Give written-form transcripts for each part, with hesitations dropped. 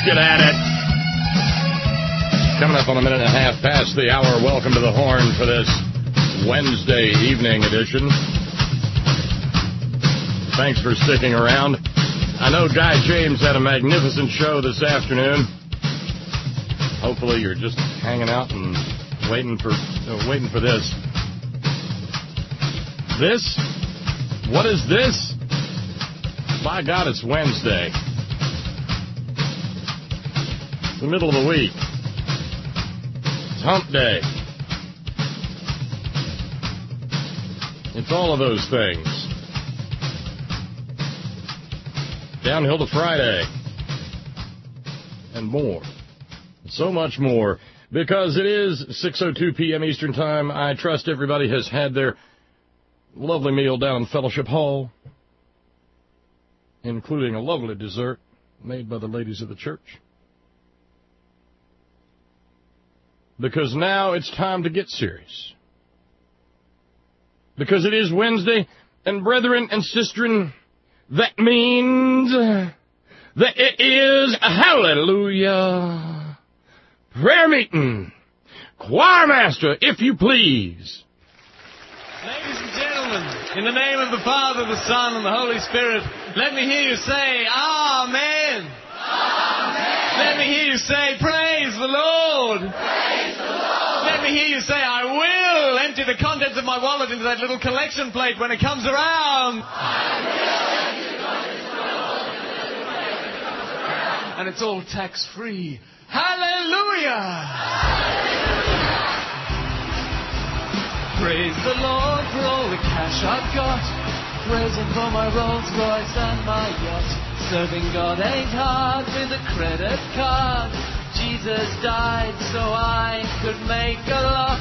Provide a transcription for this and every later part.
get at it. Coming up on a minute and a half past the hour. Welcome to the Horn for this Wednesday evening edition. Thanks for sticking around. I know Guy James had a magnificent show this afternoon. Hopefully you're just hanging out and waiting for this. This? What is this? By God, it's Wednesday. It's the middle of the week. It's hump day. It's all of those things. Downhill to Friday. And more. So much more. Because it is 6:02 p.m. Eastern Time. I trust everybody has had their lovely meal down in Fellowship Hall, including a lovely dessert made by the ladies of the church. Because now it's time to get serious. Because it is Wednesday, and brethren and sistren, that means that it is, hallelujah, prayer meeting. Choir master, if you please. Ladies and gentlemen, in the name of the Father, the Son, and the Holy Spirit, let me hear you say, Amen. Amen. Let me hear you say, Praise the Lord. Praise the Lord. Let me hear you say, I will empty the contents of my wallet into that little collection plate when it comes around. I will empty the contents of my wallet into that little collection when it comes around. And it's all tax-free. Hallelujah. Praise the Lord for all the cash I've got. Praise Him for my Rolls Royce and my yacht. Serving God ain't hard with a credit card. Jesus died so I could make a lot.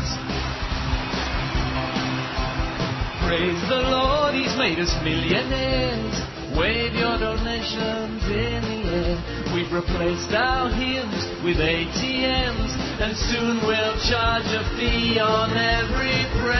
Praise the Lord, He's made us millionaires. Wave your donations in the air. We've replaced our hymns with ATMs, and soon we'll charge a fee on every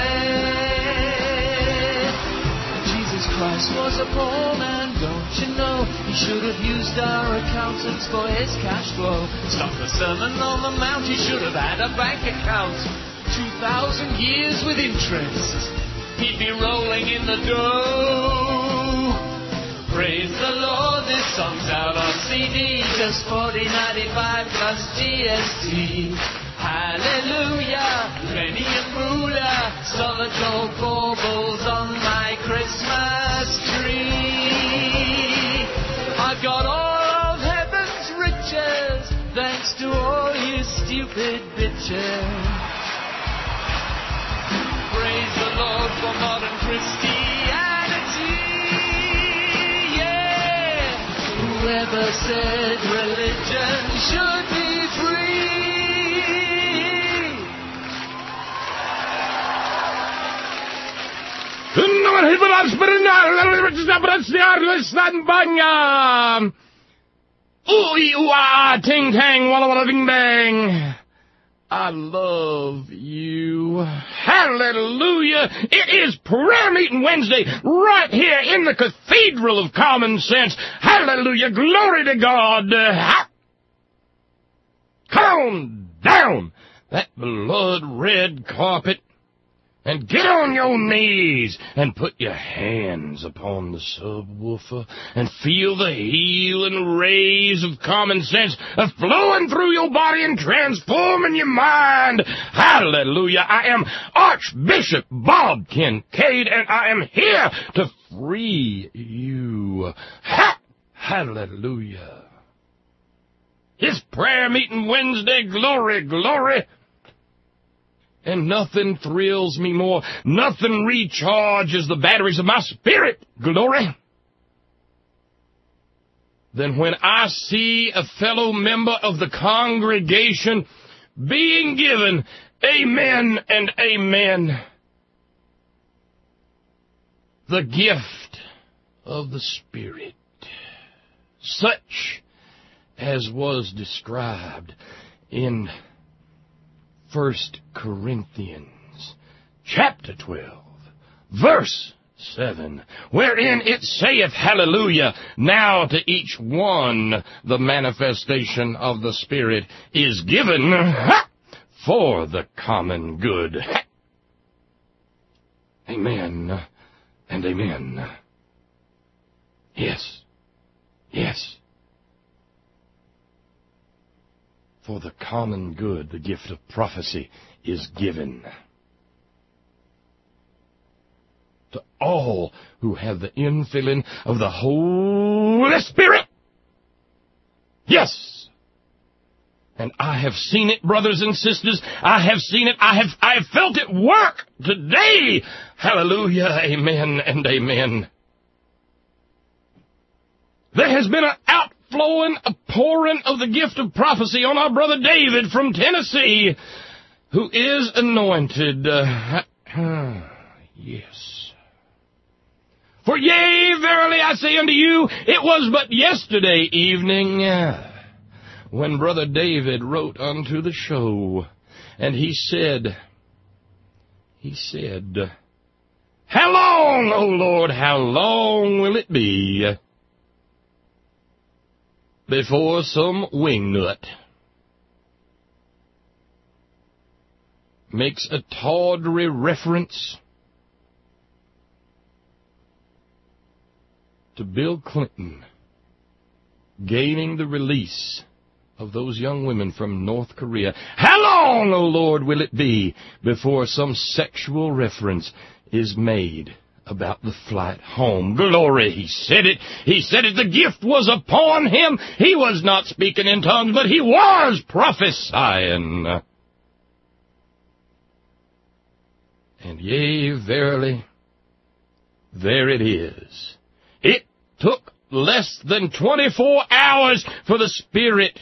prayer. Jesus Christ was a poor man, don't you know? He should have used our accountants for his cash flow. Stop the Sermon on the Mount, he should have had a bank account. 2,000 years with interest, he'd be rolling in the dough. Praise the Lord, this song's out on CD, just $40.95 plus GST. Hallelujah, Lenny and Buddha, solid gold baubles on my Christmas tree. I've got all of heaven's riches, thanks to all you stupid bitches. Praise the Lord for modern Christianity. Whoever said religion should be free? Ting tang, walla walla ding bang. I love you. Hallelujah. It is Prayer Meeting Wednesday right here in the Cathedral of Common Sense. Hallelujah. Glory to God. Come down that blood-red carpet and get on your knees and put your hands upon the subwoofer and feel the healing rays of common sense flowing through your body and transforming your mind. Hallelujah. I am Archbishop Bob Kincaid, and I am here to free you. Hallelujah. It's Prayer Meeting Wednesday. Glory, glory. And nothing thrills me more, nothing recharges the batteries of my spirit, glory, than when I see a fellow member of the congregation being given amen and amen the gift of the Spirit, such as was described in 1 Corinthians chapter 12, verse 7, wherein it saith, hallelujah, now to each one the manifestation of the Spirit is given for the common good. Amen and amen. Yes, yes. For the common good, the gift of prophecy is given to all who have the infilling of the Holy Spirit. Yes. And I have seen it, brothers and sisters. I have seen it. I have felt it work today. Hallelujah. Amen and amen. There has been an outflowing, a pouring of the gift of prophecy on our brother David from Tennessee, who is anointed. Yes. For yea, verily I say unto you, it was but yesterday evening when Brother David wrote unto the show, and he said, how long, O Lord, how long will it be before some wingnut makes a tawdry reference to Bill Clinton gaining the release of those young women from North Korea? How long, O Lord, will it be before some sexual reference is made about the flight home? Glory, he said it. He said it. The gift was upon him. He was not speaking in tongues, but he was prophesying. And yea, verily, there it is. It took less than 24 hours for the Spirit.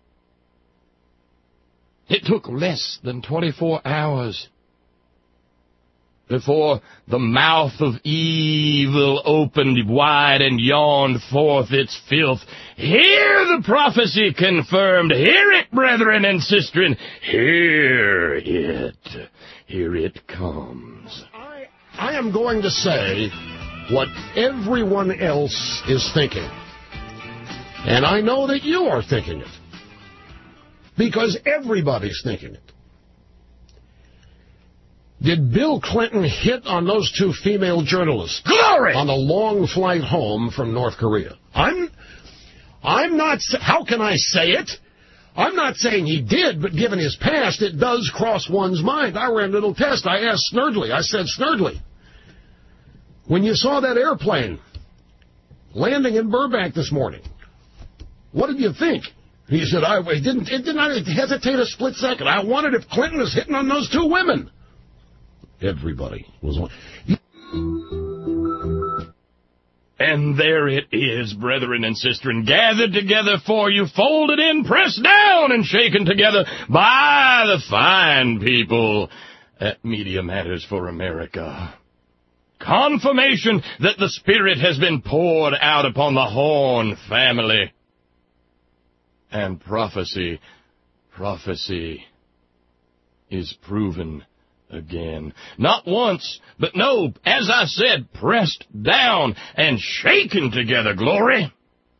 It took less than 24 hours before the mouth of evil opened wide and yawned forth its filth. Hear the prophecy confirmed. Hear it, brethren and sistren. Hear it. Here it comes. I am going to say what everyone else is thinking. And I know that you are thinking it. Because everybody's thinking it. Did Bill Clinton hit on those two female journalists? Glory! On the long flight home from North Korea? I'm not, how can I say it? I'm not saying he did, but given his past, it does cross one's mind. I ran a little test. I asked Snerdley. I said, Snerdley, when you saw that airplane landing in Burbank this morning, what did you think? He said, it did not hesitate a split second. I wondered if Clinton was hitting on those two women. Everybody was on. And there it is, brethren and sistren, gathered together for you, folded in, pressed down, and shaken together by the fine people at Media Matters for America. Confirmation that the Spirit has been poured out upon the Horn family. And prophecy is proven again. Not once, but no, as I said, pressed down and shaken together, glory.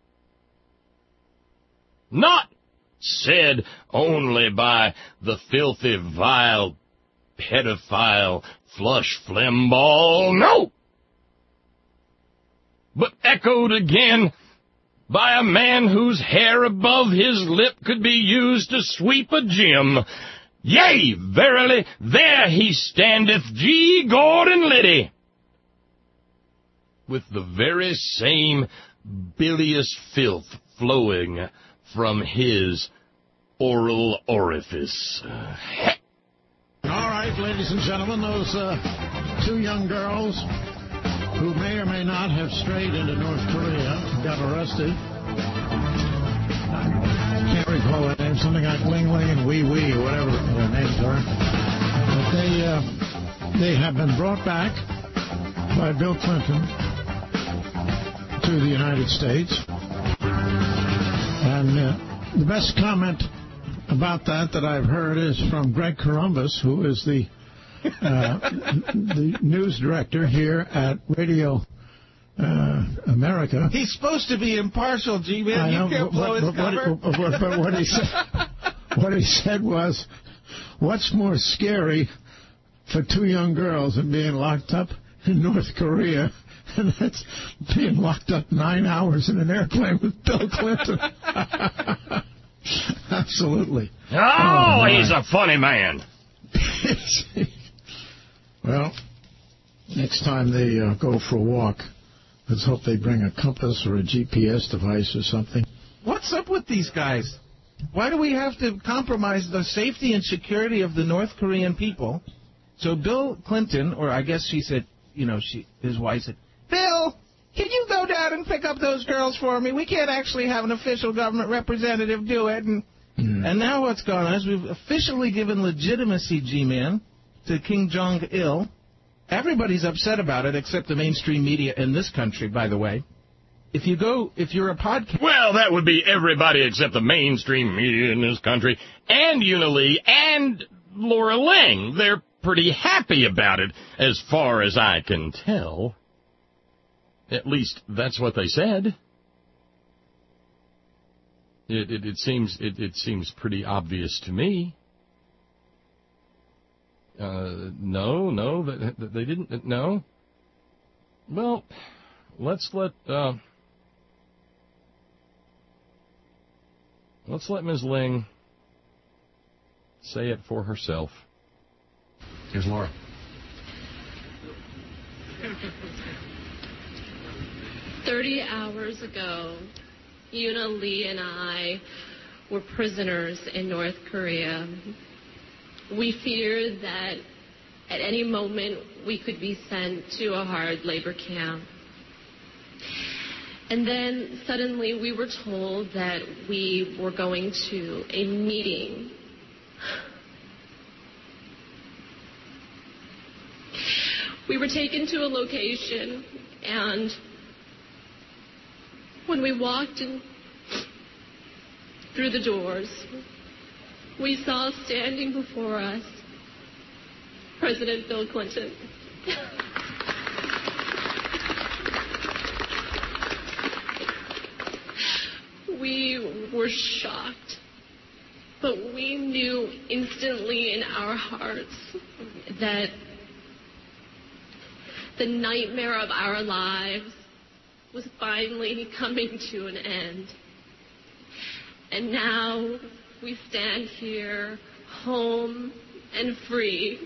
Not said only by the filthy, vile, pedophile, flush flimball, no, but echoed again by a man whose hair above his lip could be used to sweep a gym. Yea, verily, there he standeth, G. Gordon Liddy, with the very same bilious filth flowing from his oral orifice. All right, ladies and gentlemen, those two young girls who may or may not have strayed into North Korea got arrested. I can't recall their names, something like Ling Ling and Wee Wee, or whatever their names are. But they have been brought back by Bill Clinton to the United States. And the best comment about that I've heard is from Greg Columbus, who is the the news director here at Radio America. He's supposed to be impartial, G-Man. You can't blow his cover. But what he said was, what's more scary for two young girls than being locked up in North Korea? And that's being locked up 9 hours in an airplane with Bill Clinton. Absolutely. Oh, he's a funny man. Well, next time they go for a walk, let's hope they bring a compass or a GPS device or something. What's up with these guys? Why do we have to compromise the safety and security of the North Korean people? So Bill Clinton, or I guess she said, his wife said, Bill, can you go down and pick up those girls for me? We can't actually have an official government representative do it. And now what's going on is we've officially given legitimacy, G-Man, to Kim Jong-il. Everybody's upset about it except the mainstream media in this country, by the way. If you're a podcast... Well, that would be everybody except the mainstream media in this country, and Una Lee, and Laura Ling. They're pretty happy about it, as far as I can tell. At least, that's what they said. It seems pretty obvious to me. No, they didn't. No. Well, let's let Ms. Ling say it for herself. Here's Laura. "30 hours ago, Una Lee and I were prisoners in North Korea. We feared that at any moment we could be sent to a hard labor camp. And then suddenly we were told that we were going to a meeting. We were taken to a location, and when we walked in through the doors, we saw standing before us President Bill Clinton. We were shocked, but we knew instantly in our hearts that the nightmare of our lives was finally coming to an end. And now we stand here, home and free.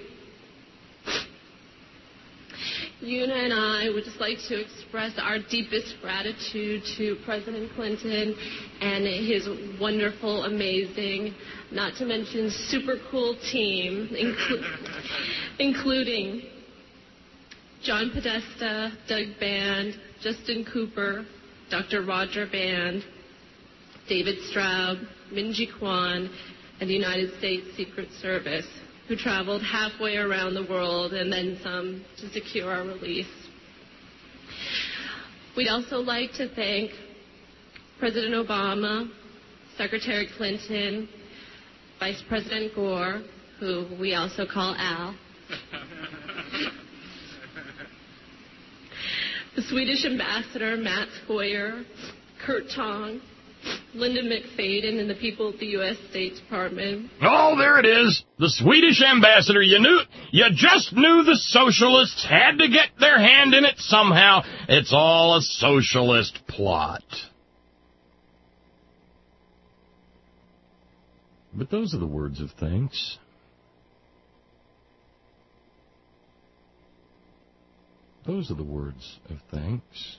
Una and I would just like to express our deepest gratitude to President Clinton and his wonderful, amazing, not to mention super cool team, including John Podesta, Doug Band, Justin Cooper, Dr. Roger Band, David Straub, Minji Kwan, and the United States Secret Service, who traveled halfway around the world and then some to secure our release. We'd also like to thank President Obama, Secretary Clinton, Vice President Gore, who we also call Al, the Swedish Ambassador Mats Hoyer, Kurt Tong, Linda McFadden, and the people at the U.S. State Department. Oh, there it is. The Swedish ambassador. You just knew the socialists had to get their hand in it somehow. It's all a socialist plot. But those are the words of thanks. Those are the words of thanks.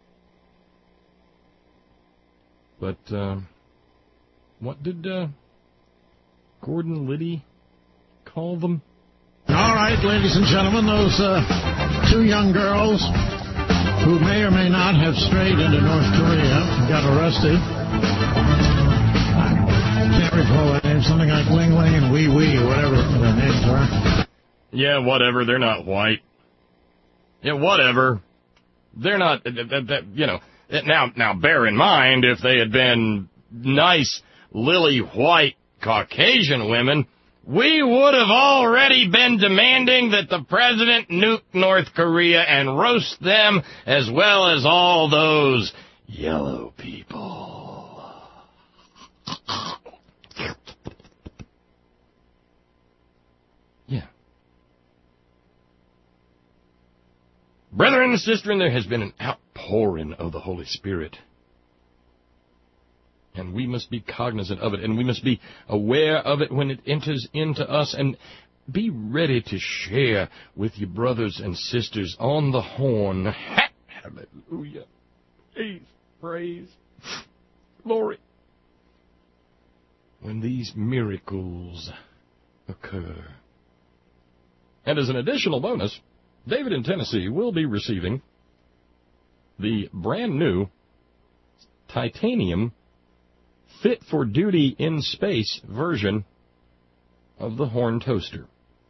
But what did Gordon Liddy call them? All right, ladies and gentlemen, those two young girls who may or may not have strayed into North Korea got arrested. I can't recall their names, something like Ling Ling and Wee Wee, or whatever their names are. Yeah, whatever. They're not white. Yeah, whatever. They're not, Now, bear in mind, if they had been nice, lily white Caucasian women, we would have already been demanding that the president nuke North Korea and roast them as well as all those yellow people. Yeah. Brethren and sisters, there has been an outpouring of the Holy Spirit. And we must be cognizant of it, and we must be aware of it when it enters into us, and be ready to share with your brothers and sisters on the horn. Hallelujah. Praise, glory. When these miracles occur. And as an additional bonus, David in Tennessee will be receiving the brand new titanium fit for duty in space version of the Horn toaster.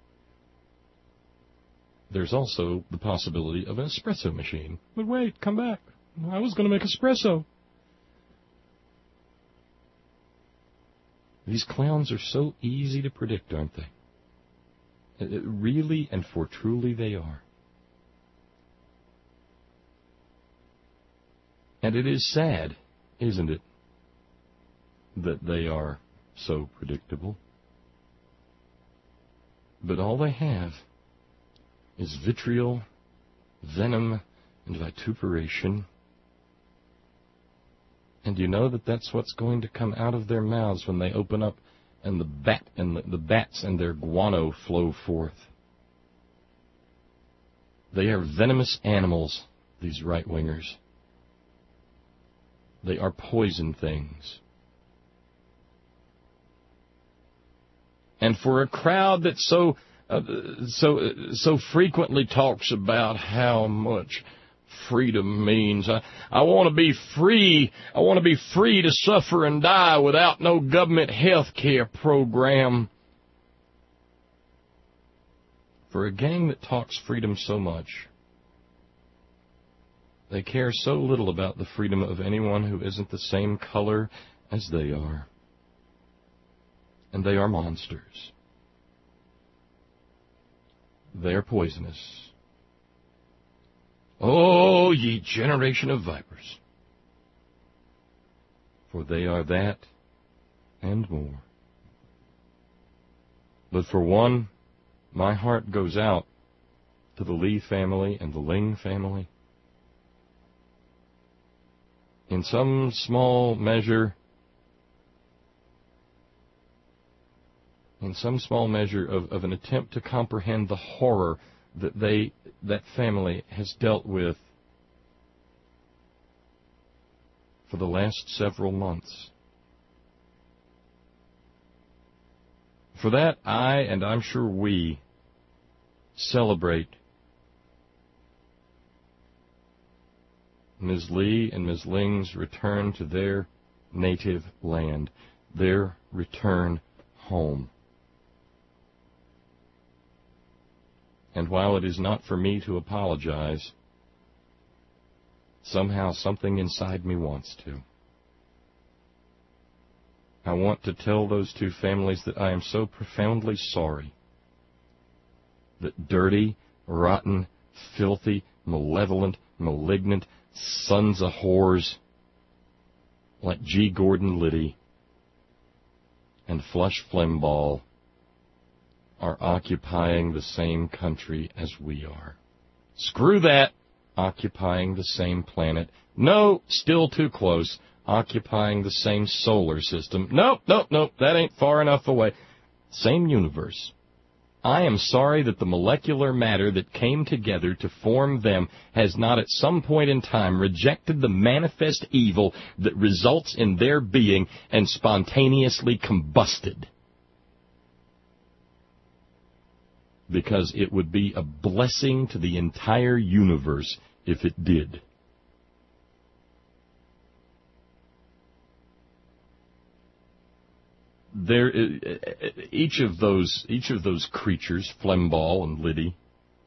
There's also the possibility of an espresso machine. But wait, come back. I was going to make espresso. These clowns are so easy to predict, aren't they? Really and for truly they are. And it is sad, isn't it, that they are so predictable. But all they have is vitriol, venom, and vituperation. And you know that that's what's going to come out of their mouths when they open up and the bats and their guano flow forth. They are venomous animals, these right-wingers. They are poison things. And for a crowd that so frequently talks about how much freedom means, I want to be free. I want to be free to suffer and die without no government health care program. For a gang that talks freedom so much, they care so little about the freedom of anyone who isn't the same color as they are. And they are monsters. They are poisonous. Oh, ye generation of vipers! For they are that and more. But for one, my heart goes out to the Lee family and the Ling family. In some small measure, of an attempt to comprehend the horror that family has dealt with for the last several months. For that, and I'm sure we, celebrate Ms. Lee and Ms. Ling's return to their native land, their return home. And while it is not for me to apologize, somehow something inside me wants to. I want to tell those two families that I am so profoundly sorry that dirty, rotten, filthy, malevolent, malignant sons of whores like G. Gordon Liddy and Flush Flimbaugh are occupying the same country as we are. Screw that, occupying the same planet. No, still too close, occupying the same solar system. Nope, that ain't far enough away. Same universe. I am sorry that the molecular matter that came together to form them has not at some point in time rejected the manifest evil that results in their being and spontaneously combusted. Because it would be a blessing to the entire universe if it did. Each of those creatures, Flimbaugh and Liddy,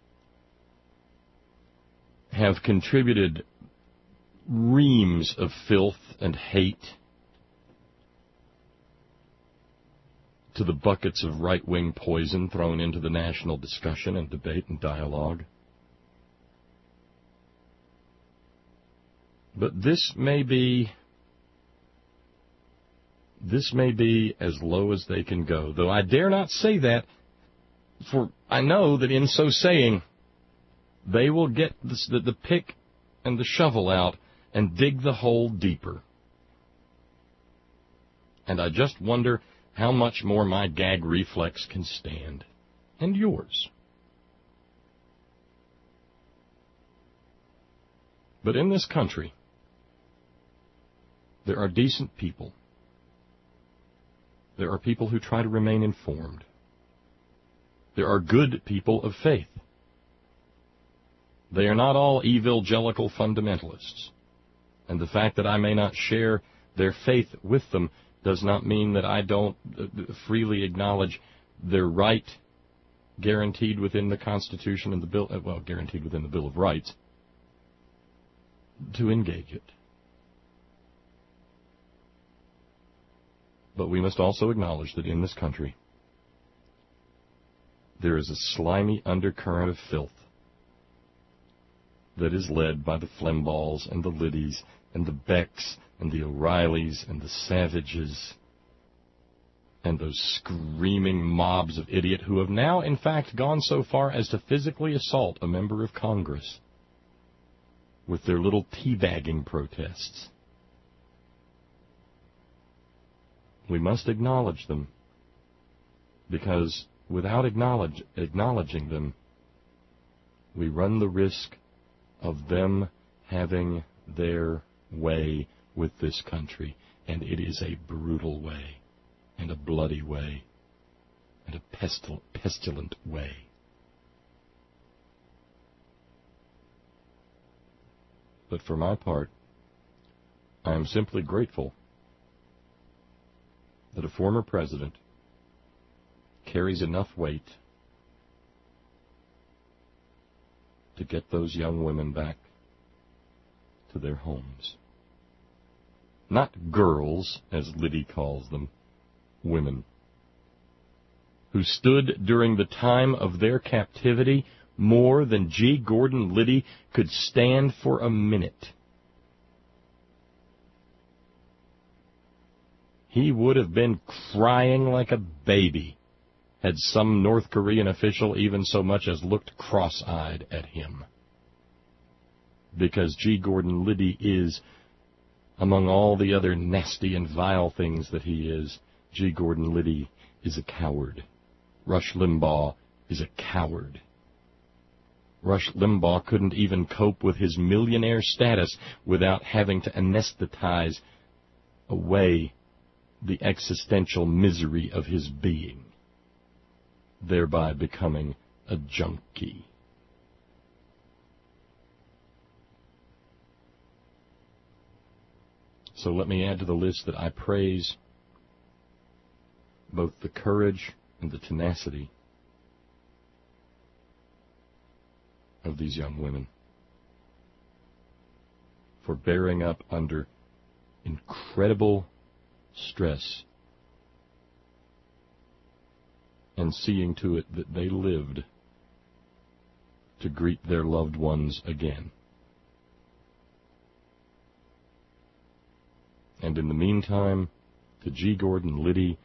have contributed reams of filth and hate to the buckets of right-wing poison thrown into the national discussion and debate and dialogue. But this may be as low as they can go, though I dare not say that, for I know that in so saying, they will get the pick and the shovel out and dig the hole deeper. And I just wonder how much more my gag reflex can stand, and yours. But in this country, there are decent people. There are people who try to remain informed. There are good people of faith. They are not all evangelical fundamentalists. And the fact that I may not share their faith with them does not mean that I don't freely acknowledge their right guaranteed within the Constitution and the Bill, guaranteed within the Bill of Rights, to engage it. But we must also acknowledge that in this country, there is a slimy undercurrent of filth that is led by the Flemballs and the Liddies and the Becks and the O'Reillys and the Savages and those screaming mobs of idiot who have now, in fact, gone so far as to physically assault a member of Congress with their little teabagging protests. We must acknowledge them, because without acknowledging them, we run the risk of them having their way with this country, and it is a brutal way, and a bloody way, and a pestilent way. But for my part, I am simply grateful that a former president carries enough weight to get those young women back to their homes. Not girls, as Liddy calls them, women, who stood during the time of their captivity more than G. Gordon Liddy could stand for a minute. He would have been crying like a baby had some North Korean official even so much as looked cross-eyed at him. Because G. Gordon Liddy is, among all the other nasty and vile things that he is, G. Gordon Liddy is a coward. Rush Limbaugh is a coward. Rush Limbaugh couldn't even cope with his millionaire status without having to anesthetize away the existential misery of his being, thereby becoming a junkie. So let me add to the list that I praise both the courage and the tenacity of these young women for bearing up under incredible stress and seeing to it that they lived to greet their loved ones again. And in the meantime, to G. Gordon Liddy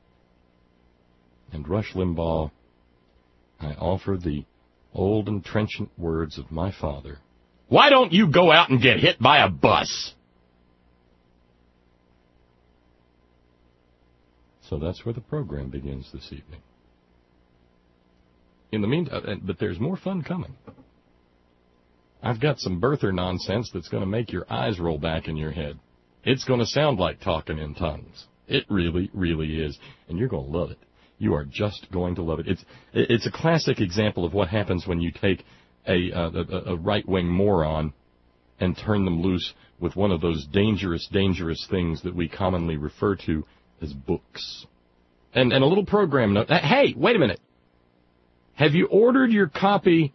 and Rush Limbaugh, I offer the old and trenchant words of my father. Why don't you go out and get hit by a bus? So that's where the program begins this evening. In the meantime, but there's more fun coming. I've got some birther nonsense that's going to make your eyes roll back in your head. It's going to sound like talking in tongues. It really, really is. And you're going to love it. You are just going to love it. It's a classic example of what happens when you take a right-wing moron and turn them loose with one of those dangerous, dangerous things that we commonly refer to as books. And a little program note. Hey, wait a minute. Have you ordered your copy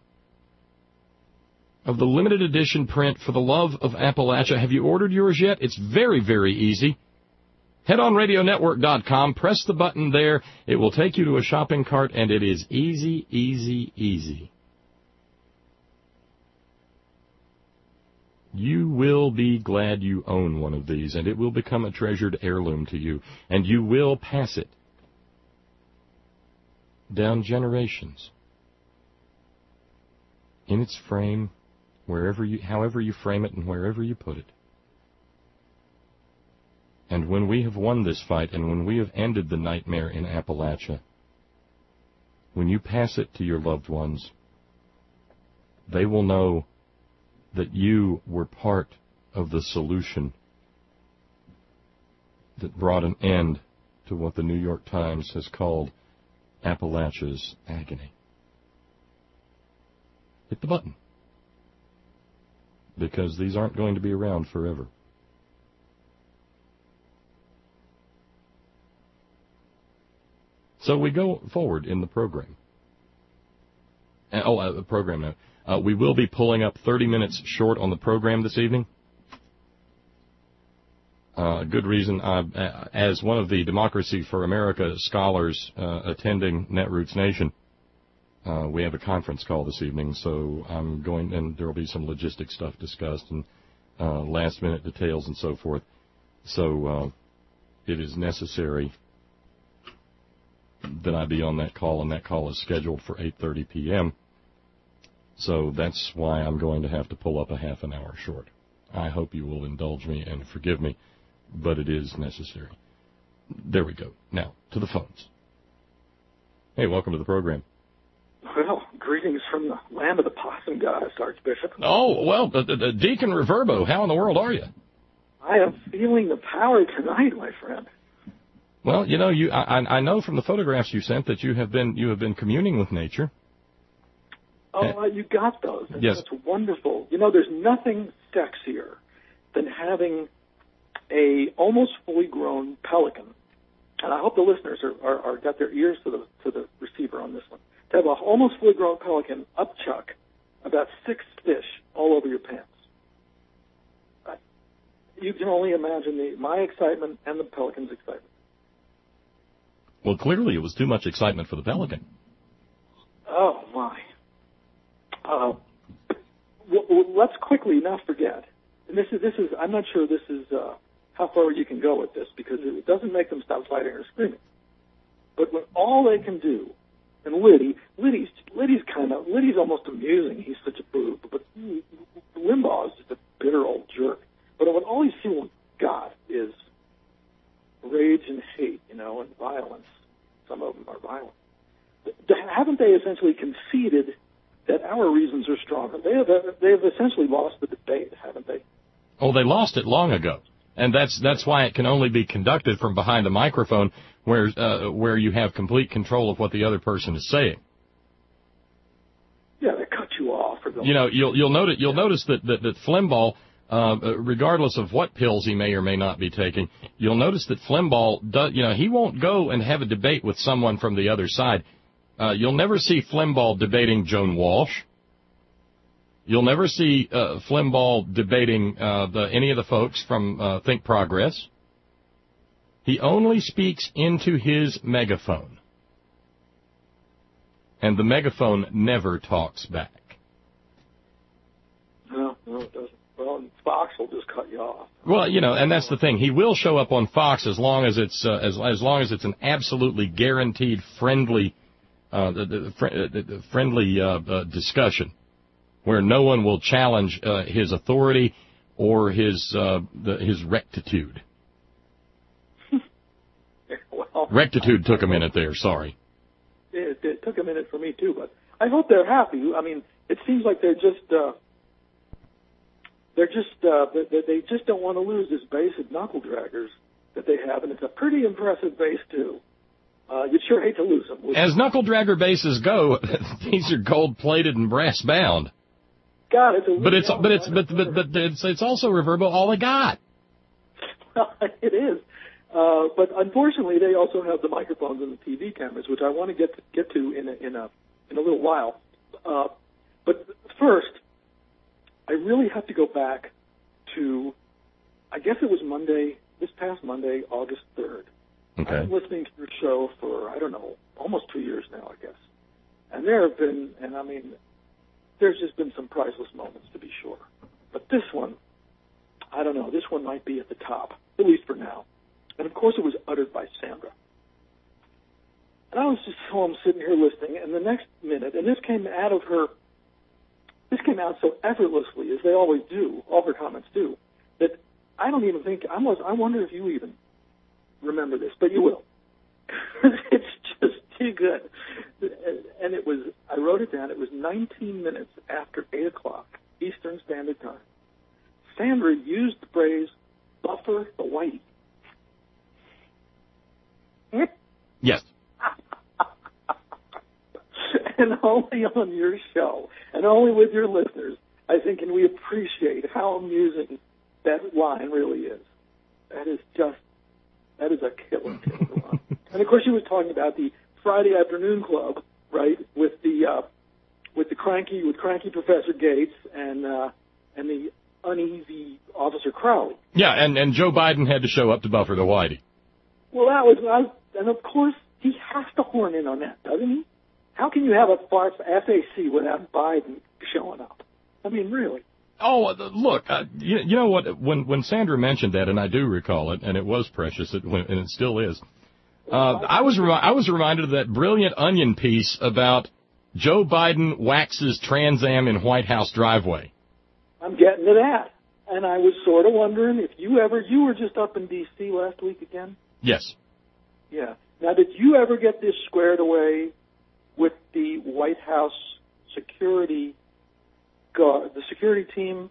of the limited edition print For the Love of Appalachia? Have you ordered yours yet? It's very, very easy. Head on RadioNetwork.com, press the button there. It will take you to a shopping cart, and it is easy, easy, easy. You will be glad you own one of these, and it will become a treasured heirloom to you, and you will pass it down generations in its frame, however you frame it and wherever you put it. And when we have won this fight, and when we have ended the nightmare in Appalachia, when you pass it to your loved ones, they will know that you were part of the solution that brought an end to what the New York Times has called Appalachia's agony. Hit the button, because these aren't going to be around forever. So we go forward in the program. The program now. We will be pulling up 30 minutes short on the program this evening. Good reason. As one of the Democracy for America scholars attending Netroots Nation, we have a conference call this evening, so I'm going, and there will be some logistic stuff discussed and last-minute details and so forth. So it is necessary that I be on that call, and that call is scheduled for 8:30 p.m., so that's why I'm going to have to pull up a half an hour short. I hope you will indulge me and forgive me, but it is necessary. There we go. Now, to the phones. Hey, welcome to the program. Well, greetings from the land of the possum guys, Archbishop. Oh, well, Deacon Reverbo, how in the world are you? I am feeling the power tonight, my friend. Well, you know, I know from the photographs you sent that you have been communing with nature. Oh, you got those. And yes. That's wonderful. You know, there's nothing sexier than having a almost fully grown pelican. And I hope the listeners are got their ears to the receiver on this one. To have a almost fully grown pelican upchuck about 6 fish all over your pants. You can only imagine my excitement and the pelican's excitement. Well, clearly it was too much excitement for the pelican. Oh, my. Let's quickly not forget, and this is I'm not sure this is how far you can go with this, because it doesn't make them stop fighting or screaming. But when all they can do, and Liddy's almost amusing. He's such a boob, but Limbaugh is just a bitter old jerk. But when all these people got is rage and hate, and violence. Some of them are violent. Haven't they essentially conceded that our reasons are stronger? They have essentially lost the debate, haven't they? Oh, they lost it long ago, and that's why it can only be conducted from behind a microphone, where you have complete control of what the other person is saying. Yeah, they cut you off. You'll notice that Flimball, regardless of what pills he may or may not be taking, you'll notice that Flimball does. He won't go and have a debate with someone from the other side. You'll never see Flimball debating Joan Walsh. You'll never see Flimball debating any of the folks from Think Progress. He only speaks into his megaphone, and the megaphone never talks back. No, it doesn't. Well, Fox will just cut you off. Well, and that's the thing. He will show up on Fox as long as it's as long as it's an absolutely guaranteed friendly discussion, where no one will challenge his authority or his rectitude. Well, rectitude took a minute there. Sorry. It took a minute for me too, but I hope they're happy. I mean, it seems like they just don't want to lose this base of knuckle draggers that they have, and it's a pretty impressive base too. You'd sure hate to lose them. As knuckle dragger bases go, these are gold plated and brass bound. God, it's also Reverbo all they got. Well, it is. But unfortunately, they also have the microphones and the TV cameras, which I want to get to in a little while. But first, I really have to go back to, I guess it was Monday this past Monday, August 3rd. Okay. I've been listening to your show for, I don't know, almost 2 years now, I guess. And there have been, and I mean, there's just been some priceless moments, to be sure. But this one, I don't know, this one might be at the top, at least for now. And, of course, it was uttered by Sandra. And I was just home sitting here listening, and the next minute, and this came out so effortlessly, as they always do, all her comments do, that I don't even think, I wonder if you even remember this, but you will. It's just too good. And it was, I wrote it down, it was 19 minutes after 8 o'clock Eastern Standard Time. Sandra used the phrase, buffer the whitey. Yes. And only on your show, and only with your listeners, I think, can we appreciate how amusing that line really is. That is a killer line. And of course, she was talking about the Friday afternoon club, right, with cranky Professor Gates and the uneasy Officer Crowley. Yeah, and Joe Biden had to show up to buffer the whitey. Well, and of course, he has to horn in on that, doesn't he? How can you have a FAC without Biden showing up? I mean, really. Oh, look, you know what? When Sandra mentioned that, and I do recall it, and it was precious, and it still is. I was reminded of that brilliant Onion piece about Joe Biden waxes Trans Am in White House driveway. I'm getting to that, and I was sort of wondering if you were just up in D.C. last week again. Yes. Yeah. Now, did you ever get this squared away with the White House security guard, the security team?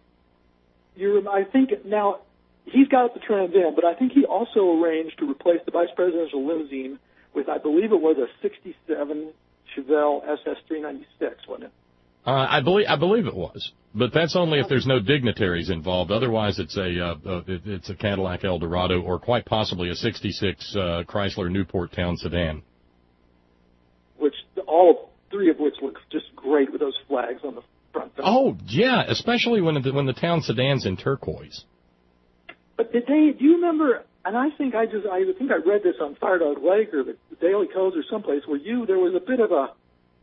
I think now he's got the Trans Am, but I think he also arranged to replace the vice presidential limousine with, I believe it was a '67 Chevelle SS396, wasn't it? I believe it was, but that's only if there's no dignitaries involved. Otherwise, it's a Cadillac Eldorado or quite possibly a '66 Chrysler Newport Town sedan. Which all three of which look just great with those flags on the front. Oh yeah, especially when the town sedan's in turquoise. But do you remember? And I think I read this on Fire Dog Lake or the Daily Coast or someplace where there was a bit of a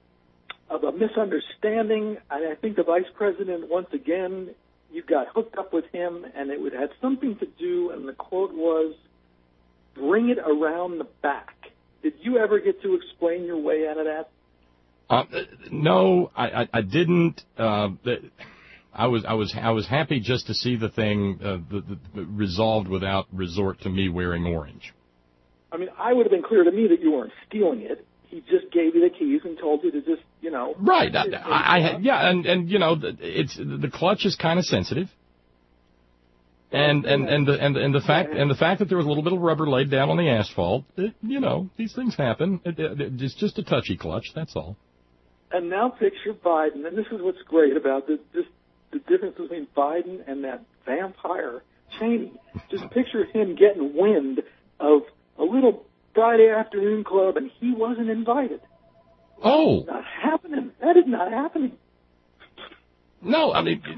misunderstanding. And I think the vice president, once again, you got hooked up with him, and it had something to do, and the quote was, "Bring it around the back." Did you ever get to explain your way out of that? No, I didn't. I was happy just to see the thing resolved without resort to me wearing orange. I mean, I would have been clear to me that you weren't stealing it. He just gave you the keys and told you to just, Right. And it's the clutch is kind of sensitive. And the fact that there was a little bit of rubber laid down on the asphalt, these things happen. It's just a touchy clutch, that's all. And now picture Biden, and this is what's great about the difference between Biden and that vampire Cheney. Just picture him getting wind of a little Friday afternoon club, and he wasn't invited. Oh, not happening. That is not happening. No, I mean,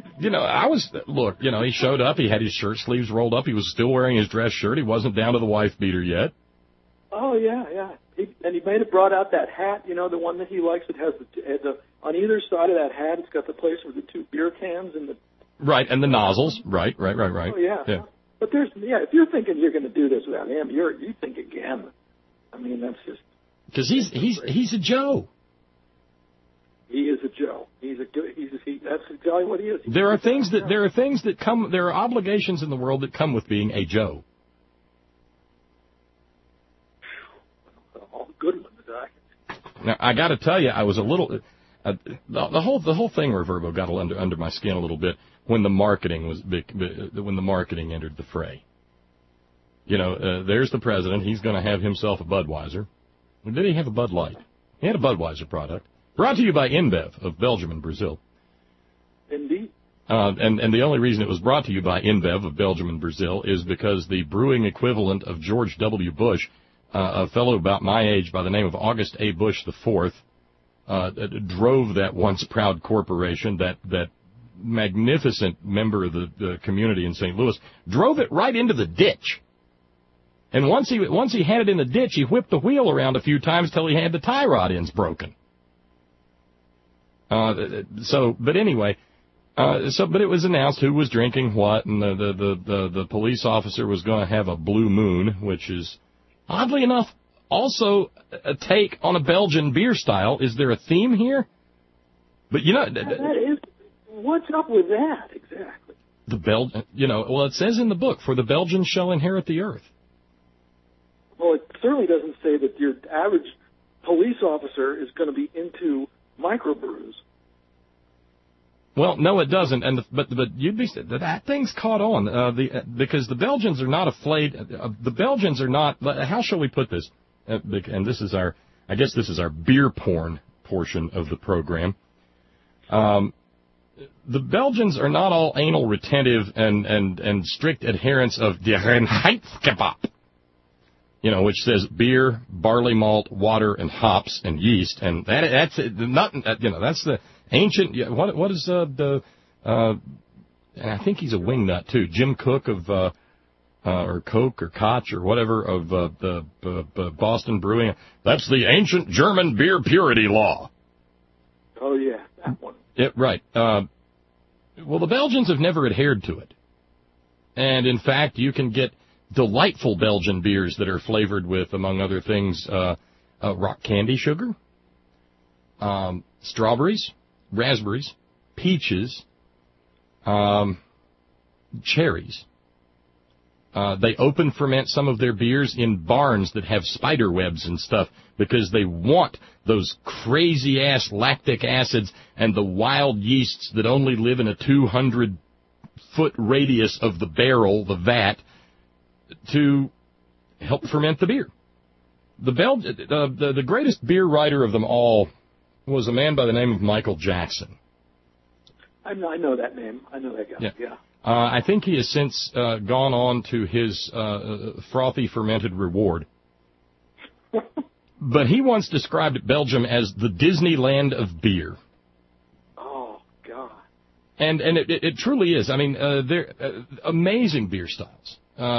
he showed up. He had his shirt sleeves rolled up. He was still wearing his dress shirt. He wasn't down to the wife beater yet. Oh, yeah. He brought out that hat, the one that he likes. It has on either side of that hat, it's got the place with the two beer cans and the... Right, and the nozzles. Right. Oh, yeah. But if you're thinking you're going to do this without him, you think again. I mean, that's just... Because he's a Joe. He is a Joe. That's exactly what he is. There are obligations in the world that come with being a Joe. All good ones, Zach. Now, I got to tell you, I was a little, the whole thing, Reverbo, got under my skin a little bit when the marketing entered the fray. There's the president. He's going to have himself a Budweiser. Or did he have a Bud Light? He had a Budweiser product. Brought to you by InBev of Belgium and Brazil. Indeed. And the only reason it was brought to you by InBev of Belgium and Brazil is because the brewing equivalent of George W. Bush, a fellow about my age by the name of August A. Bush IV, drove that once proud corporation, that magnificent member of the community in St. Louis, drove it right into the ditch. And once he had it in the ditch, he whipped the wheel around a few times till he had the tie rod ends broken. But it was announced who was drinking what, and the police officer was going to have a blue moon, which is, oddly enough, also a take on a Belgian beer style. Is there a theme here? But what's up with that exactly? It says in the book, for the Belgians shall inherit the earth. Well, it certainly doesn't say that your average police officer is going to be into microbrews. Well, no, it doesn't. But you'd be that thing's caught on because the Belgians are not afraid. The Belgians are not. How shall we put this? And this is our beer porn portion of the program. The Belgians are not all anal retentive and strict adherents of die Reinheitsgebot. Which says beer, barley malt, water, and hops and yeast, and that's the ancient. What is and I think he's a wingnut too. Jim Cook of or Koch or Koch or whatever of the Boston Brewing. That's the ancient German beer purity law. Oh yeah, that one. Yeah, right. Well, the Belgians have never adhered to it, and in fact, you can get delightful Belgian beers that are flavored with, among other things, rock candy sugar, strawberries, raspberries, peaches, cherries. They open ferment some of their beers in barns that have spider webs and stuff because they want those crazy-ass lactic acids and the wild yeasts that only live in a 200-foot radius of the barrel, the vat, to help ferment the beer. The greatest beer writer of them all was a man by the name of Michael Jackson. I know that name. I know that guy. Yeah. I think he has since gone on to his frothy fermented reward. But he once described Belgium as the Disneyland of beer. Oh, God. And it truly is. I mean, they're amazing beer styles.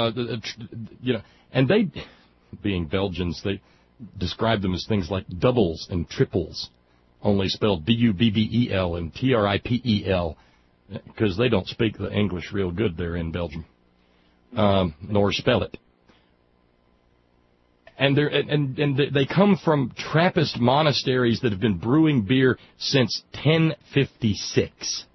And they, being Belgians, they describe them as things like doubles and triples, only spelled D-U-B-B-E-L and T-R-I-P-E-L, because they don't speak the English real good there in Belgium, nor spell it. And they come from Trappist monasteries that have been brewing beer since 1056.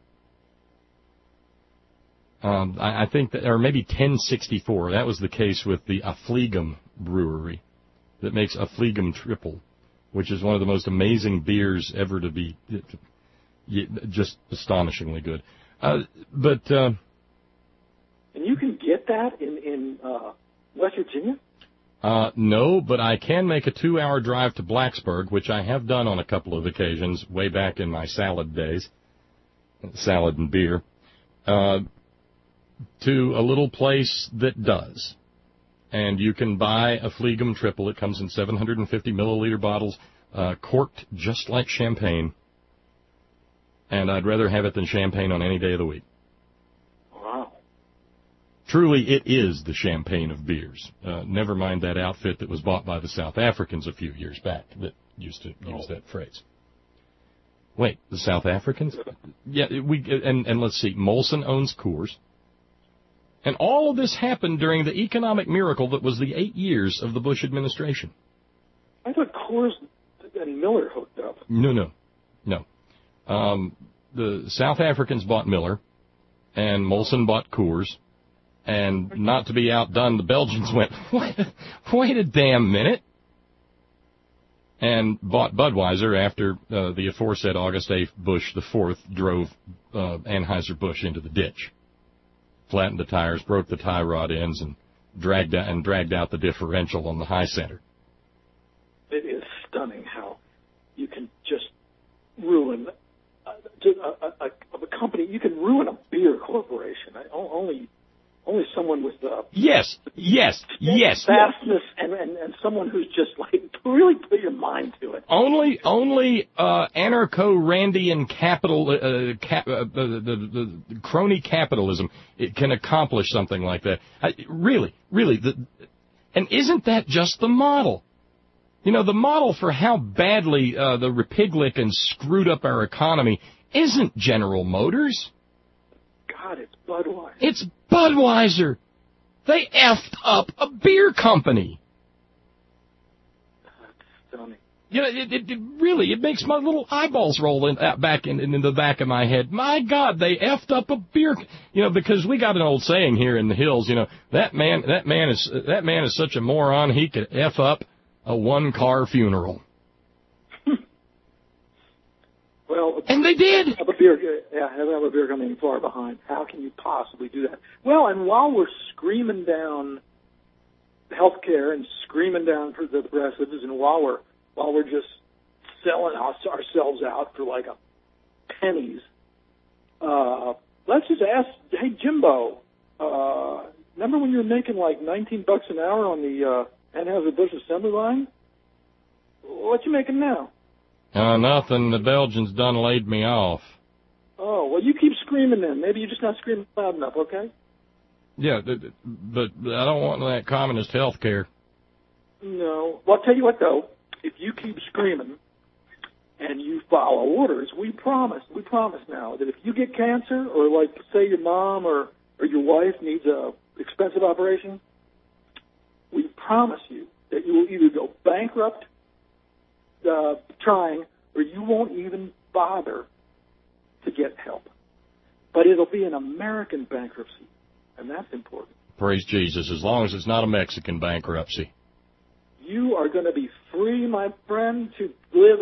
I think that, or maybe 1064. That was the case with the Affligem brewery that makes Affligem Triple, which is one of the most amazing beers ever to be, just astonishingly good. And you can get that in West Virginia? No, but I can make a 2-hour drive to Blacksburg, which I have done on a couple of occasions way back in my salad days, salad and beer. To a little place that does. And you can buy a Affligem Triple. It comes in 750 milliliter bottles, corked just like champagne. And I'd rather have it than champagne on any day of the week. Wow. Truly, it is the champagne of beers. Never mind that outfit that was bought by the South Africans a few years back that used to use that phrase. Wait, the South Africans? Yeah, and let's see, Molson owns Coors. And all of this happened during the economic miracle that was the 8 years of the Bush administration. I thought Coors and Miller hooked up. No. The South Africans bought Miller, and Molson bought Coors. And not to be outdone, the Belgians went, wait a damn minute, and bought Budweiser after the aforesaid August A. Bush IV drove Anheuser-Busch into the ditch. Flattened the tires, broke the tie rod ends, and dragged out the differential on the high center. It is stunning how you can just ruin a company. You can ruin a beer corporation. Only someone with yes, vastness and someone who's just like really put your mind to it. Only anarcho-Randian capital, the crony capitalism, it can accomplish something like that. Really, And isn't that just the model? You know, the model for how badly the Republicans screwed up our economy isn't General Motors. God, it's Budweiser. It's Budweiser. They effed up a beer company. That's stunning. You know, it really makes my little eyeballs roll in the back of my head. My God, they effed up a beer. You know, because we got an old saying here in the hills. You know, that man is such a moron. He could F up a one-car funeral. Well, and they did. Have a beer coming far behind. How can you possibly do that? Well, and while we're screaming down health care and screaming down for the progressives, and while we're just selling ourselves out for like pennies, let's just ask, hey, Jimbo, remember when you were making like $19 an hour on the Anheuser-Busch assembly line? What you making now? Nothing. The Belgians done laid me off. Oh, well, you keep screaming then. Maybe you're just not screaming loud enough, okay? Yeah, but I don't want that communist health care. No. Well, I'll tell you what, though. If you keep screaming and you follow orders, we promise now that if you get cancer or, like, say your mom or your wife needs a expensive operation, we promise you that you will either go bankrupt trying, or you won't even bother to get help. But it'll be an American bankruptcy, and that's important. Praise Jesus, as long as it's not a Mexican bankruptcy. You are going to be free, my friend, to live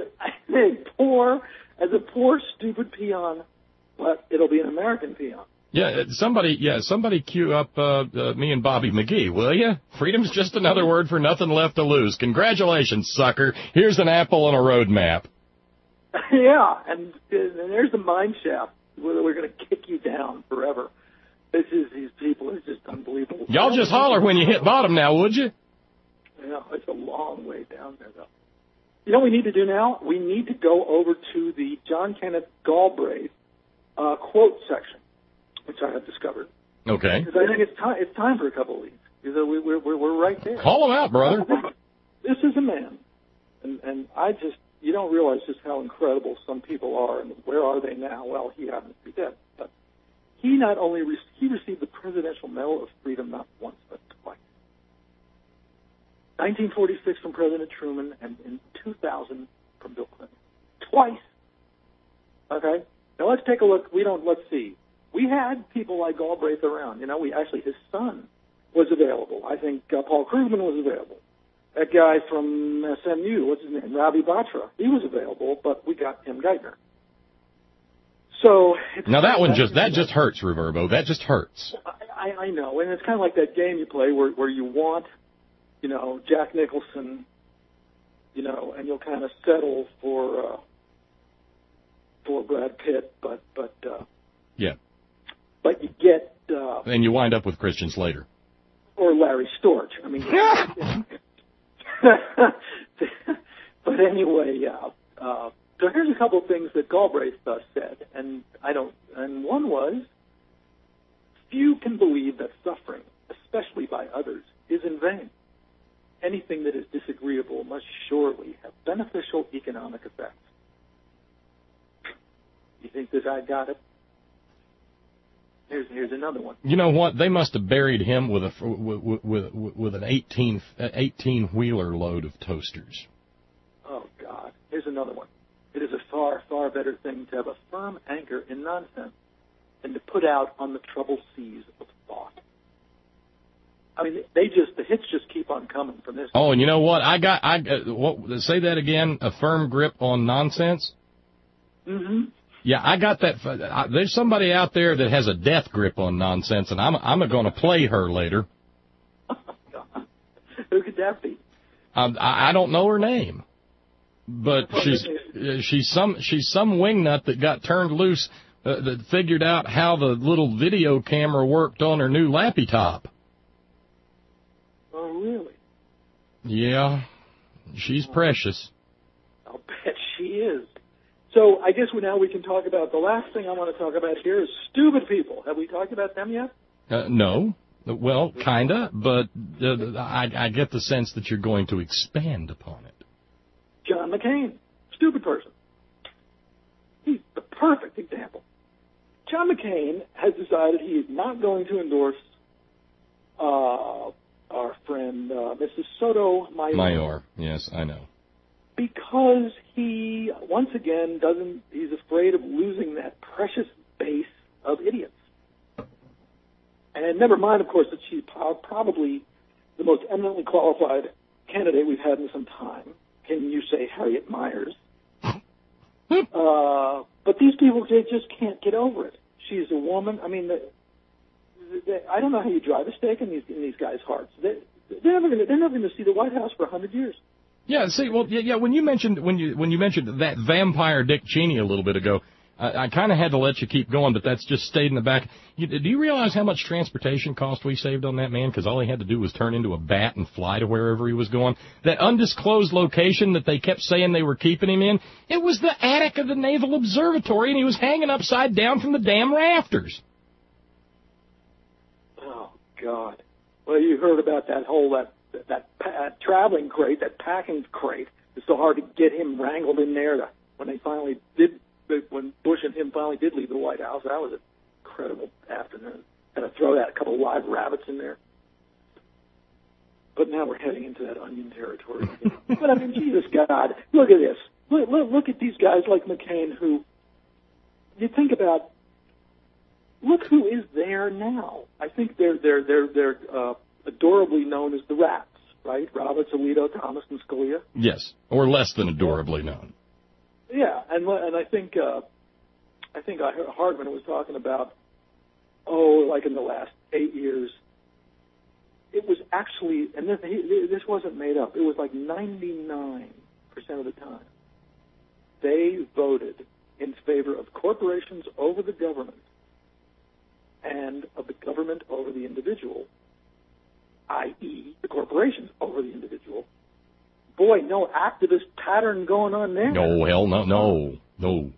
as a poor, stupid peon, but it'll be an American peon. Yeah, somebody cue up me and Bobby McGee, will you? Freedom's just another word for nothing left to lose. Congratulations, sucker. Here's an apple and a road map. Yeah, and there's the mine shaft where we're going to kick you down forever. These people are just unbelievable. Y'all just holler when you hit bottom now, would you? Yeah, it's a long way down there, though. You know what we need to do now? We need to go over to the John Kenneth Galbraith quote section, which I have discovered. Okay. Because I think it's time for a couple of these. Because we're right there. Call them out, brother. This is a man, and you don't realize just how incredible some people are, and where are they now? Well, he happens to be dead, but he not only he received the Presidential Medal of Freedom not once but twice. 1946 from President Truman, and in 2000 from Bill Clinton. Twice. Okay. Now let's take a look. Let's see. We had people like Galbraith around. You know, his son was available. I think Paul Krugman was available. That guy from SMU, what's his name? Ravi Batra. He was available, but we got Tim Geithner. So now that just hurts, Reverbo. That just hurts. I know, and it's kind of like that game you play where you want, you know, Jack Nicholson, you know, and you'll kind of settle for Brad Pitt, but yeah. But you get and you wind up with Christian Slater or Larry Storch. I mean, but anyway, so here's a couple of things that Galbraith said, and one was, few can believe that suffering, especially by others, is in vain. Anything that is disagreeable must surely have beneficial economic effects. You think this guy got it? Here's another one. You know what? They must have buried him with an 18-wheeler load of toasters. Oh God! Here's another one. It is a far, far better thing to have a firm anchor in nonsense than to put out on the troubled seas of thought. I mean, the hits just keep on coming from this. Oh, and you know what? Say that again. A firm grip on nonsense. Mm-hmm. Yeah, I got that. There's somebody out there that has a death grip on nonsense, and I'm going to play her later. Who could that be? I don't know her name, but she's some wingnut that got turned loose that figured out how the little video camera worked on her new lappy top. Oh, really? Yeah, she's precious. I'll bet she is. So I guess now we can talk about, the last thing I want to talk about here is stupid people. Have we talked about them yet? No. Well, kinda, but I get the sense that you're going to expand upon it. John McCain, stupid person. He's the perfect example. John McCain has decided he is not going to endorse our friend Mrs. Sotomayor. Yes, I know. Because he, once again, he's afraid of losing that precious base of idiots. And never mind, of course, that she's probably the most eminently qualified candidate we've had in some time. Can you say Harriet Miers? But these people, they just can't get over it. She's a woman. I mean, I don't know how you drive a stake in these guys' hearts. They're never going to see the White House for 100 years. Yeah. See, well, yeah. When you mentioned that vampire Dick Cheney a little bit ago, I kind of had to let you keep going, but that's just stayed in the back. Do you realize how much transportation cost we saved on that man? Because all he had to do was turn into a bat and fly to wherever he was going. That undisclosed location that they kept saying they were keeping him in, it was the attic of the Naval Observatory, and he was hanging upside down from the damn rafters. Oh, God. Well, you heard about that whole that traveling crate, that packing crate. It's so hard to get him wrangled in there when they finally did. When Bush and him finally did leave the White House, that was an incredible afternoon. Had to throw that, a couple of live rabbits in there. But now we're heading into that onion territory. But I mean, Jesus God, look at this. Look at these guys like McCain, who you think about. Look who is there now. I think they're adorably known as the Rats, right? Roberts, Alito, Thomas, and Scalia. Yes, or less than adorably known. Yeah, and I think I heard Hardman was talking about, like in the last 8 years, it was actually, and this wasn't made up, it was like 99% of the time, they voted in favor of corporations over the government and of the government over the individual, i.e. the corporations over the individual. Boy, no activist pattern going on there. No, hell no. No.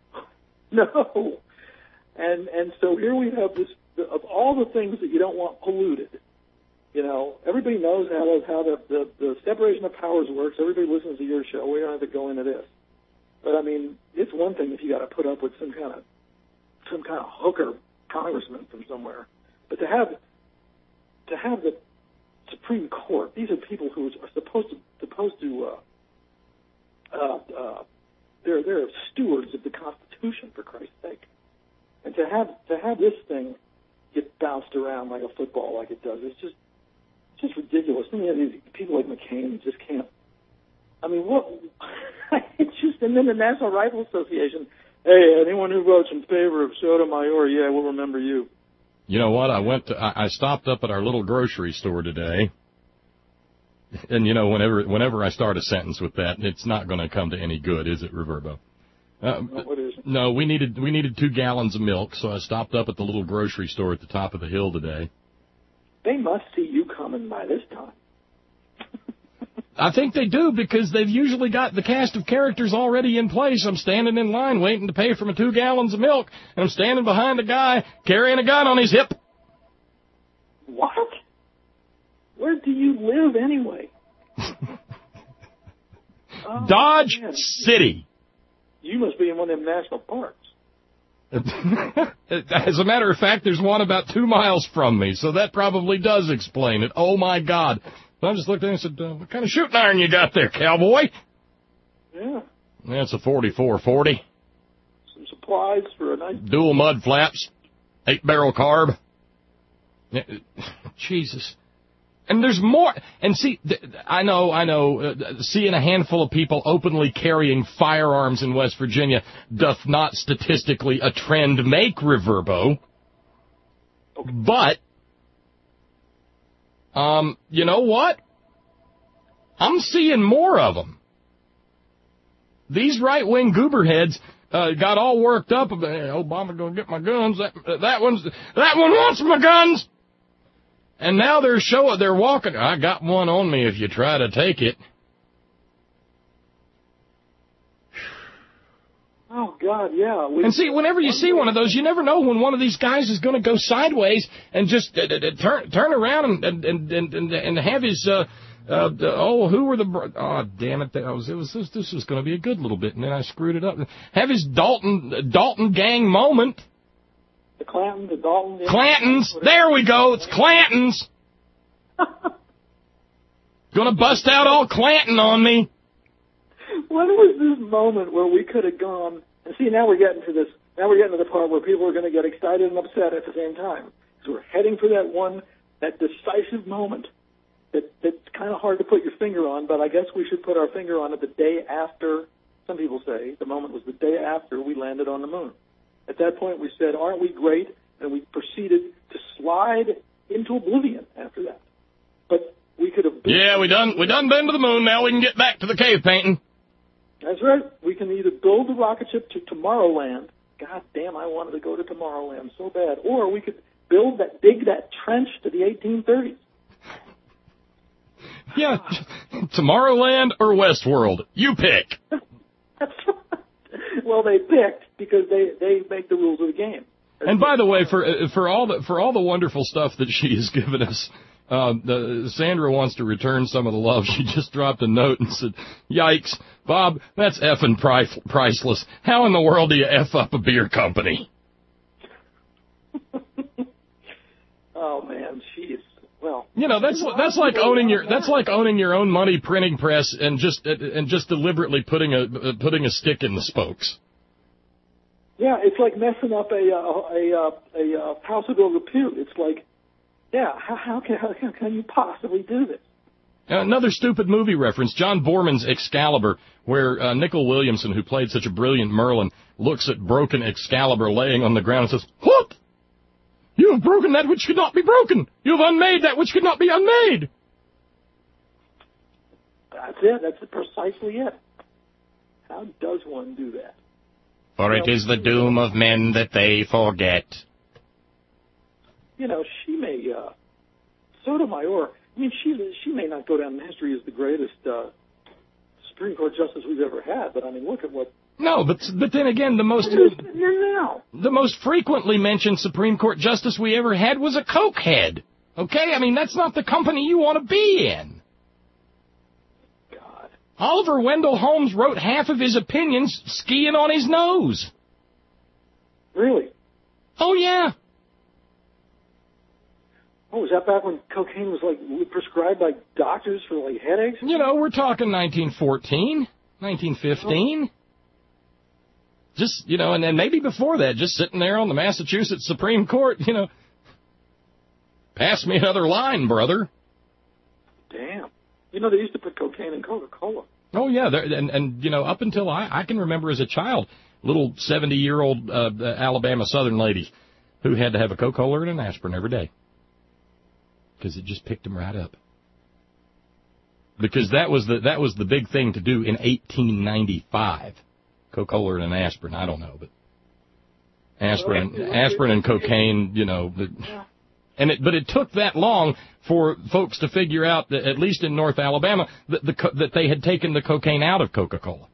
And so here we have this, of all the things that you don't want polluted, everybody knows how the separation of powers works. Everybody listens to your show. We don't have to go into this. But I mean, it's one thing if you got to put up with some kind of hooker congressman from somewhere. But to have the Supreme Court, these are people who are supposed to they're stewards of the Constitution, for Christ's sake, and to have this thing get bounced around like a football, like it does, it's just ridiculous. I mean, these people like McCain just can't. I mean, what? It's just, and then the National Rifle Association. Hey, anyone who votes in favor of Sotomayor, yeah, we'll remember you. You know what? I stopped up at our little grocery store today. And whenever I start a sentence with that, it's not going to come to any good, is it, Reverbo? What is it? No, we needed 2 gallons of milk, so I stopped up at the little grocery store at the top of the hill today. They must see you coming by this time. I think they do, because they've usually got the cast of characters already in place. I'm standing in line waiting to pay for my 2 gallons of milk, and I'm standing behind a guy carrying a gun on his hip. What? Where do you live anyway? Dodge man. City. You must be in one of them national parks. As a matter of fact, there's one about 2 miles from me, so that probably does explain it. Oh, my God. So I just looked at him and said, what kind of shooting iron you got there, cowboy? Yeah. That's a 44-40. Some supplies for a nice... Dual mud flaps. 8-barrel carb. Jesus. And there's more. And see, I know, seeing a handful of people openly carrying firearms in West Virginia doth not statistically a trend make, Reverbo. Okay. But, you know what? I'm seeing more of them. These right-wing gooberheads got all worked up about, hey, Obama gonna get my guns. That one wants my guns. And now they're walking. I got one on me if you try to take it. Oh, God, yeah. And see, whenever you see one of those, you never know when one of these guys is going to go sideways and just turn around and have his, who were the, oh, damn it, this was going to be a good little bit, and then I screwed it up. Have his Dalton gang moment. The Clanton, the Dalton. Clantons, there we go, it's Clantons. Gonna bust out all Clanton on me. When was this moment where we could have gone, and see, now we're getting to this, now we're getting to the part where people are going to get excited and upset at the same time. So we're heading for that decisive moment that's kind of hard to put your finger on, but I guess we should put our finger on it the day after, some people say, the moment was the day after we landed on the moon. At that point we said, aren't we great? And we proceeded to slide into oblivion after that. But we could have... Yeah, we done been to the moon, now we can get back to the cave painting. That's right. We can either build the rocket ship to Tomorrowland. God damn, I wanted to go to Tomorrowland so bad. Or we could dig that trench to the 1830s. Yeah, Tomorrowland or Westworld. You pick. That's right. Well, they picked because they make the rules of the game. And by the way, for all the wonderful stuff that she has given us, Sandra wants to return some of the love. She just dropped a note and said, "Yikes, Bob, that's effing priceless. How in the world do you F up a beer company?" Oh man, she's well. You know, that's like owning your own money printing press and just deliberately putting a stick in the spokes. Yeah, it's like messing up a house of ill repute. It's like, yeah, how can you possibly do this? Another stupid movie reference, John Borman's Excalibur, where Nicol Williamson, who played such a brilliant Merlin, looks at broken Excalibur laying on the ground and says, "What? You have broken that which could not be broken. You have unmade that which could not be unmade." That's it. That's precisely it. How does one do that? For it is the doom of men that they forget. You know, she may, Sotomayor, I mean, she may not go down in history as the greatest Supreme Court justice we've ever had, but I mean, look at what... No, but then again, the most frequently mentioned Supreme Court justice we ever had was a cokehead. Okay? I mean, that's not the company you want to be in. God. Oliver Wendell Holmes wrote half of his opinions skiing on his nose. Really? Oh, yeah. Oh, was that back when cocaine was, like, prescribed by doctors for, like, headaches? You know, we're talking 1914, 1915. Just, you know, and then maybe before that, just sitting there on the Massachusetts Supreme Court, you know, pass me another line, brother. Damn. You know, they used to put cocaine in Coca-Cola. Oh, yeah, and you know, up until I can remember as a child, little 70-year-old Alabama Southern lady who had to have a Coca-Cola and an aspirin every day because it just picked them right up. Because that was the big thing to do in 1895. Coca-Cola and an aspirin, I don't know, but aspirin and cocaine, you know. But it took that long for folks to figure out that, at least in North Alabama, that they had taken the cocaine out of Coca-Cola.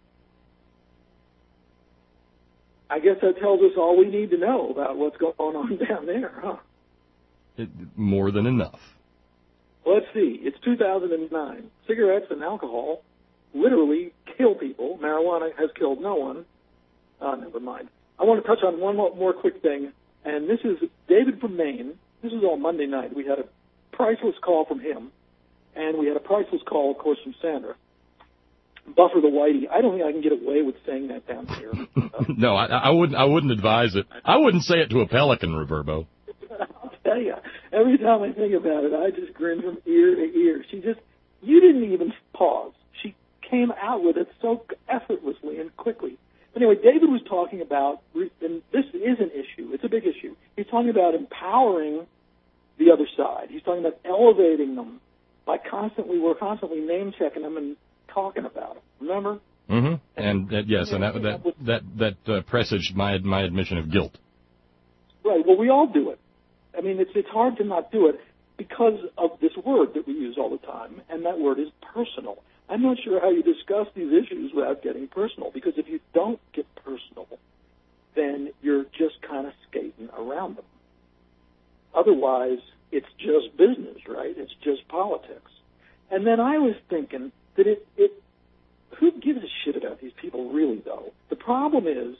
I guess that tells us all we need to know about what's going on down there, huh? More than enough. Let's see. It's 2009. Cigarettes and alcohol literally kill people. Marijuana has killed no one. Never mind. I want to touch on one more quick thing, and this is David from Maine. This was on Monday night. We had a priceless call from him, and we had a priceless call, of course, from Sandra. Buffer the Whitey. I don't think I can get away with saying that down here. No, I wouldn't advise it. I wouldn't say it to a pelican, Reverbo. I'll tell you, every time I think about it, I just grin from ear to ear. You didn't even pause. She came out with it so effortlessly and quickly. Anyway, David was talking about, and this is an issue, it's a big issue, he's talking about empowering the other side. He's talking about elevating them by we're constantly name-checking them and talking about them. Remember? Mm-hmm. And yes, and that presaged my admission of guilt. Right, well, we all do it. I mean, it's hard to not do it because of this word that we use all the time, and that word is personal. I'm not sure how you discuss these issues without getting personal, because if you don't get personal, then you're just kind of skating around them. Otherwise, it's just business, right? It's just politics. And then I was thinking that who gives a shit about these people really, though? The problem isn't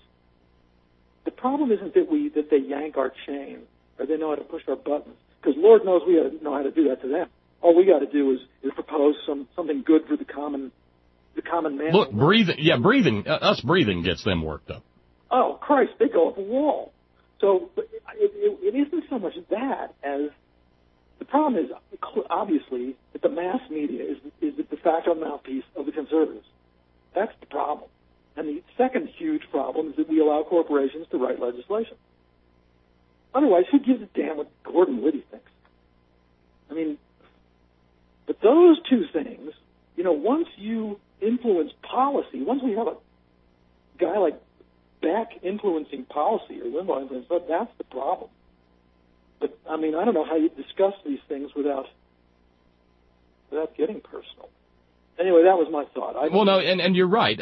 that they yank our chain or they know how to push our buttons, because Lord knows we know how to do that to them. All we got to do is propose something good for the common man. Look, breathing gets them worked up. Oh, Christ, they go up a wall. So it isn't so much that as the problem is, obviously, that the mass media is the de facto mouthpiece of the conservatives. That's the problem. And the second huge problem is that we allow corporations to write legislation. Otherwise, who gives a damn what Gordon Liddy thinks? I mean, but those two things, once you influence policy, once we have a guy like Beck influencing policy or Limbaugh influencing, that's the problem. But, I mean, I don't know how you discuss these things without getting personal. Anyway, that was my thought. Well, no, and you're right.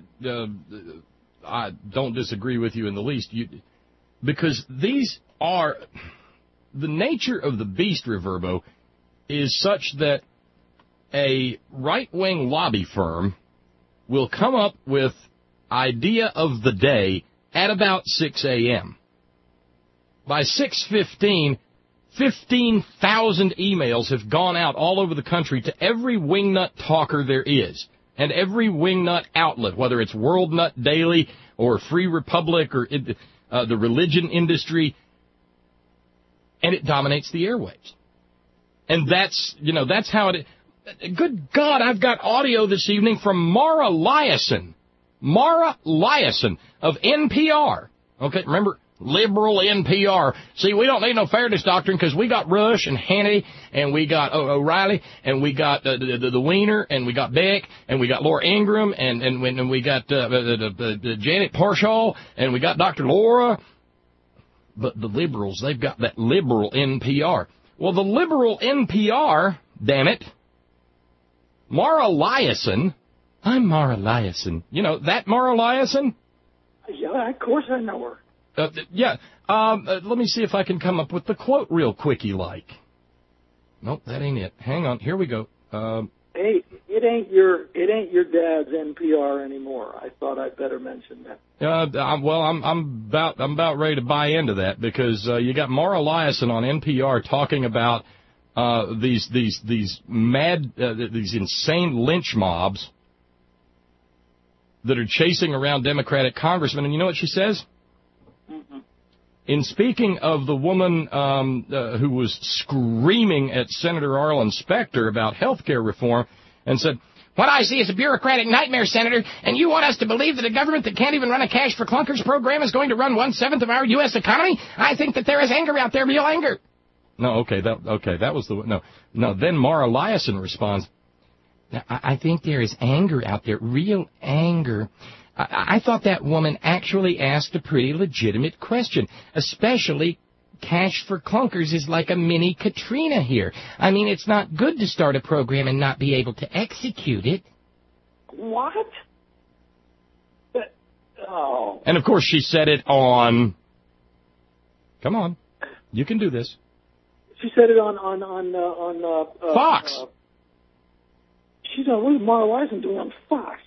I don't disagree with you in the least. Because these are the nature of the beast, Reverbo, is such that a right-wing lobby firm will come up with idea of the day at about 6 a.m. By 6:15, 15,000 emails have gone out all over the country to every wingnut talker there is, and every wingnut outlet, whether it's World Nut Daily or Free Republic or the religion industry, and it dominates the airwaves. And that's how it is. Good God, I've got audio this evening from Mara Liasson. Mara Liasson of NPR. Okay, remember, liberal NPR. See, we don't need no fairness doctrine because we got Rush and Hannity, and we got O'Reilly, and we got the Wiener, and we got Beck, and we got Laura Ingraham, and we got Janet Parshall, and we got Dr. Laura. But the liberals, they've got that liberal NPR. Well, the liberal NPR, damn it, Mara Liasson. I'm Mara Liasson. You know that Mara Liasson? Yeah, of course I know her. Let me see if I can come up with the quote real quickie-like. Nope, that ain't it. Hang on, here we go. Hey, it ain't your dad's NPR anymore. I thought I'd better mention that. I'm about ready to buy into that because you got Mara Liasson on NPR talking about these insane lynch mobs that are chasing around Democratic congressmen, and you know what she says? Mm-hmm. In speaking of the woman who was screaming at Senator Arlen Specter about health care reform and said, "What I see is a bureaucratic nightmare, Senator, and you want us to believe that a government that can't even run a cash for clunkers program is going to run 1/7 of our U.S. economy? I think that there is anger out there, real anger." No, that was the no. Then Mara Liasson responds, I think there is anger out there, real anger. I thought that woman actually asked a pretty legitimate question, especially cash for clunkers is like a mini Katrina here. I mean, it's not good to start a program and not be able to execute it. What? Oh. And, of course, she said it on... Come on. You can do this. She said it on Fox. She's on, what is Mara Liasson doing on Fox?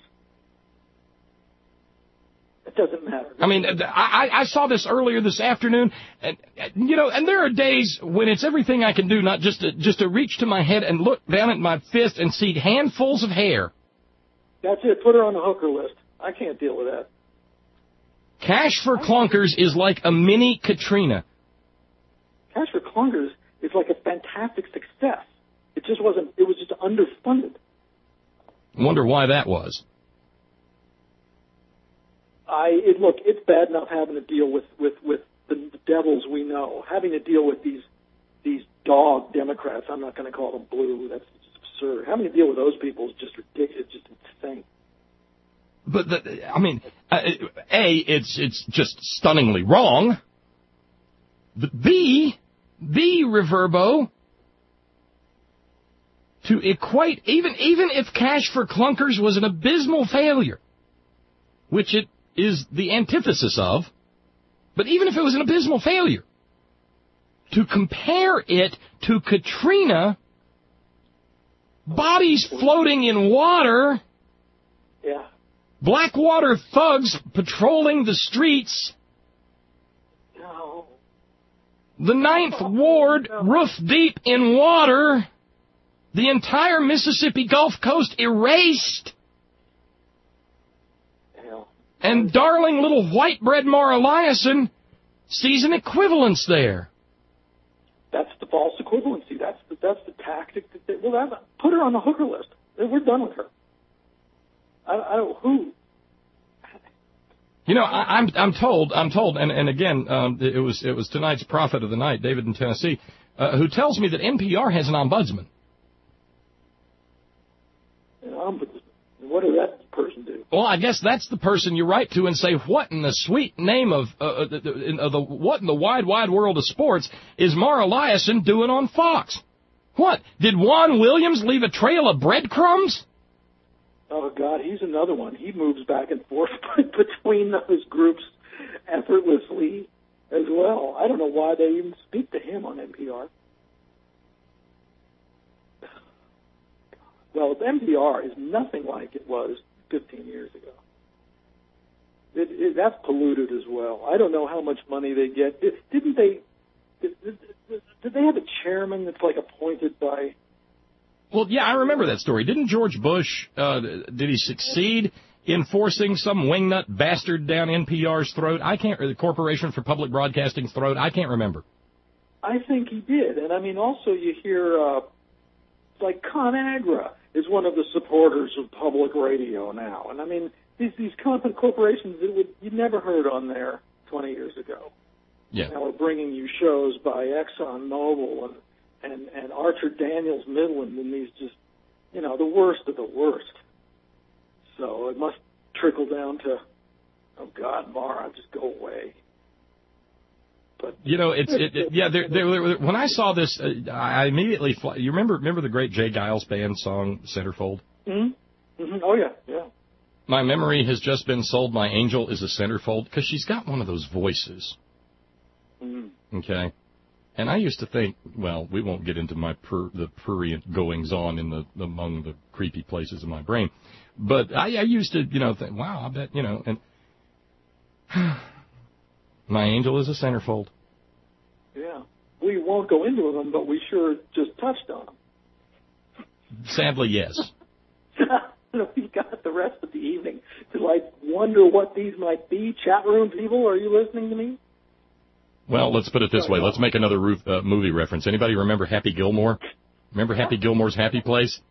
It doesn't matter. I mean, I saw this earlier this afternoon, and and there are days when it's everything I can do, not just to reach to my head and look down at my fist and see handfuls of hair. That's it. Put her on the hooker list. I can't deal with that. Cash for clunkers is like a mini Katrina. Cash for clunkers is like a fantastic success. It just wasn't. It was just underfunded. Wonder why that was. Look, it's bad enough having to deal with the devils we know, having to deal with these dog Democrats. I'm not going to call them blue. That's just absurd. Having to deal with those people is just ridiculous, just insane. But it's just stunningly wrong. But B, Reverbo, to equate, even if Cash for Clunkers was an abysmal failure, which it is the antithesis of, but even if it was an abysmal failure, to compare it to Katrina, bodies floating in water, Yeah. Blackwater thugs patrolling the streets, No. the Ninth Ward roof deep in water, the entire Mississippi Gulf Coast erased, Hell. and darling little white bread Mara Eliason sees an equivalence there. That's the false equivalency. That's the tactic. Put her on the hooker list. We're done with her. I don't who. You know, I'm told, and again, it was tonight's prophet of the night, David in Tennessee, who tells me that NPR has an ombudsman. What does that person do? Well, I guess that's the person you write to and say, what in the sweet name of what in the wide world of sports is Mara Eliason doing on Fox? What? Did Juan Williams leave a trail of breadcrumbs? Oh, God, he's another one. He moves back and forth between those groups effortlessly as well. I don't know why they even speak to him on NPR. Well, NPR is nothing like it was 15 years ago. That's polluted as well. I don't know how much money they get. Did they have a chairman that's like appointed by... Well, yeah, I remember that story. Didn't George Bush, did he succeed in forcing some wingnut bastard down NPR's throat? Or the Corporation for Public Broadcasting's throat? I can't remember. I think he did. And, I mean, also you hear, like ConAgra is one of the supporters of public radio now. And, I mean, these corporations that you never heard on there 20 years ago. Yeah. Now are bringing you shows by ExxonMobil and Archer Daniels Midland and these just, the worst of the worst. So it must trickle down to, oh God, Mara, just go away. But when I saw this, I immediately, you remember the great Jay Giles Band song, Centerfold? Mm-hmm. Mm-hmm. Oh, yeah. My memory has just been sold, my angel is a centerfold, because she's got one of those voices. Mm-hmm. Okay? And I used to think, well, we won't get into the prurient goings-on among the creepy places in my brain, but I used to, think, wow, I bet, and my angel is a centerfold. Yeah. We won't go into them, but we sure just touched on them. Sadly, yes. We got the rest of the evening to, wonder what these might be. Chat room people, are you listening to me? Well, let's put it this way. Let's make another movie reference. Anybody remember Happy Gilmore? Remember Happy Gilmore's Happy Place?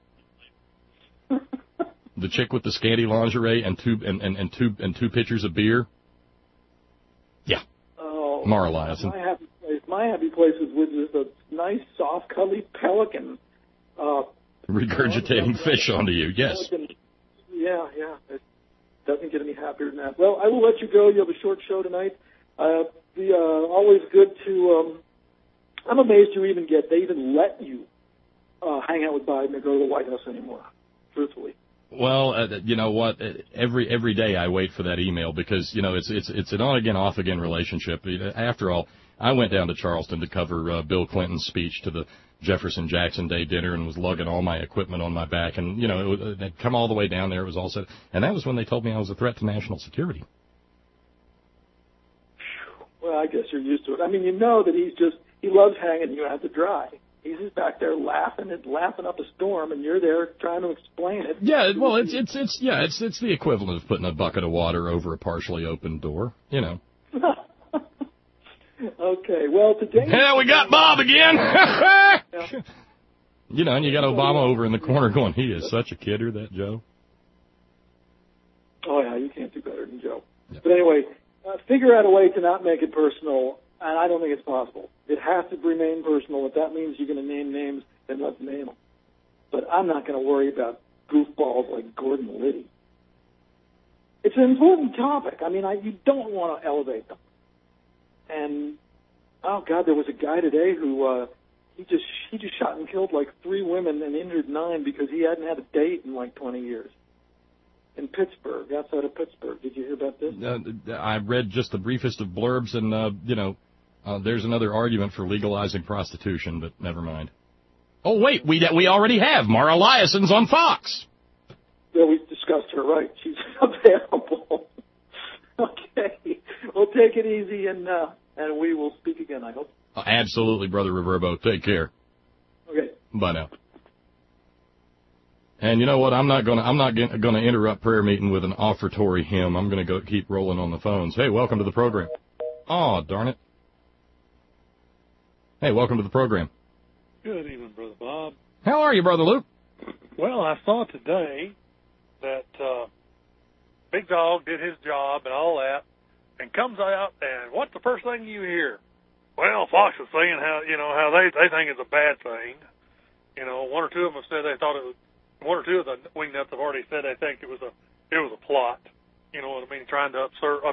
The chick with the scanty lingerie and two pitchers of beer? Yeah. Oh. Mara Eliason. My happy place is with just a nice, soft, cuddly pelican. Regurgitating fish onto you, yes. Pelican. Yeah. It doesn't get any happier than that. Well, I will let you go. You have a short show tonight. Always good to, I'm amazed they even let you hang out with Biden or go to the White House anymore, truthfully. Well, you know what? Every day I wait for that email because, it's an on-again, off-again relationship. After all, I went down to Charleston to cover Bill Clinton's speech to the Jefferson-Jackson Day dinner and was lugging all my equipment on my back. And, it had come all the way down there. It was all set. And that was when they told me I was a threat to national security. Well, I guess you're used to it. I mean, that he loves hanging you out to dry. He's just back there laughing up a storm, and you're there trying to explain it. Yeah, well, it's the equivalent of putting a bucket of water over a partially open door, Okay, well, today... Yeah, we got Bob again! Yeah. And you got Obama over in the corner going, he is such a kidder, that Joe. Oh, yeah, you can't do better than Joe. Yeah. But anyway, figure out a way to not make it personal, and I don't think it's possible. It has to remain personal. If that means you're going to name names, then let's name them. But I'm not going to worry about goofballs like Gordon Liddy. It's an important topic. I mean, you don't want to elevate them. And, oh, God, there was a guy today who he just shot and killed like 3 women and injured 9 because he hadn't had a date in like 20 years. In Pittsburgh, outside of Pittsburgh. Did you hear about this? I read just the briefest of blurbs, and, there's another argument for legalizing prostitution, but never mind. Oh, wait, we already have Mara Eliason's on Fox. Yeah, we discussed her, right. She's available. Okay. Well, take it easy, and we will speak again, I hope. Absolutely, Brother Reverbo. Take care. Okay. Bye now. And you know what? I'm not gonna interrupt prayer meeting with an offertory hymn. I'm gonna go keep rolling on the phones. Hey, welcome to the program. Oh, darn it. Hey, welcome to the program. Good evening, Brother Bob. How are you, Brother Luke? Well, I saw today that Big Dog did his job and all that, and comes out, and what's the first thing you hear? Well, Fox is saying how they think it's a bad thing. You know, 1 or 2 of them have said they thought it was. 1 or 2 of the wingnuts have already said they think it was a plot. You know what I mean? Trying to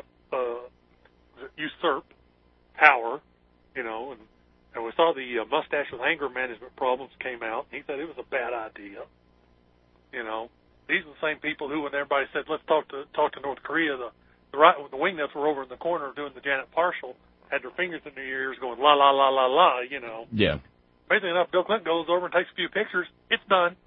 usurp power. You know, and we saw the mustache with anger management problems came out. And he said it was a bad idea. You know, these are the same people who, when everybody said let's talk to North Korea, the wingnuts were over in the corner doing the Janet Parshall, had their fingers in their ears going la la la la la. You know. Yeah. Amazing enough, Bill Clinton goes over and takes a few pictures. It's done.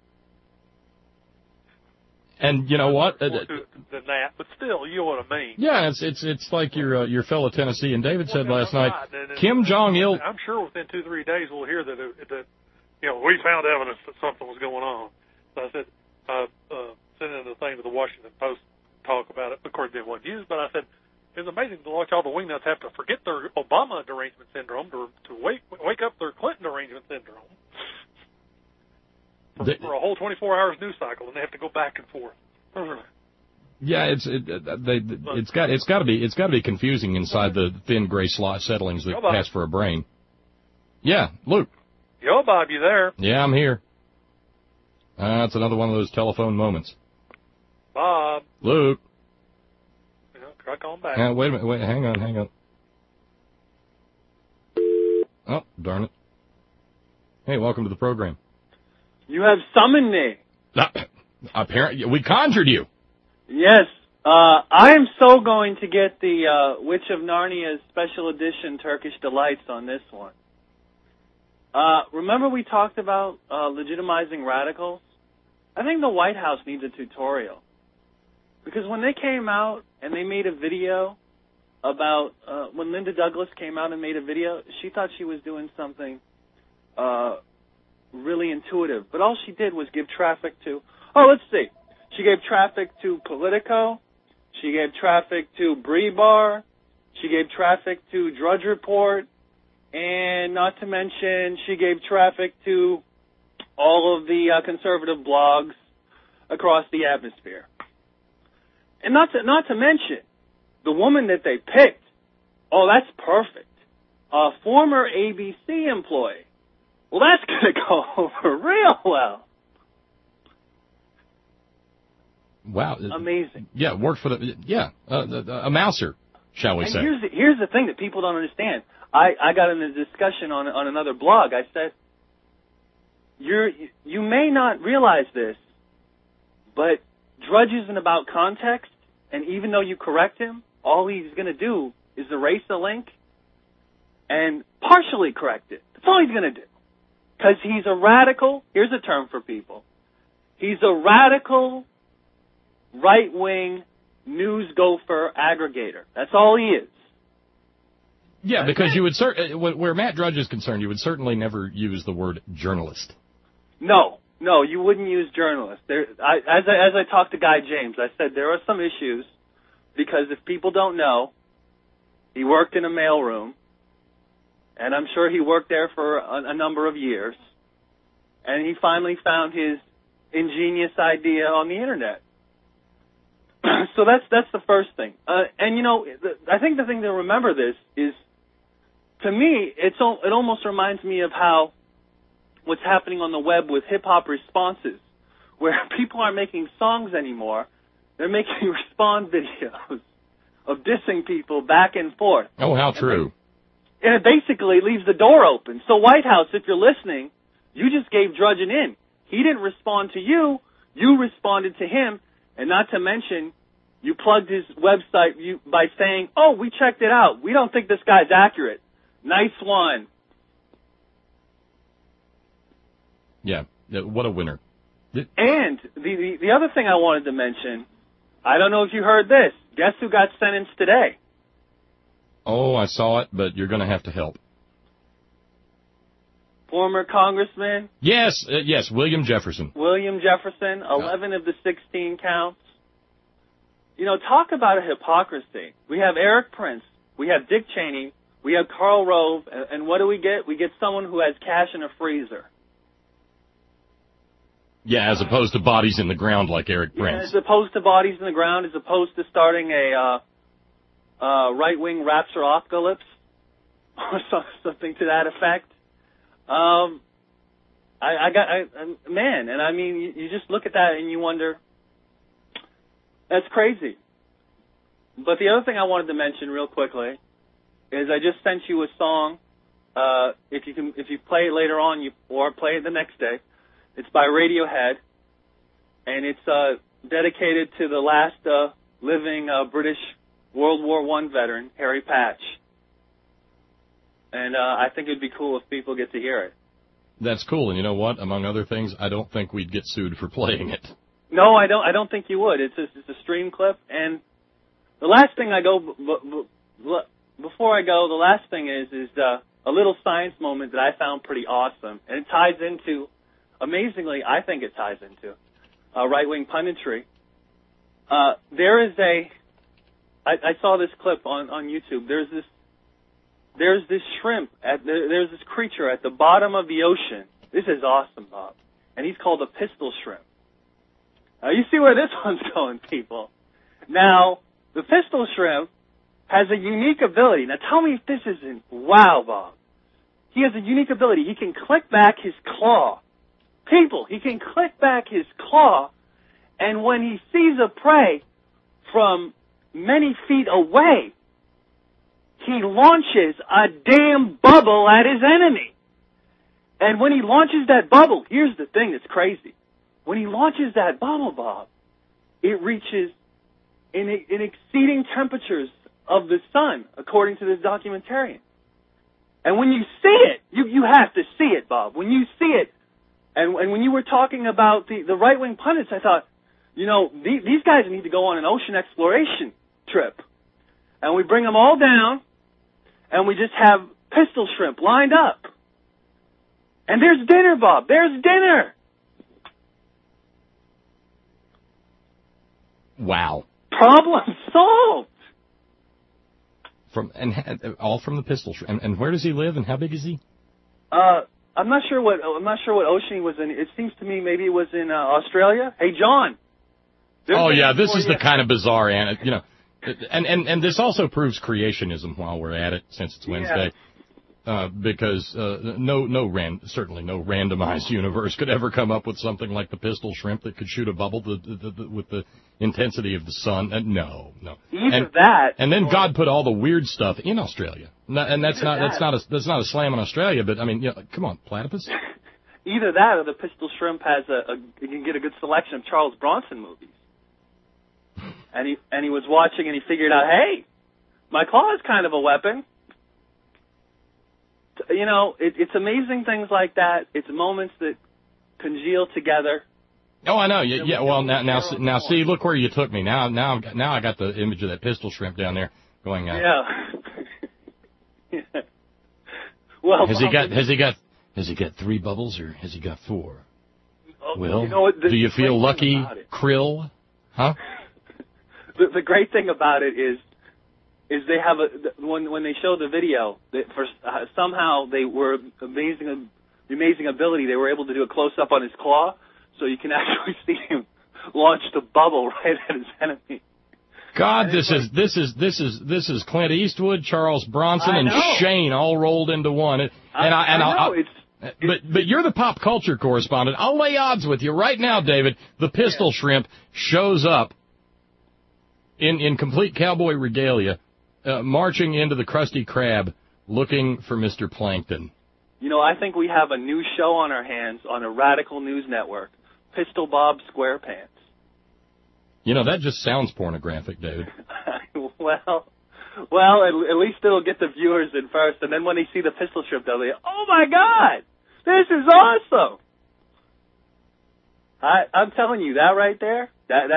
And you know what? Than that, but still, you know what I mean. Yeah, it's like your fellow Tennessean David said last night. Kim Jong-il. I'm sure within 2-3 days we'll hear that we found evidence that something was going on. So I said, sent in the thing to the Washington Post to talk about it. Of course, it wasn't used, but I said it's amazing to watch all the wingnuts have to forget their Obama derangement syndrome to wake up their Clinton derangement syndrome. For a whole 24 hours news cycle, and they have to go back and forth. Yeah, it's got to be confusing inside the thin gray slot settlings that pass for a brain. Yeah, Luke. Yo, Bob, you there? Yeah, I'm here. That's another one of those telephone moments. Bob. Luke. Try calling back. Wait a minute. Hang on. Oh, darn it. Hey, welcome to the program. You have summoned me. Apparently, we conjured you. Yes. I am so going to get the Witch of Narnia's special edition Turkish Delights on this one. Remember we talked about legitimizing radicals? I think the White House needs a tutorial. Because when they came out and they made a video about, when Linda Douglas came out and made a video, she thought she was doing something really intuitive. But all she did was give traffic to, let's see. She gave traffic to Politico. She gave traffic to Breitbart. She gave traffic to Drudge Report. And not to mention, she gave traffic to all of the conservative blogs across the atmosphere. And not to mention, the woman that they picked, that's perfect. A former ABC employee. Well, that's going to go over real well. Wow. Amazing. Yeah, worked for a mouser, shall we say. Here's the thing that people don't understand. I got in a discussion on another blog. I said, you may not realize this, but Drudge isn't about context, and even though you correct him, all he's going to do is erase the link and partially correct it. That's all he's going to do. Because he's a radical, here's a term for people, he's a radical right-wing news gopher aggregator. That's all he is. Yeah, because you would where Matt Drudge is concerned, you would certainly never use the word journalist. No, you wouldn't use journalist. As I talked to Guy James, I said there are some issues because if people don't know, he worked in a mailroom, and I'm sure he worked there for a number of years, and he finally found his ingenious idea on the internet. So that's the first thing. And I think the thing to remember this is, to me, it almost reminds me of how what's happening on the web with hip-hop responses, where people aren't making songs anymore. They're making respond videos of dissing people back and forth. Oh, how true. And it basically leaves the door open. So White House, if you're listening, you just gave Drudge an in. He didn't respond to you. You responded to him. And not to mention, you plugged his website by saying, oh, we checked it out. We don't think this guy's accurate. Nice one. Yeah, what a winner. And the other thing I wanted to mention, I don't know if you heard this. Guess who got sentenced today? Oh, I saw it, but you're going to have to help. Former Congressman? Yes, William Jefferson. William Jefferson, 11 of the 16 counts. You know, talk about a hypocrisy. We have Eric Prince, we have Dick Cheney, we have Karl Rove, and what do we get? We get someone who has cash in a freezer. Yeah, as opposed to bodies in the ground like Eric Prince. As opposed to bodies in the ground, as opposed to starting a right-wing rapture-apocalypse, or something to that effect. Man, and I mean, you just look at that and you wonder, that's crazy. But the other thing I wanted to mention real quickly is I just sent you a song. If you play it later on, or play it the next day. It's by Radiohead, and it's dedicated to the last living British World War I veteran, Harry Patch. And I think it'd be cool if people get to hear it. That's cool, and you know what? Among other things, I don't think we'd get sued for playing it. No, I don't think you would. It's a stream clip, and the last thing before I go, the last thing is a little science moment that I found pretty awesome, and it ties into, amazingly, I think it ties into right-wing punditry. There is I saw this clip on YouTube. There's this shrimp, there's this creature at the bottom of the ocean. This is awesome, Bob. And he's called a pistol shrimp. Now, you see where this one's going, people. Now, the pistol shrimp has a unique ability. Now, tell me if this isn't wow, Bob. He has a unique ability. He can click back his claw. People, he can click back his claw, and when he sees a prey from many feet away, he launches a damn bubble at his enemy. And when he launches that bubble, here's the thing that's crazy. When he launches that bubble, Bob, it reaches in exceeding temperatures of the sun, according to this documentarian. And when you see it, you have to see it, Bob. When you see it, and when you were talking about the right-wing pundits, I thought, you know, these guys need to go on an ocean exploration trip. And we bring them all down, and we just have pistol shrimp lined up. And there's dinner, Bob. There's dinner. Wow. Problem solved. All from the pistol shrimp. And where does he live, and how big is he? I'm not sure what ocean he was in. It seems to me maybe it was in Australia. Hey, John. Oh yeah, this is the kind of bizarre, you know, and this also proves creationism while we're at it, since it's Wednesday. Because certainly no randomized universe could ever come up with something like the pistol shrimp that could shoot a bubble with the intensity of the sun. No. And then God put all the weird stuff in Australia. And that's not a slam on Australia, but I mean, you know, come on, platypus. Either that or the pistol shrimp has you can get a good selection of Charles Bronson movies. And he was watching and he figured out, hey, my claw is kind of a weapon. You know, it's amazing things like that. It's moments that congeal together. Oh, I know. Yeah. Well, now, see, look where you took me. Now I got the image of that pistol shrimp down there going out. Yeah. Well, has he got 3 bubbles or has he got 4? Well, you know what, do you feel lucky, Krill? Huh? The great thing about it is they have when they show the video, somehow they were amazing ability. They were able to do a close up on his claw, so you can actually see him launch the bubble right at his enemy. God, this is Clint Eastwood, Charles Bronson, and Shane all rolled into one. But you're the pop culture correspondent. I'll lay odds with you right now, David. The pistol shrimp shows up in complete cowboy regalia, marching into the Krusty Krab looking for Mr. Plankton. You know, I think we have a new show on our hands on a radical news network, Pistol Bob SquarePants. You know, that just sounds pornographic, David. Well, at least it'll get the viewers in first, and then when they see the pistol strip, they'll be, oh my God, this is awesome. I'm telling you, that right there,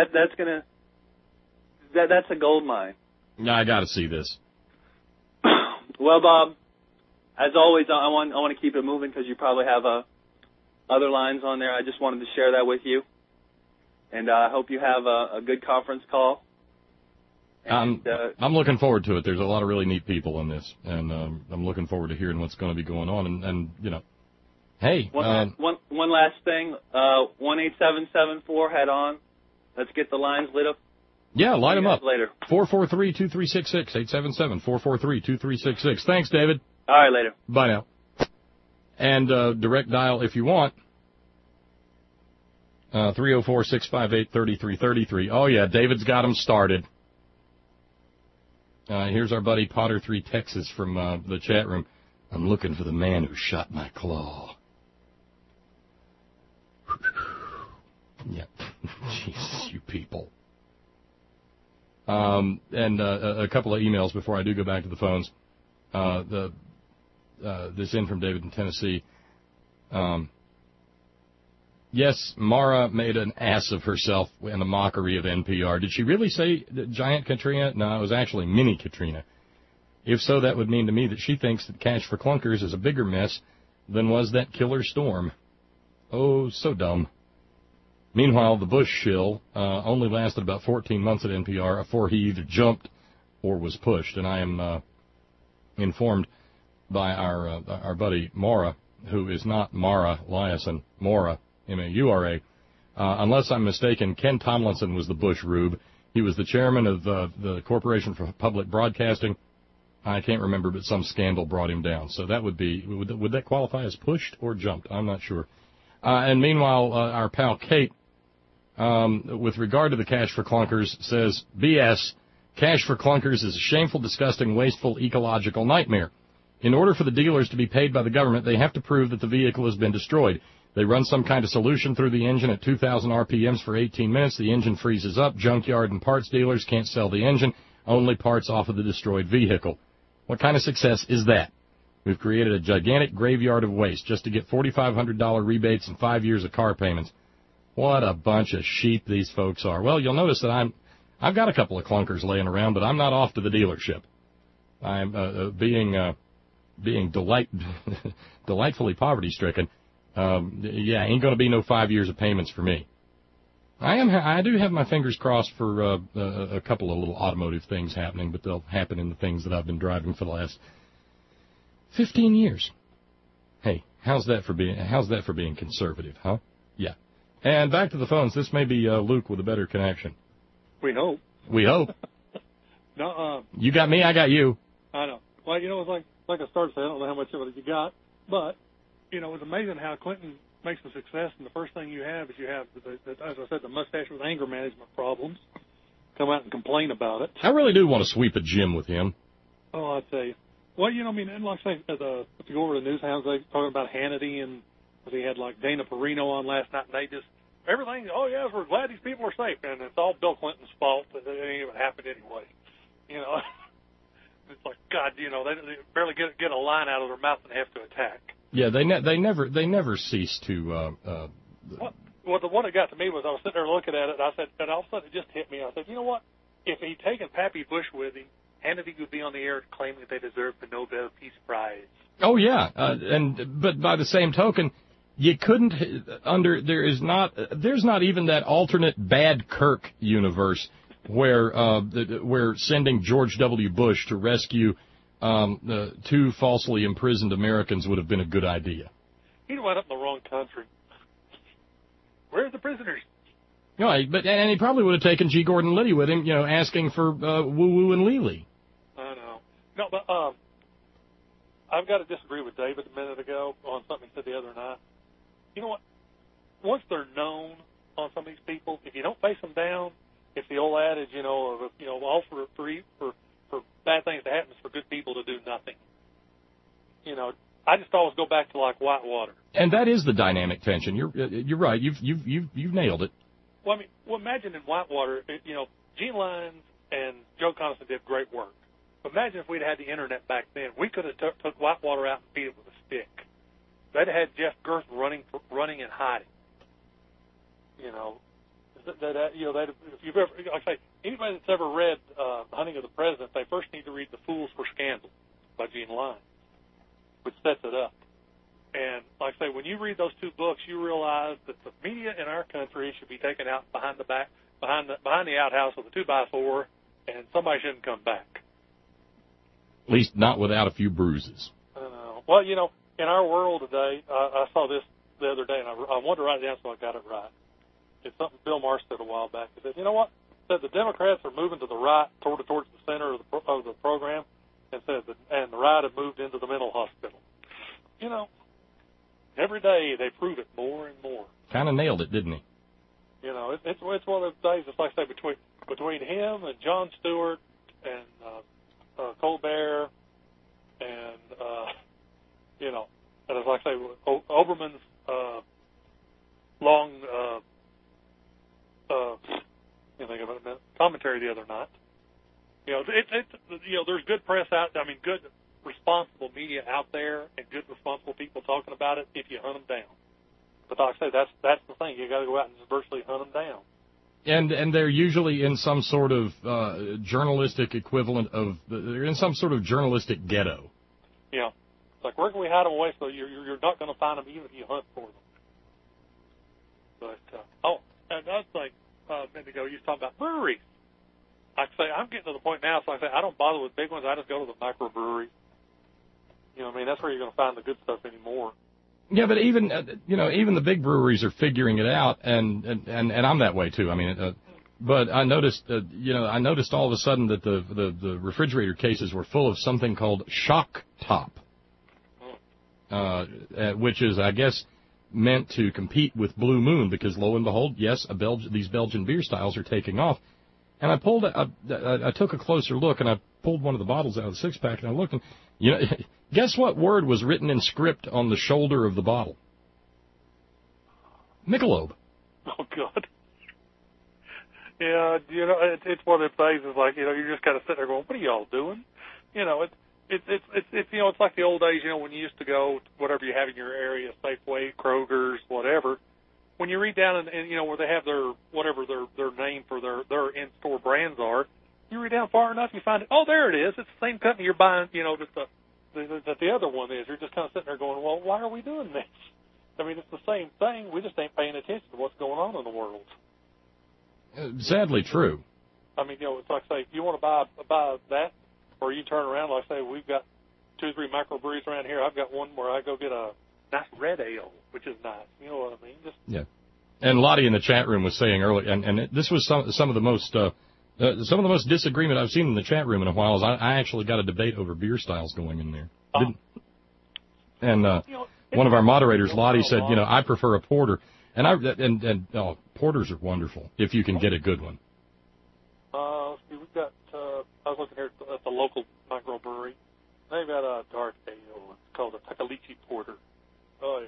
that's a gold mine. No, I got to see this. Well, Bob, as always, I want to keep it moving because you probably have other lines on there. I just wanted to share that with you, and I hope you have a good conference call. And, I'm looking forward to it. There's a lot of really neat people in this, and I'm looking forward to hearing what's going to be going on. And you know, hey, one last thing, 18774, head on. Let's get the lines lit up. Yeah, light them up. Later. 443-2366, 877-443-2366. Thanks, David. All right, later. Bye now. And direct dial if you want. 304-658-3333. Oh, yeah, David's got them started. Here's our buddy Potter3 Texas from the chat room. I'm looking for the man who shot my claw. Yeah. Jesus, you people. And a couple of emails before I do go back to the phones. This in from David in Tennessee. Yes, Mara made an ass of herself in the mockery of NPR. Did she really say Giant Katrina? No, it was actually Mini Katrina. If so, that would mean to me that she thinks that Cash for Clunkers is a bigger mess than was that killer storm. Oh, so dumb. Meanwhile, the Bush shill only lasted about 14 months at NPR before he either jumped or was pushed. And I am informed by our buddy Maura, who is not Mara Liasson, Maura, M-A-U-R-A. Unless I'm mistaken, Ken Tomlinson was the Bush rube. He was the chairman of the Corporation for Public Broadcasting. I can't remember, but some scandal brought him down. So that would that qualify as pushed or jumped? I'm not sure. And meanwhile, our pal Kate, with regard to the Cash for Clunkers, says, BS, Cash for Clunkers is a shameful, disgusting, wasteful, ecological nightmare. In order for the dealers to be paid by the government, they have to prove that the vehicle has been destroyed. They run some kind of solution through the engine at 2,000 RPMs for 18 minutes. The engine freezes up. Junkyard and parts dealers can't sell the engine, only parts off of the destroyed vehicle. What kind of success is that? We've created a gigantic graveyard of waste just to get $4,500 rebates and 5 years of car payments. What a bunch of sheep these folks are. Well, you'll notice that I've got a couple of clunkers laying around, but I'm not off to the dealership. I'm being delightfully poverty-stricken. Ain't going to be no 5 years of payments for me. I do have my fingers crossed for a couple of little automotive things happening, but they'll happen in the things that I've been driving for the last 15 years. Hey, how's that for being conservative, huh? Yeah. And back to the phones. This may be Luke with a better connection. We hope. We hope. No. You got me, I got you. I know. Well, you know, it's like I started saying, I don't know how much of it you got, but, you know, it's amazing how Clinton makes a success, and the first thing you have is as I said, the mustache with anger management problems. Come out and complain about it. I really do want to sweep a gym with him. Oh, I tell you. Well, you know, I mean, and like I say, if you go over to the news hounds, they talking about Hannity, and he had like Dana Perino on last night, and they just everything. Oh yes, we're glad these people are safe, and it's all Bill Clinton's fault. It ain't even happened anyway. You know, it's like God. You know, they barely get a line out of their mouth and have to attack. Yeah, they never cease to. Well, the one that got to me was I was sitting there looking at it, and I said, and all of a sudden it just hit me. I said, you know what? If he'd taken Pappy Bush with him, Hannity would be on the air claiming that they deserved the Nobel Peace Prize. Oh yeah, but by the same token, you couldn't there's not even that alternate bad Kirk universe where sending George W. Bush to rescue 2 falsely imprisoned Americans would have been a good idea. He went up in the wrong country. Where's the prisoners? No, and he probably would have taken G. Gordon Liddy with him, you know, asking for Woo Woo and Lily. I know. No, but I've got to disagree with David a minute ago on something he said the other night. You know what? Once they're known on some of these people, if you don't face them down, it's the old adage, all for bad things to happen is for good people to do nothing. You know, I just always go back to like Whitewater. And that is the dynamic tension. You're right. You've nailed it. Well, I mean, imagine in Whitewater, you know, Gene Lyons and Joe Coniston did great work. But imagine if we'd had the internet back then. We could have took Whitewater out and beat it with a stick. They'd have had Jeff Girth running and hiding. You know, if you've ever, like I say, anybody that's ever read Hunting of the President, they first need to read The Fools for Scandal by Gene Lyons, which sets it up. And like I say, when you read those two books, you realize that the media in our country should be taken out behind the outhouse with a 2x4, and somebody shouldn't come back. At least not without a few bruises. Well, you know, in our world today, I saw this the other day, and I wanted to write it down so I got it right. It's something Bill Maher said a while back. He said, you know what? He said the Democrats are moving to the right, towards the center of the program, and the right have moved into the mental hospital. You know, every day they prove it more and more. Kind of nailed it, didn't he? You know, it's one of those days. It's like I say between him and Jon Stewart and Colbert and you know, and it's like I say Oberman's long think of it, commentary the other night. You know, there's good press out. I mean, good responsible media out there and good responsible people talking about it if you hunt them down. But like I say, that's the thing. You got to go out and just virtually hunt them down. And they're usually in some sort of journalistic equivalent of they're in some sort of journalistic ghetto. Yeah, it's like where can we hide them away so you're not going to find them even if you hunt for them. But another thing, a minute ago you was talking about breweries. Like I say, I'm getting to the point now, so I say I don't bother with big ones. I just go to the microbreweries. You know what I mean? That's where you're going to find the good stuff anymore. Yeah, but even even the big breweries are figuring it out, and I'm that way too. I mean, but I noticed all of a sudden that the refrigerator cases were full of something called Shock Top, which is, I guess, meant to compete with Blue Moon because lo and behold, yes, these Belgian beer styles are taking off. And I took a closer look, and I pulled one of the bottles out of the six-pack, and I looked, and guess what word was written in script on the shoulder of the bottle? Michelob. Oh, God. Yeah, it's one of the things. It's like, you're just kind of sitting there going, what are y'all doing? It's like the old days, when you used to go, whatever you have in your area, Safeway, Kroger's, whatever. When you read down and where they have their whatever their name for their in-store brands are, you read down far enough, you find it. Oh, there it is. It's the same company you're buying. That the other one is. You're just kind of sitting there going, well, why are we doing this? I mean, it's the same thing. We just ain't paying attention to what's going on in the world. Sadly true. I mean, it's like say, if you want to buy that, or you turn around, like say, we've got 2 or 3 microbreweries around here. I've got one where I go get a nice red ale, which is nice. You know what I mean? Yeah. And Lottie in the chat room was saying earlier, and this was some of the most disagreement I've seen in the chat room in a while. Is I actually got a debate over beer styles going in there. One of our moderators, Lottie, said, I prefer a porter, and porters are wonderful if you can get a good one. We've got. I was looking here at the local microbrewery. They've got a dark ale. It's called a Takalichi Porter. Oh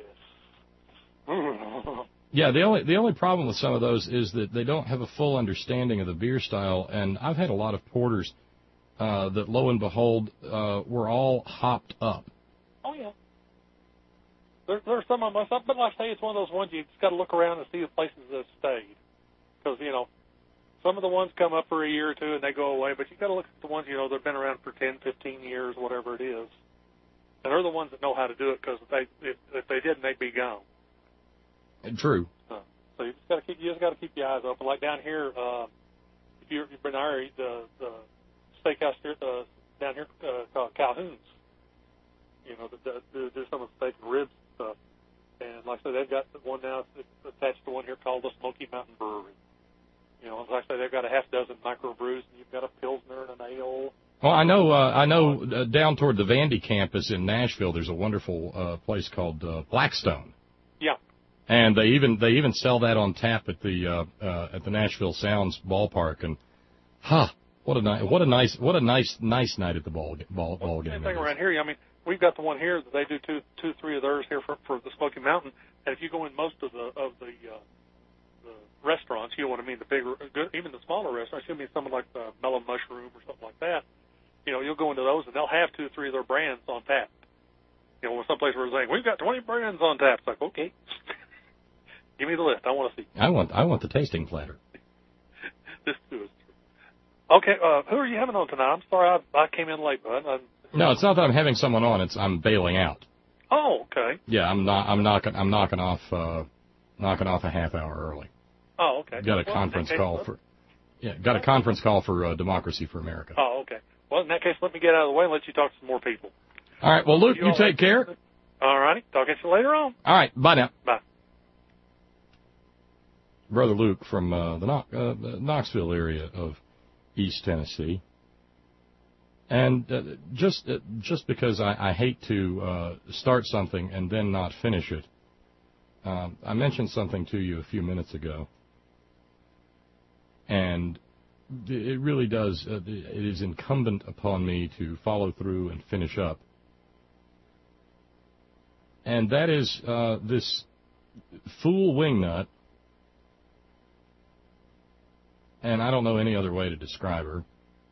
yes. Yeah, the only problem with some of those is that they don't have a full understanding of the beer style, and I've had a lot of porters that, lo and behold, were all hopped up. Oh yeah. There's some of them, but like I say, it's one of those ones you just got to look around and see the places that have stayed, because some of the ones come up for a year or two and they go away, but you got to look at the ones that've been around for 10, 15 years, whatever it is, and they're the ones that know how to do it, because if they didn't, they'd be gone. True. So you just got to keep your eyes open. Like down here, if you've been there, the steakhouse here, down here called Calhoun's. There's some of the steak and ribs stuff, and like I said, they've got one now attached to one here called the Smoky Mountain Brewery. Like I say, they've got a half dozen microbrews, and you've got a Pilsner and an ale. Well, I know down toward the Vandy campus in Nashville, there's a wonderful place called Blackstone. Yeah. And they even sell that on tap at the Nashville Sounds ballpark, and what a nice night at the ball game. Same thing around here. I mean, we've got the one here that they do two, 3 of theirs here for the Smoky Mountain. And if you go in most of the restaurants, you know what I mean, the bigger, even the smaller restaurants, you'll mean something like the Mellow Mushroom or something like that. You know, you'll go into those and they'll have 2 or 3 of their brands on tap. You know, someplace where they're saying, we've got 20 brands on tap. It's like, okay, give me the list. I want to see. I want the tasting platter. This too is true. Okay, who are you having on tonight? I'm sorry, I came in late, bud. No, it's not that I'm having someone on. I'm bailing out. Oh, okay. Yeah, I'm knocking off a half hour early. Oh, okay. Got a conference call for Democracy for America. Oh, okay. Well, in that case, let me get out of the way and let you talk to some more people. All right. Well, Luke, you take care. All righty. Talk to you later on. All right. Bye now. Bye. Brother Luke from the Knoxville area of East Tennessee. And just because I hate to start something and then not finish it, I mentioned something to you a few minutes ago. And it really does, it is incumbent upon me to follow through and finish up. And that is this fool wingnut, and I don't know any other way to describe her.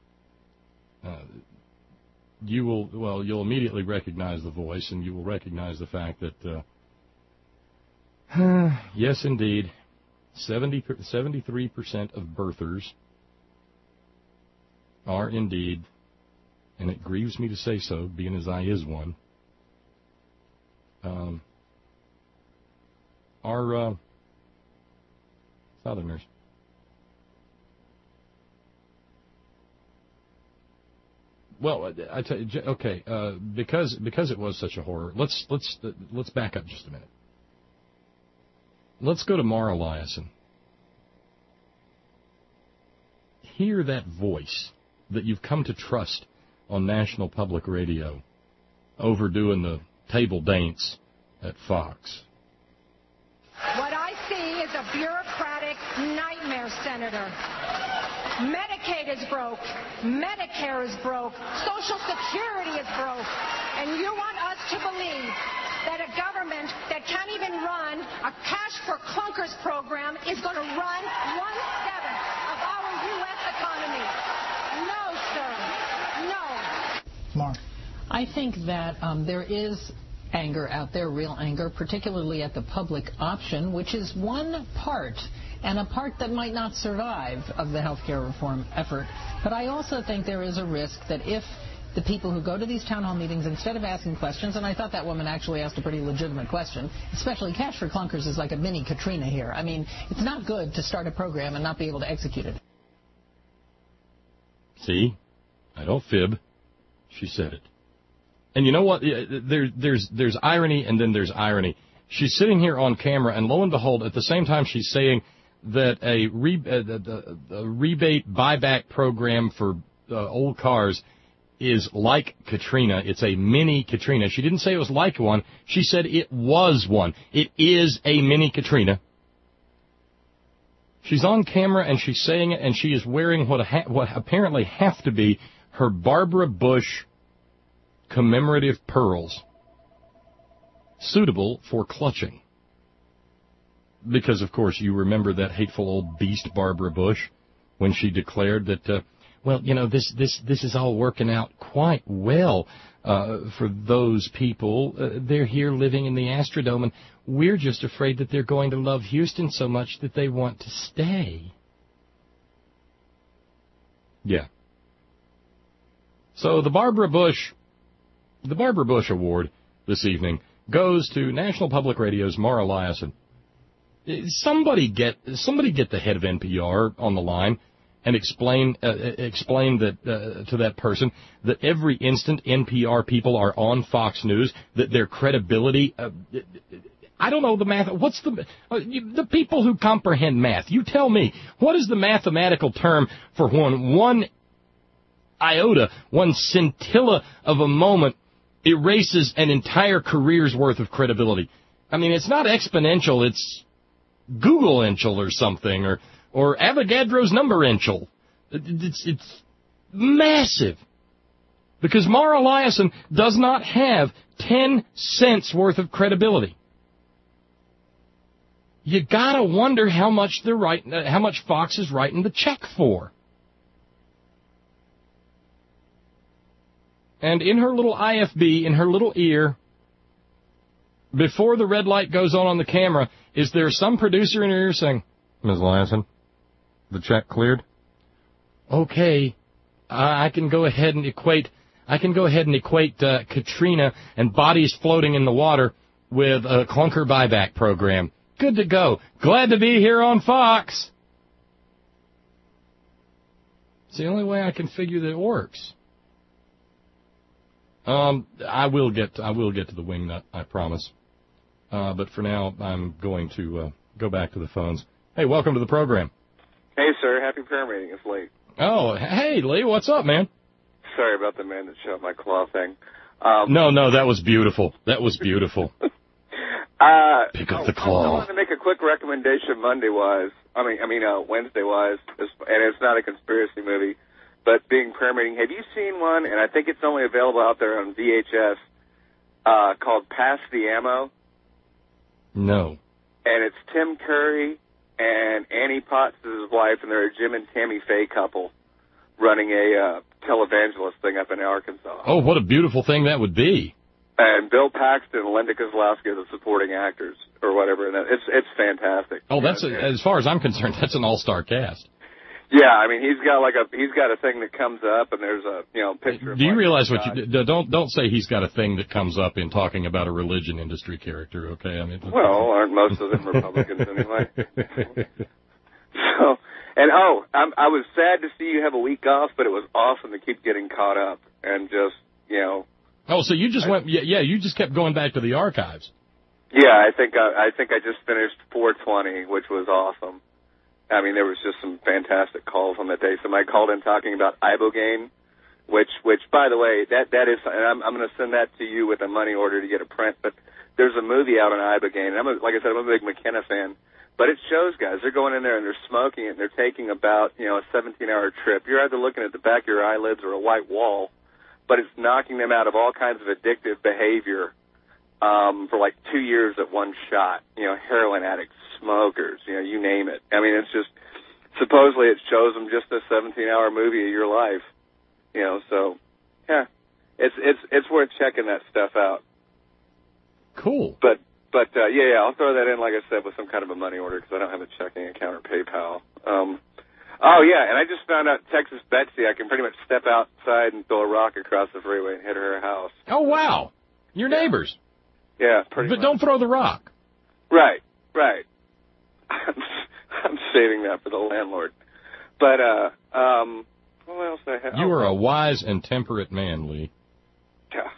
You'll immediately recognize the voice, and you will recognize the fact that, yes, indeed, 73% of birthers are indeed, and it grieves me to say so, being as I is one, are Southerners. Well, I tell you, okay, because it was such a horror. Let's back up just a minute. Let's go to Mara Liasson. Hear that voice that you've come to trust on National Public Radio, overdoing the table dance at Fox. What I see is a bureaucratic nightmare, Senator. Medicaid is broke. Medicare is broke. Social Security is broke. And you want us to believe that a government that can't even run a cash for clunkers program is going to run 1/7 of our U.S. economy. No, sir. No. Mark. I think that there is anger out there, real anger, particularly at the public option, which is one part, and a part that might not survive, of the health care reform effort. But I also think there is a risk that if the people who go to these town hall meetings, instead of asking questions, and I thought that woman actually asked a pretty legitimate question, especially cash for clunkers is like a mini Katrina here. I mean, it's not good to start a program and not be able to execute it. See? I don't fib. She said it. And you know what? There's irony, and then there's irony. She's sitting here on camera, and lo and behold, at the same time she's saying that a rebate buyback program for old cars is like Katrina. It's a mini Katrina. She didn't say it was like one. She said it was one. It is a mini Katrina. She's on camera, and she's saying it, and she is wearing what apparently have to be her Barbara Bush commemorative pearls, suitable for clutching. Because, of course, you remember that hateful old beast Barbara Bush when she declared that, well, you know, this is all working out quite well for those people. They're here living in the Astrodome, and we're just afraid that they're going to love Houston so much that they want to stay. Yeah. So the Barbara Bush Award this evening goes to National Public Radio's Mara Liasson. Somebody get the head of NPR on the line and explain that to that person that every instant NPR people are on Fox News, that their credibility. I don't know the math. What's the people who comprehend math? You tell me. What is the mathematical term for one iota, one scintilla of a moment erases an entire career's worth of credibility? I mean, it's not exponential, it's Google-ential or something, or Avogadro's number-ential. It's massive. Because Mara Liasson does not have 10 cents worth of credibility. You gotta wonder how much how much Fox is writing the check for. And in her little IFB, in her little ear, before the red light goes on the camera, is there some producer in her ear saying, "Ms. Liasson, the check cleared? Okay, I can go ahead and equate Katrina and bodies floating in the water with a clunker buyback program. Good to go. Glad to be here on Fox." It's the only way I can figure that it works. I will get to the wingnut, I promise. But for now, I'm going to go back to the phones. Hey, welcome to the program. Hey, sir. Happy prayer meeting. It's late. Oh, hey, Lee. What's up, man? Sorry about the man that shot my claw thing. No, that was beautiful. That was beautiful. Pick up the claw. I wanted to make a quick recommendation Wednesday-wise, and it's not a conspiracy movie, but being prayer meeting. Have you seen one, and I think it's only available out there on VHS, called Pass the Ammo? No. And it's Tim Curry and Annie Potts is his wife, and they're a Jim and Tammy Faye couple running a televangelist thing up in Arkansas. Oh, what a beautiful thing that would be. And Bill Paxton and Linda Kozlowski are the supporting actors, or whatever. And it's fantastic. Oh, as far as I'm concerned, that's an all-star cast. Yeah, I mean, he's got a thing that comes up, and there's a picture. Do you realize what you don't say? He's got a thing that comes up in talking about a religion industry character. Okay, I mean. Well, aren't most of them Republicans anyway? So, and I was sad to see you have a week off, but it was awesome to keep getting caught up and just Oh, so you just you just kept going back to the archives. Yeah, I think I just finished 420, which was awesome. I mean, there was just some fantastic calls on that day. Somebody called in talking about Ibogaine, which by the way, that is, and I'm going to send that to you with a money order to get a print. But there's a movie out on Ibogaine, and like I said, I'm a big McKenna fan. But it shows guys, they're going in there and they're smoking it, and they're taking about a 17-hour trip. You're either looking at the back of your eyelids or a white wall, but it's knocking them out of all kinds of addictive behavior for like 2 years at one shot. Heroin addicts, smokers, you name it. I mean, it's just, supposedly it shows them just a 17-hour movie of your life. So, yeah, it's worth checking that stuff out. Cool. But yeah, I'll throw that in, like I said, with some kind of a money order because I don't have a checking account or PayPal. Oh, yeah, and I just found out Texas Betsy, I can pretty much step outside and throw a rock across the freeway and hit her house. Oh, wow. Your neighbors. Yeah, pretty much. But don't throw the rock. Right. I'm saving that for the landlord. But, what else did I have? You are a wise and temperate man, Lee. Yeah.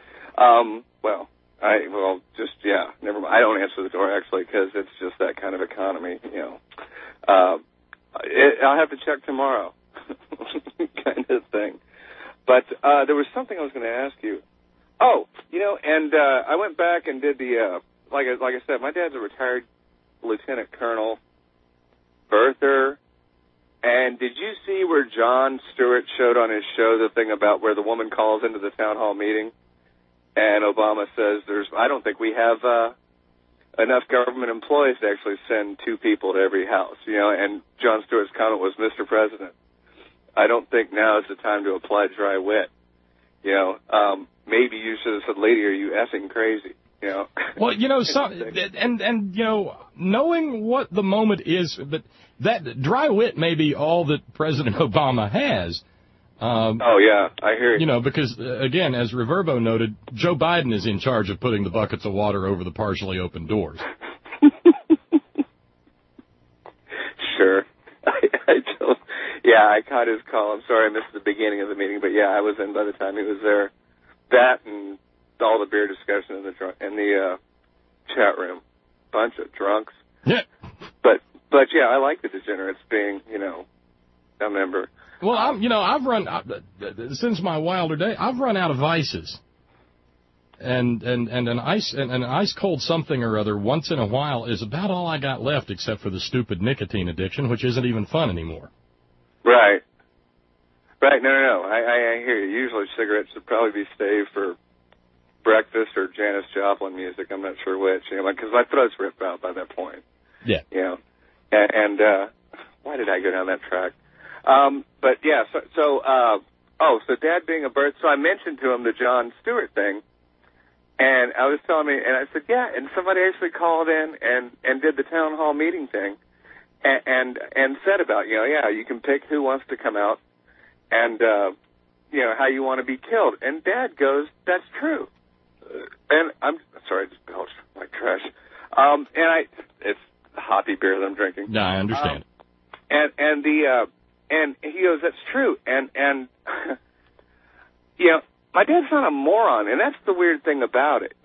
Never mind. I don't answer the door, actually, because it's just that kind of economy, I'll have to check tomorrow, kind of thing. But there was something I was going to ask you. Oh, and I went back and did the, like I said, my dad's a retired lieutenant colonel, birther. And did you see where Jon Stewart showed on his show the thing about where the woman calls into the town hall meeting? And Obama says, I don't think we have enough government employees to actually send 2 people to every house, and Jon Stewart's comment was, Mr. President, I don't think now is the time to apply dry wit. Maybe you should have said, lady, are you effing crazy? Well, knowing what the moment is, but that dry wit may be all that President Obama has. Oh, yeah, I hear you. Because, again, as Reverbo noted, Joe Biden is in charge of putting the buckets of water over the partially open doors. Sure. I caught his call. I'm sorry I missed the beginning of the meeting, but, yeah, I was in by the time he was there. That and all the beer discussion in the chat room. Bunch of drunks. Yeah. But yeah, I like the degenerates being, a member. Well, I've run since my wilder day. I've run out of vices, and an ice cold something or other once in a while is about all I got left, except for the stupid nicotine addiction, which isn't even fun anymore. Right. Right, no. I hear you. Usually cigarettes should probably be saved for breakfast or Janis Joplin music. I'm not sure which, because my throat's ripped out by that point. Yeah. And why did I go down that track? But yeah, so Dad being a birth, so I mentioned to him the Jon Stewart thing, and I was telling me, and I said, yeah, and somebody actually called in and did the town hall meeting thing, and said about, you can pick who wants to come out, and, how you want to be killed. And Dad goes, that's true. And I'm sorry, I just belched like trash. It's hoppy beer that I'm drinking. No, I understand. And he goes, that's true. And my dad's not a moron, and that's the weird thing about it.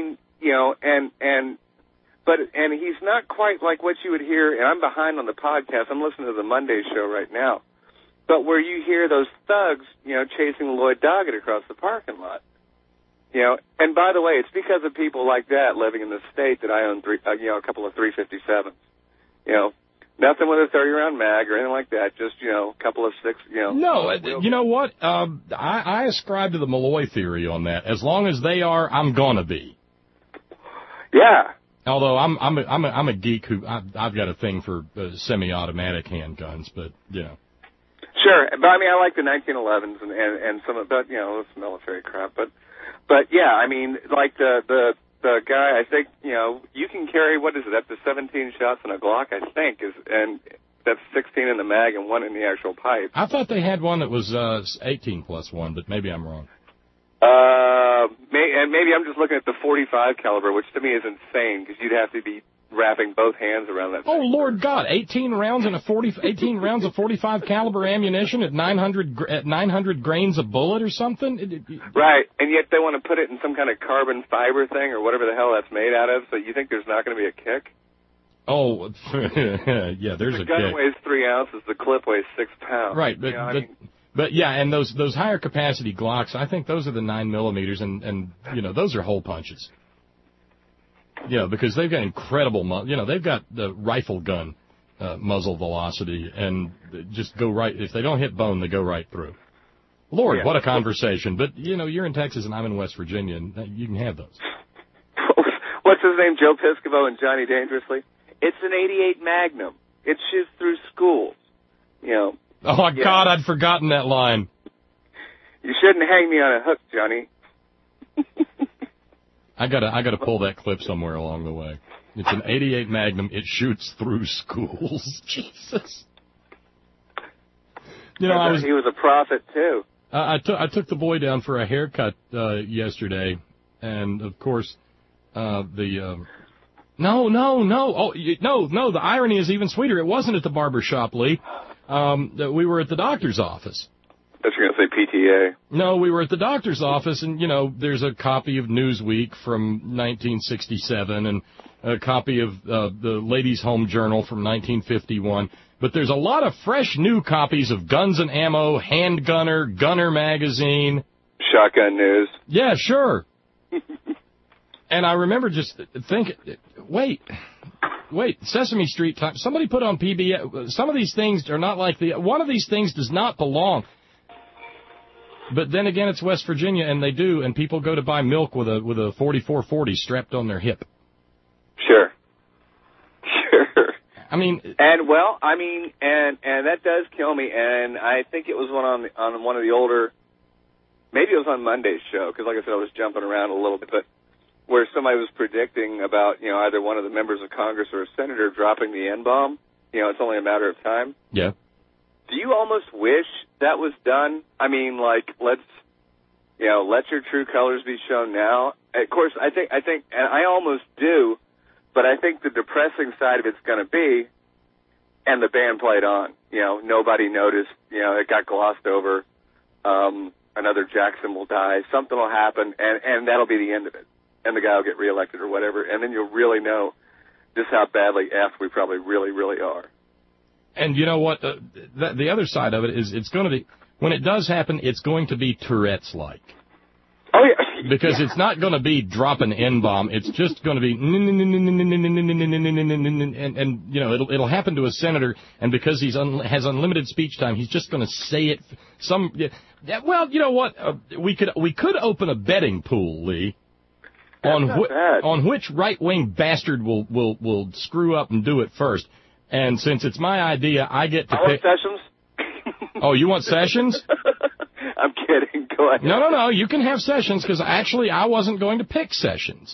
But he's not quite like what you would hear, and I'm behind on the podcast. I'm listening to the Monday show right now. But where you hear those thugs, chasing Lloyd Doggett across the parking lot. And by the way, it's because of people like that living in the state that I own a couple of 357s. Nothing with a 30-round mag or anything like that. Just, a couple of six, No, you know what? I ascribe to the Malloy theory on that. As long as they are, I'm gonna be. Yeah. Although I'm a geek who I've got a thing for semi-automatic handguns, but Sure, but I like the 1911s and some of that, it's military crap, but yeah, like the guy, I think, you can carry, what is it, up to 17 shots in a Glock, I think, and that's 16 in the mag and 1 in the actual pipe. I thought they had one that was 18 plus 1, but maybe I'm wrong. Maybe I'm just looking at the 45 caliber, which to me is insane, because you'd have to be wrapping both hands around that. Oh, Lord God, 18 rounds of 45 caliber ammunition at 900 grains a bullet or something? Right, and yet they want to put it in some kind of carbon fiber thing or whatever the hell that's made out of, so you think there's not going to be a kick? Oh, yeah, there's a kick. The gun weighs 3 ounces, the clip weighs 6 pounds. Right, but yeah, and those higher capacity Glocks, I think those are the 9mm, and those are hole punches. Because they've got incredible, they've got the rifle gun muzzle velocity, and just go right. If they don't hit bone, they go right through. Lord, what a conversation! But you're in Texas and I'm in West Virginia, and you can have those. What's his name? Joe Piscopo and Johnny Dangerously. It's an .88 Magnum. It shoots through schools. Oh my God, I'd forgotten that line. You shouldn't hang me on a hook, Johnny. I gotta pull that clip somewhere along the way. It's an .88 Magnum. It shoots through schools. Jesus. He was a prophet too. I took the boy down for a haircut yesterday, and of course, no. The irony is even sweeter. It wasn't at the barber shop, Lee. We were at the doctor's office. I was going to say PTA. No, we were at the doctor's office, and, there's a copy of Newsweek from 1967 and a copy of the Ladies' Home Journal from 1951. But there's a lot of fresh new copies of Guns and Ammo, Handgunner, Gunner Magazine. Shotgun News. Yeah, sure. And I remember just thinking, wait, Sesame Street time. Somebody put on PBS. Some of these things are not like one of these things does not belong. But then again, it's West Virginia, and they do, and people go to buy milk with a 4440 strapped on their hip. Sure. And that does kill me, and I think it was on one of the older, maybe it was on Monday's show, because like I said, I was jumping around a little bit, but where somebody was predicting about, either one of the members of Congress or a senator dropping the N-bomb, it's only a matter of time. Yeah. Do you almost wish that was done? Let your true colors be shown now. Of course, I think, and I almost do, but I think the depressing side of it's going to be, and the band played on. Nobody noticed. It got glossed over. Another Jackson will die. Something will happen, and that'll be the end of it. And the guy will get reelected or whatever, and then you'll really know just how badly effed we probably really, really are. And you know what? The other side of it is it's going to be, when it does happen, it's going to be Tourette's-like. Oh, yeah. Because it's not going to be drop an N-bomb. It's just going to be and you know, it'll happen to a senator, and because he's has unlimited speech time, he's just going to say it. Well, you know what? We could open a betting pool, Lee, on which right-wing bastard will screw up and do it first. And since it's my idea, I get to pick. Sessions? Oh, you want Sessions? I'm kidding. Go ahead. No. You can have Sessions, because actually I wasn't going to pick Sessions.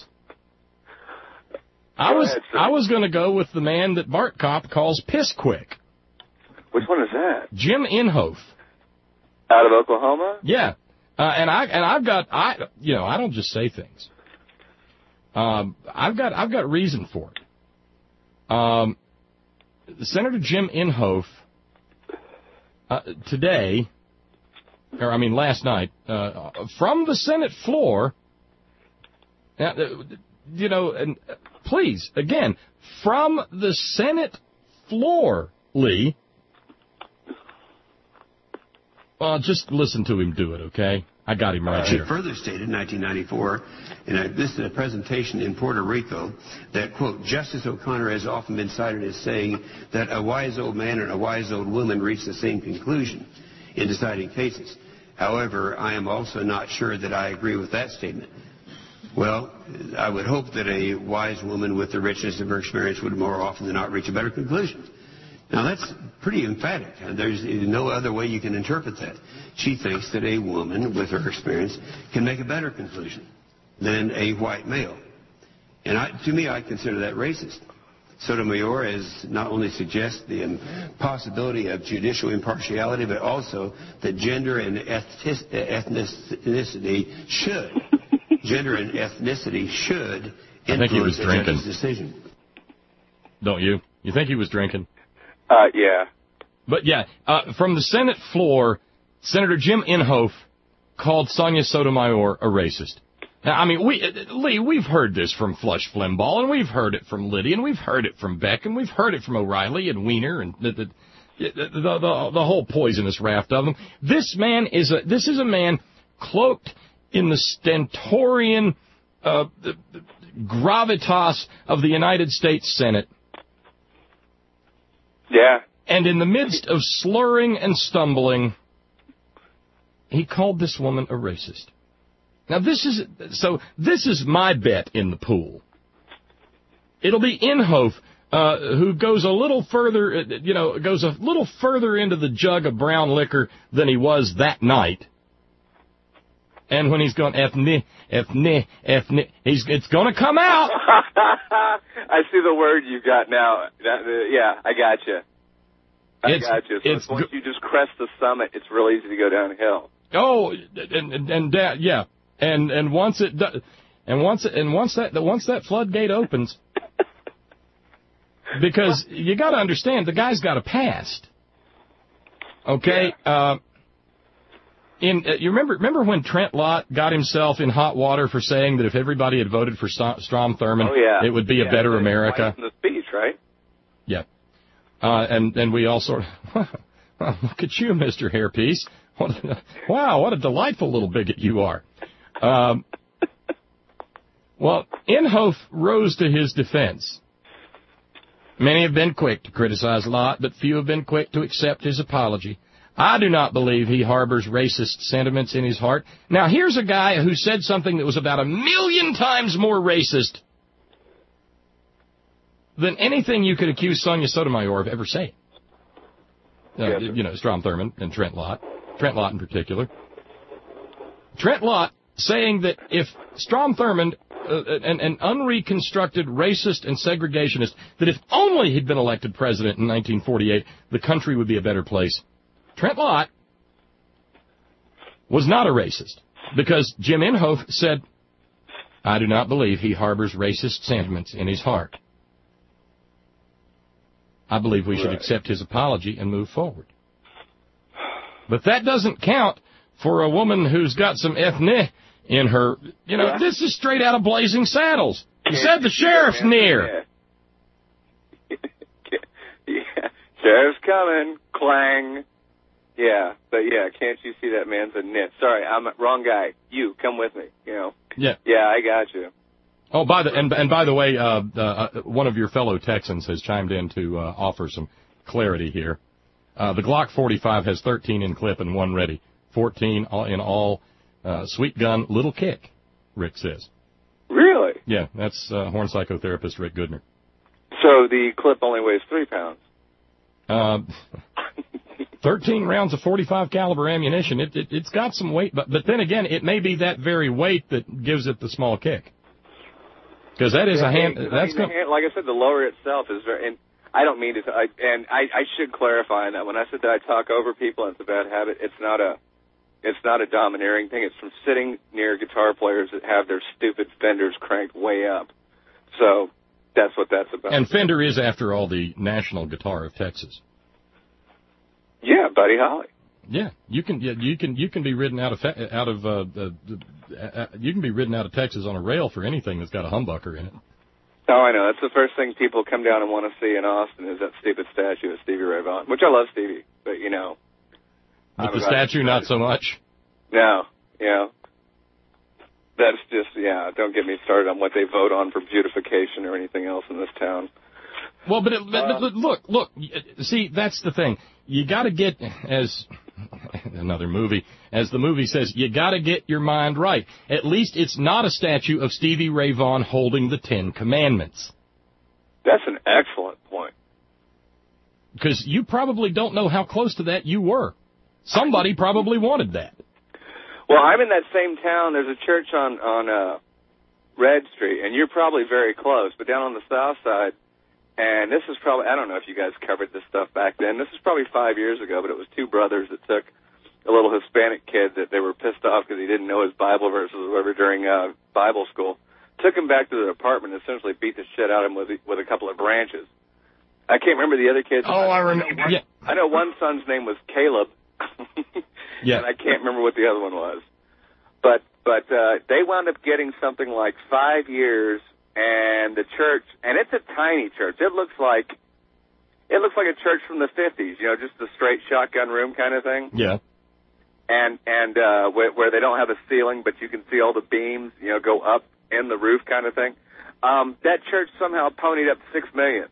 I was going to go with the man that Bart Kopp calls Piss Quick. Which one is that? Jim Inhofe. Out of Oklahoma? Yeah. I don't just say things. I've got reason for it. Senator Jim Inhofe last night, from the Senate floor, and please, again, from the Senate floor, Lee, just listen to him do it, okay? I got him right here. He further stated in 1994, this is a presentation in Puerto Rico, that, quote, Justice O'Connor has often been cited as saying that a wise old man and a wise old woman reach the same conclusion in deciding cases. However, I am also not sure that I agree with that statement. Well, I would hope that a wise woman with the richness of her experience would more often than not reach a better conclusion. Now, that's pretty emphatic. There's no other way you can interpret that. She thinks that a woman with her experience can make a better conclusion than a white male. And to me, I consider that racist. Sotomayor has not only suggested the possibility of judicial impartiality, but also that gender and ethnicity should influence a judge's decision. Don't you? You think he was drinking? Yeah. But yeah, from the Senate floor, Senator Jim Inhofe called Sonia Sotomayor a racist. Now, I mean, Lee, we've heard this from Flush Flimbaugh, and we've heard it from Liddy, and we've heard it from Beck, and we've heard it from O'Reilly and Weiner, and the whole poisonous raft of them. This is a man cloaked in the stentorian gravitas of the United States Senate. Yeah. And in the midst of slurring and stumbling, he called this woman a racist. Now, this is my bet in the pool. It'll be Inhofe, who goes a little further into the jug of brown liquor than he was that night. And when he's going, it's going to come out. I see the word you got now. Yeah, I got you. I got you. So once you just crest the summit, it's real easy to go downhill. Oh, yeah. And once that floodgate opens, because you got to understand, the guy's got a past. Okay. Yeah. You remember when Trent Lott got himself in hot water for saying that if everybody had voted for Strom Thurmond, it would be a better America? The speech, right? Yeah. And we all sort of, look at you, Mr. Hairpiece. Wow, what a delightful little bigot you are. Well, Inhofe rose to his defense. Many have been quick to criticize Lott, but few have been quick to accept his apology. I do not believe he harbors racist sentiments in his heart. Now, here's a guy who said something that was about 1,000,000 times more racist than anything you could accuse Sonia Sotomayor of ever saying. Strom Thurmond and Trent Lott in particular. Trent Lott saying that if Strom Thurmond, an unreconstructed racist and segregationist, that if only he'd been elected president in 1948, the country would be a better place. Trent Lott was not a racist, because Jim Inhofe said, I do not believe he harbors racist sentiments in his heart. I believe we should accept his apology and move forward. But that doesn't count for a woman who's got some ethnic in her. This is straight out of Blazing Saddles. He said the sheriff's near. Yeah. Sheriff's coming. Clang. Yeah, but yeah, can't you see that man's a nit? Sorry, I'm wrong guy. You, come with me, you know. Yeah. Yeah, I got you. Oh, by the way, one of your fellow Texans has chimed in to offer some clarity here. The Glock 45 has 13 in clip and 1 ready. 14 in all. Sweet gun, little kick, Rick says. Really? Yeah, that's horn psychotherapist Rick Goodner. So the clip only weighs 3 pounds. 13 rounds of 45 caliber ammunition. It's got some weight, but then again, it may be that very weight that gives it the small kick. Because that is a hand. That's like I said, the lower itself is very. And I don't mean to. I should clarify that when I said that I talk over people and it's a bad habit. It's not a domineering thing. It's from sitting near guitar players that have their stupid Fenders cranked way up. So that's what that's about. And Fender is, after all, the national guitar of Texas. Yeah, Buddy Holly. Yeah, you can be ridden out of Texas on a rail for anything that's got a humbucker in it. Oh, I know. That's the first thing people come down and want to see in Austin is that stupid statue of Stevie Ray Vaughan, which I love Stevie, but you know. But the statue, not so much. No, you know. That's just, yeah, don't get me started on what they vote on for beautification or anything else in this town. Well, but look, see, that's the thing. You got to get, as another movie, as the movie says, you got to get your mind right. At least it's not a statue of Stevie Ray Vaughan holding the 10 Commandments. That's an excellent point. Because you probably don't know how close to that you were. Somebody probably wanted that. Well, I'm in that same town. There's a church on Red Street, and you're probably very close, but down on the south side, and this is probably, I don't know if you guys covered this stuff back then. This is probably 5 years ago, but it was 2 brothers that took a little Hispanic kid that they were pissed off because he didn't know his Bible verses or whatever during Bible school. Took him back to their apartment and essentially beat the shit out of him with a couple of branches. I can't remember the other kids. Oh, I remember. Yeah. I know one son's name was Caleb. Yeah. And I can't remember what the other one was. But they wound up getting something like 5 years, and the church, and it's a tiny church. It looks like a church from the 50s, you know, just a straight shotgun room kind of thing. Yeah. And where they don't have a ceiling, but you can see all the beams, you know, go up in the roof kind of thing. That church somehow ponied up $6 million,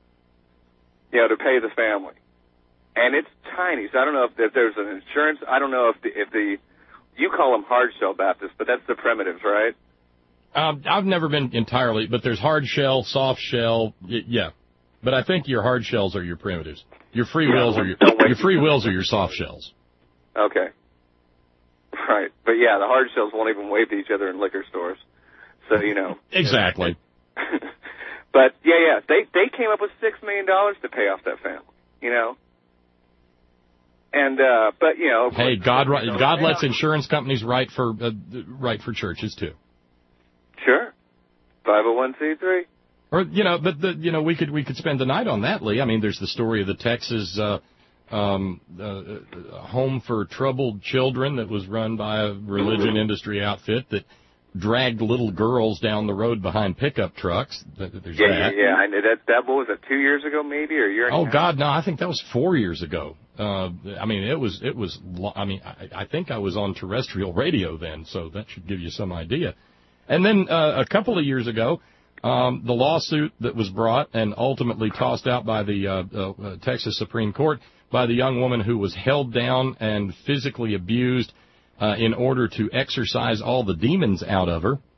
you know, to pay the family. And it's tiny, so I don't know if there's an insurance. I don't know if the you call them hard shell Baptists, but that's the primitives, right? I've never been entirely, but there's hard shell, soft shell, yeah. But I think your hard shells are your primitives. Your free wills are your soft shells. Okay. Right, but yeah, the hard shells won't even wave to each other in liquor stores, so you know. Exactly. But yeah, they came up with $6 million to pay off that family, you know. And but you know, hey, God lets insurance companies write for churches too. Sure, 501c3. Or you know, but we could spend the night on that, Lee. I mean, there's the story of the Texas Home for Troubled Children that was run by a religion industry outfit that dragged little girls down the road behind pickup trucks. There's that. Yeah. I know that. What was it? 2 years ago, maybe, or a year? Oh God, no! I think that was 4 years ago. I mean, it was. I mean, I think I was on terrestrial radio then, so that should give you some idea. And then a couple of years ago, the lawsuit that was brought and ultimately tossed out by the Texas Supreme Court by the young woman who was held down and physically abused in order to exorcise all the demons out of her.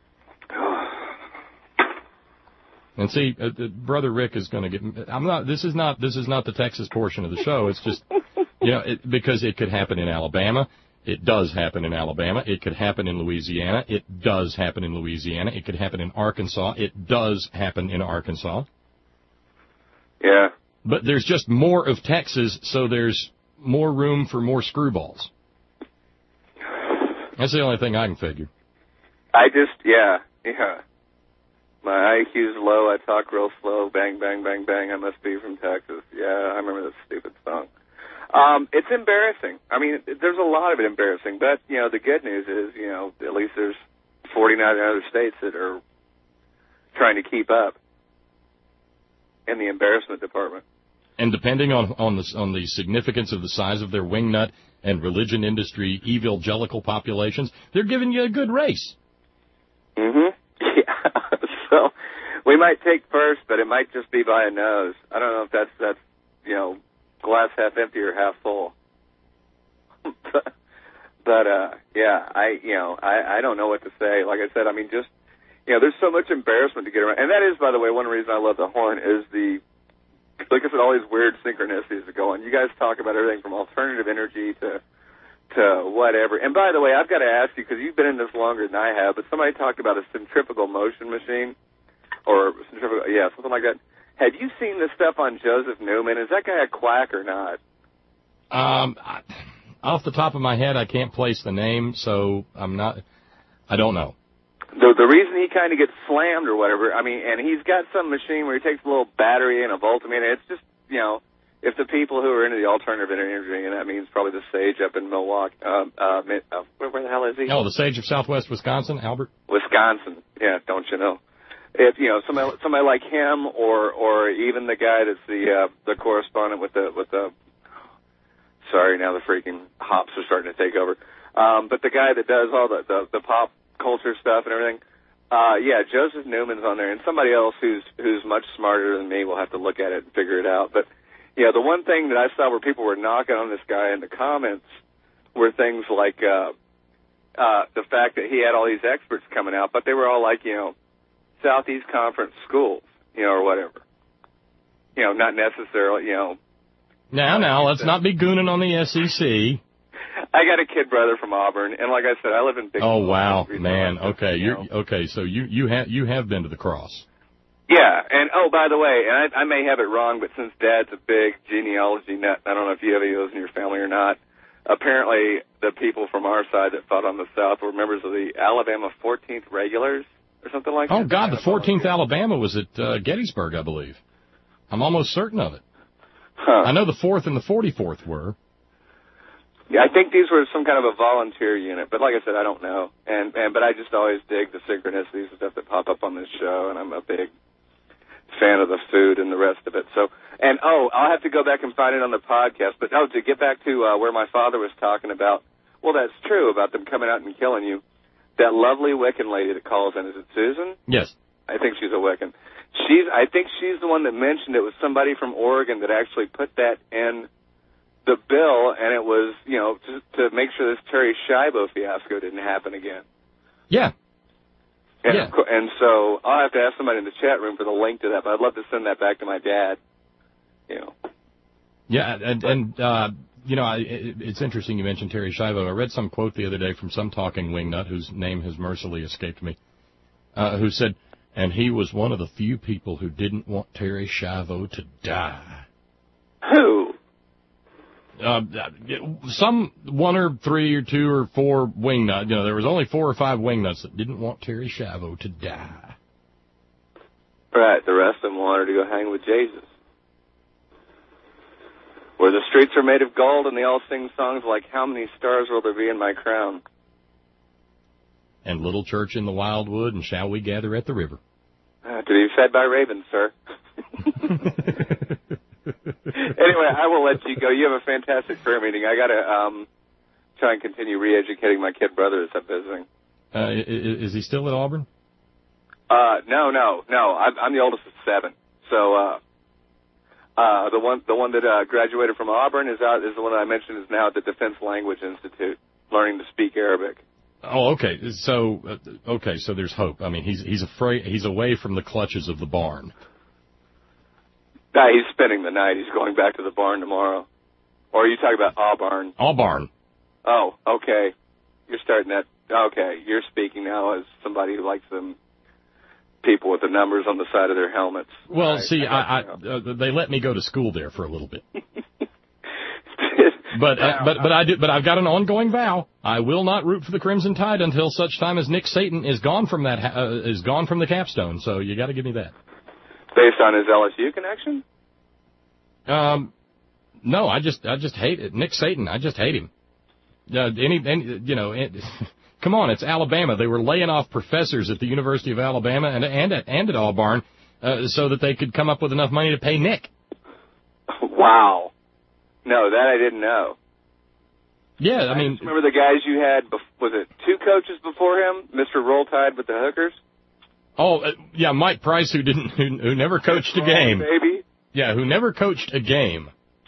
And see, Brother Rick is going to get. This is not the Texas portion of the show. It's just, because it could happen in Alabama. It does happen in Alabama. It could happen in Louisiana. It does happen in Louisiana. It could happen in Arkansas. It does happen in Arkansas. Yeah. But there's just more of Texas, so there's more room for more screwballs. That's the only thing I can figure. Yeah. My IQ's low, I talk real slow, bang, bang, bang, bang, I must be from Texas. Yeah, I remember that stupid song. It's embarrassing. I mean, there's a lot of it embarrassing, but, the good news is, at least there's 49 other states that are trying to keep up in the embarrassment department. And depending on the significance of the size of their wingnut and religion industry evangelical populations, they're giving you a good race. Mm-hmm. Yeah. So we might take first, but it might just be by a nose. I don't know if that's glass half empty or half full. But yeah, I don't know what to say. Like I said, I mean, just, there's so much embarrassment to get around. And that is, by the way, one reason I love the horn is like I said, all these weird synchronicities that go on. You guys talk about everything from alternative energy to whatever. And by the way, I've got to ask you, because you've been in this longer than I have, but somebody talked about a centrifugal motion machine, or something like that. Have you seen this stuff on Joseph Newman? Is that guy a quack or not? Off the top of my head, I can't place the name, so I don't know. The reason he kind of gets slammed or whatever, I mean, and he's got some machine where he takes a little battery and a voltmeter. It's just, if the people who are into the alternative energy, and that means probably the Sage up in Milwaukee, where the hell is he? Oh, the Sage of Southwest Wisconsin, Albert? Wisconsin, yeah, don't you know? If, somebody like him or even the guy that's the correspondent with the sorry, now the freaking hops are starting to take over. But the guy that does all the pop culture stuff and everything, Joseph Newman's on there, and somebody else who's much smarter than me will have to look at it and figure it out. But the one thing that I saw where people were knocking on this guy in the comments were things like the fact that he had all these experts coming out, but they were all like Southeast Conference schools, or whatever. Not necessarily, Now, let's not be gooning on the SEC. I got a kid brother from Auburn, and like I said, I live in Big. Oh wow, man. Okay, so you have been to the Cross. Yeah, and by the way, and I may have it wrong, but since Dad's a big genealogy nut, I don't know if you have any of those in your family or not. Apparently, the people from our side that fought on the South were members of the Alabama 14th Regulars or something like that. Oh God, the 14th Alabama was at Gettysburg, I believe. I'm almost certain of it. Huh. I know the 4th and the 44th were. Yeah, I think these were some kind of a volunteer unit, but like I said, I don't know. But I just always dig the synchronicities and stuff that pop up on this show, and I'm a big fan of the food and the rest of it. So, and I'll have to go back and find it on the podcast. But to get back to where my father was talking about, well, that's true about them coming out and killing you. That lovely Wiccan lady that calls in, is it Susan? Yes. I think she's a Wiccan. I think she's the one that mentioned it was somebody from Oregon that actually put that in the bill, and it was, to make sure this Terry Schiavo fiasco didn't happen again. Yeah. And so I'll have to ask somebody in the chat room for the link to that, but I'd love to send that back to my dad. Yeah, it's interesting you mentioned Terry Schiavo. I read some quote the other day from some talking wingnut whose name has mercifully escaped me, who said, and he was one of the few people who didn't want Terry Schiavo to die. Who? Some 1 or 3 or 2 or 4 wingnut. There was only 4 or 5 wingnuts that didn't want Terry Schiavo to die. Right. The rest of them wanted to go hang with Jesus. Where the streets are made of gold, and they all sing songs like, "How many stars will there be in my crown?" And little church in the wildwood, and shall we gather at the river? To be fed by ravens, sir. Anyway, I will let you go. You have a fantastic prayer meeting. I got to try and continue re-educating my kid brother that's up visiting. Is he still at Auburn? No. I'm the oldest of 7. So the one that graduated from Auburn is the one that I mentioned is now at the Defense Language Institute, learning to speak Arabic. Oh, okay. So there's hope. I mean, he's away from the clutches of the barn. He's spending the night. He's going back to the barn tomorrow. Or are you talking about Auburn? Auburn. Oh, okay. You're starting that. Okay, you're speaking now as somebody who likes them people with the numbers on the side of their helmets. Well, they let me go to school there for a little bit. But I've got an ongoing vow. I will not root for the Crimson Tide until such time as Nick Satan is gone from the capstone. So you got to give me that. Based on his LSU connection? No, I just hate it. Nick Satan. I just hate him. Come on, it's Alabama. They were laying off professors at the University of Alabama and at Auburn so that they could come up with enough money to pay Nick. Wow. No, that I didn't know. Yeah, I mean... Remember the guys you had, was it 2 coaches before him? Mr. Roll Tide with the Hookers? Oh, yeah, Mike Price, who never coached a game. Baby. Yeah, who never coached a game.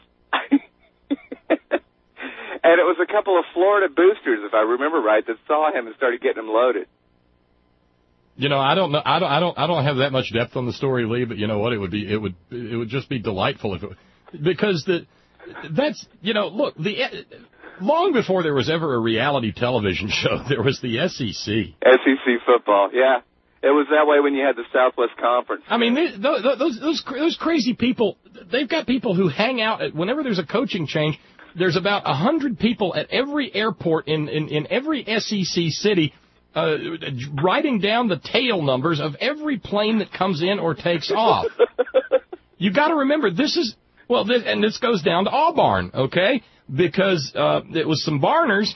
And it was a couple of Florida boosters, if I remember right, that saw him and started getting him loaded. You know, I don't know. I don't have that much depth on the story, Lee. But you know what? It would just be delightful because that's look, long before there was ever a reality television show, there was the SEC. SEC football, yeah. It was that way when you had the Southwest Conference. I mean, those crazy people. They've got people who hang out whenever there's a coaching change. There's about 100 people at every airport in every SEC city. Writing down the tail numbers of every plane that comes in or takes off. You got to remember, this goes down to Auburn, okay? Because it was some Barners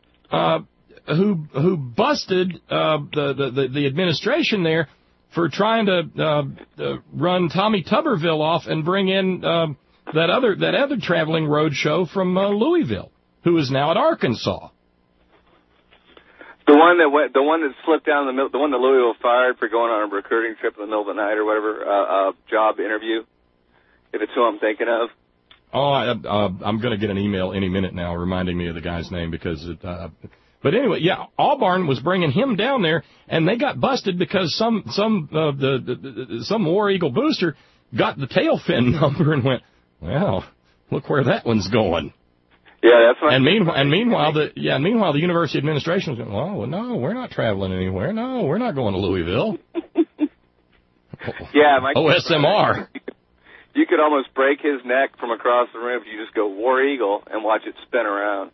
who busted the administration there for trying to run Tommy Tuberville off and bring in that other traveling road show from Louisville, who is now at Arkansas. The one that slipped down in the middle, the one that Louisville fired for going on a recruiting trip in the middle of the night or whatever, job interview, if it's who I'm thinking of. Oh, I'm going to get an email any minute now reminding me of the guy's name because but anyway, yeah, Auburn was bringing him down there and they got busted because some War Eagle booster got the tail fin number and went, well, look where that one's going. Yeah, that's right. And meanwhile, the university administration was going, well, no, we're not traveling anywhere. No, we're not going to Louisville. Yeah, Mike. OSMR. You could almost break his neck from across the room if you just go War Eagle and watch it spin around.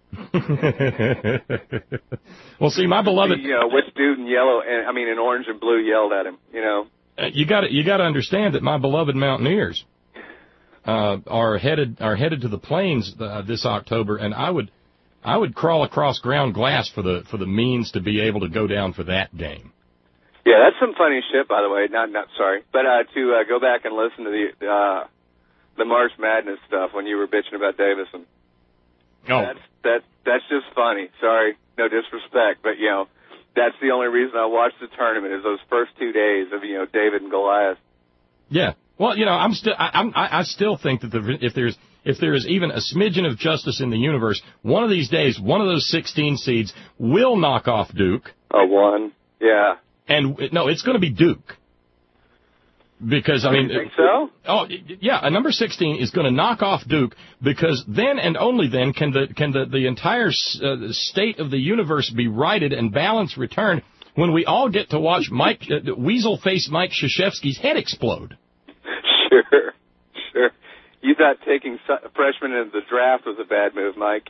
Well, see, my beloved. Which dude in in orange and blue yelled at him? You got to understand that my beloved Mountaineers are headed to the plains this October, and I would crawl across ground glass for the means to be able to go down for that game. Yeah, that's some funny shit, by the way. But to go back and listen to the March Madness stuff when you were bitching about Davison. Oh, that's just funny. Sorry, no disrespect, but that's the only reason I watched the tournament is those first 2 days of David and Goliath. Yeah. Well, I still think that if there is even a smidgen of justice in the universe, one of these days, one of those 16 seeds will knock off Duke. One, yeah. And no, it's going to be Duke. Because, you think so? Oh, yeah, a number 16 is going to knock off Duke because then and only then can the entire state of the universe be righted and balance returned when we all get to watch Weasel-faced Mike Krzyzewski's head explode. Sure. You thought taking freshmen into the draft was a bad move, Mike,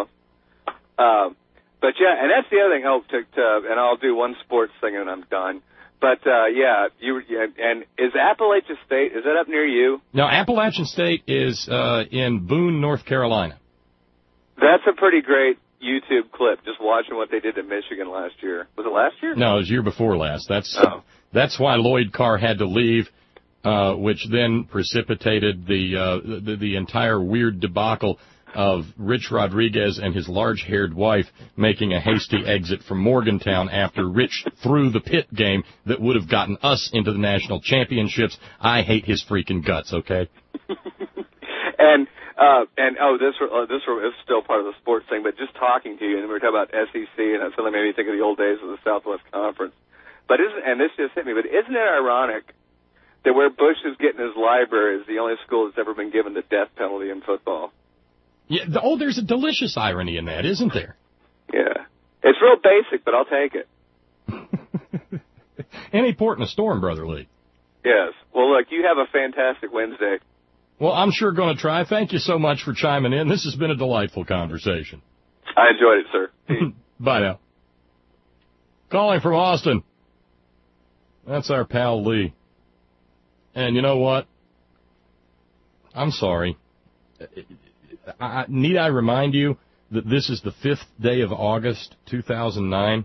But, yeah, and that's the other thing. And I'll do one sports thing and I'm done. But, and is Appalachian State, is that up near you? No, Appalachian State is in Boone, North Carolina. That's a pretty great YouTube clip, just watching what they did to Michigan last year. Was it last year? No, it was year before last. That's why Lloyd Carr had to leave, which then precipitated the entire weird debacle of Rich Rodriguez and his large-haired wife making a hasty exit from Morgantown after Rich threw the Pitt game that would have gotten us into the national championships. I hate his freaking guts, okay? This is still part of the sports thing, but just talking to you, and we were talking about SEC, and that suddenly made me think of the old days of the Southwest Conference. But this just hit me, but isn't it ironic that where Bush is getting his library is the only school that's ever been given the death penalty in football? Yeah. There's a delicious irony in that, isn't there? Yeah. It's real basic, but I'll take it. Any port in a storm, Brother Lee. Yes. Well, look, you have a fantastic Wednesday. Well, I'm sure going to try. Thank you so much for chiming in. This has been a delightful conversation. I enjoyed it, sir. Bye now. Calling from Austin. That's our pal Lee. And you know what? I'm sorry. Need I remind you that this is the 5th day of August, 2009?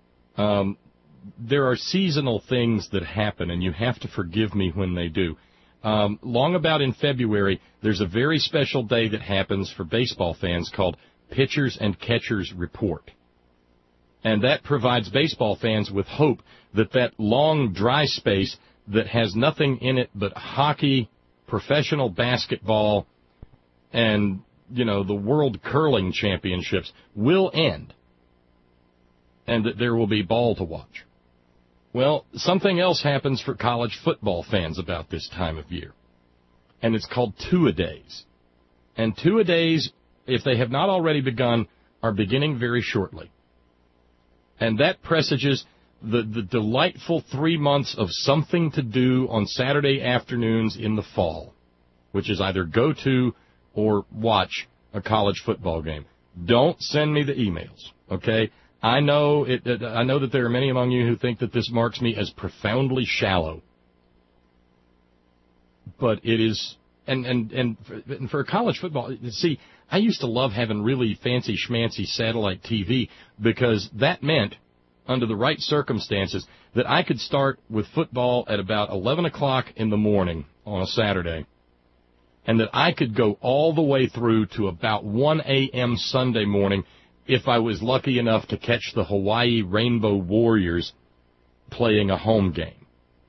There are seasonal things that happen, and you have to forgive me when they do. long about in February, there's a very special day that happens for baseball fans called Pitchers and Catchers Report. And that provides baseball fans with hope that that long dry space that has nothing in it but hockey, professional basketball, and, the World Curling Championships will end, and that there will be ball to watch. Well, something else happens for college football fans about this time of year, and it's called two-a-days. And two-a-days, if they have not already begun, are beginning very shortly. And that presages the delightful 3 months of something to do on Saturday afternoons in the fall, which is either go to or watch a college football game. Don't send me the emails, okay? I know that there are many among you who think that this marks me as profoundly shallow. But it is, and for college football, see, I used to love having really fancy schmancy satellite TV because that meant, under the right circumstances, that I could start with football at about 11 o'clock in the morning on a Saturday, and that I could go all the way through to about 1 a.m. Sunday morning if I was lucky enough to catch the Hawaii Rainbow Warriors playing a home game.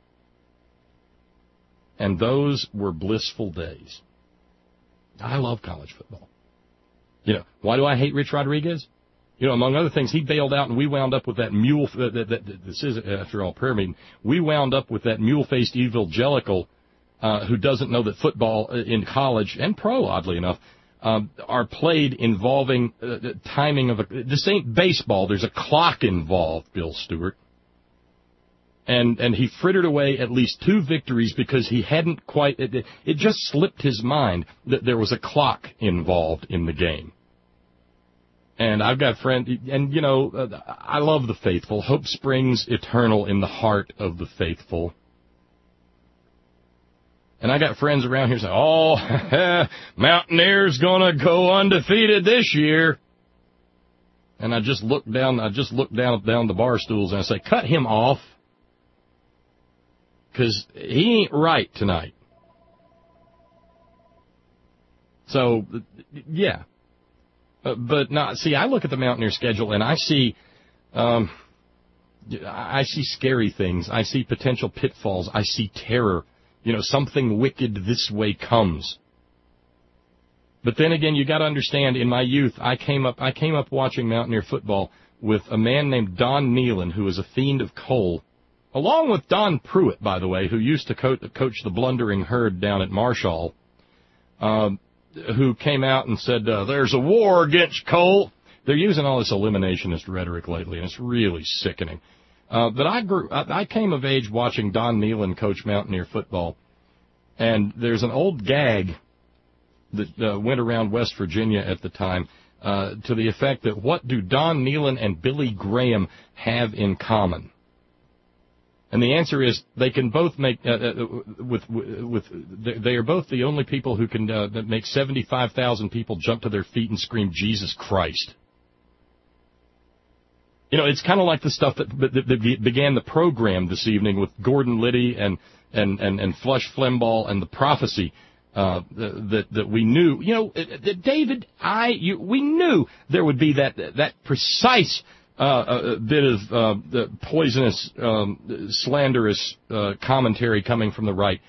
And those were blissful days. I love college football. Why do I hate Rich Rodriguez? Among other things, he bailed out and we wound up with that mule, this is, after all, prayer meeting, we wound up with that mule-faced evangelical who doesn't know that football in college, and pro, oddly enough, are played involving timing of this ain't baseball. There's a clock involved, Bill Stewart. And he frittered away at least 2 victories because he hadn't quite, it just slipped his mind that there was a clock involved in the game. And I've got friends, and I love the faithful. Hope springs eternal in the heart of the faithful. And I got friends around here saying, Mountaineers gonna go undefeated this year. And I just look down the bar stools and I say, cut him off. 'Cause he ain't right tonight. So, yeah. But no, see, I look at the Mountaineer schedule and I see scary things. I see potential pitfalls. I see terror. Something wicked this way comes. But then again, you got to understand, in my youth, I came up watching Mountaineer football with a man named Don Nealon, who was a fiend of coal, along with Don Pruitt, by the way, who used to coach the Blundering Herd down at Marshall, who came out and said, there's a war against coal. They're using all this eliminationist rhetoric lately, and it's really sickening. But I came of age watching Don Nealon coach Mountaineer football, and there's an old gag that went around West Virginia at the time to the effect that what do Don Nealon and Billy Graham have in common? And the answer is they can both make they are both the only people who can that make 75,000 people jump to their feet and scream Jesus Christ. It's kind of like the stuff that began the program this evening with Gordon Liddy and Flush Flembaugh and the prophecy that we knew. David, we knew there would be that precise bit of the poisonous, slanderous commentary coming from the right,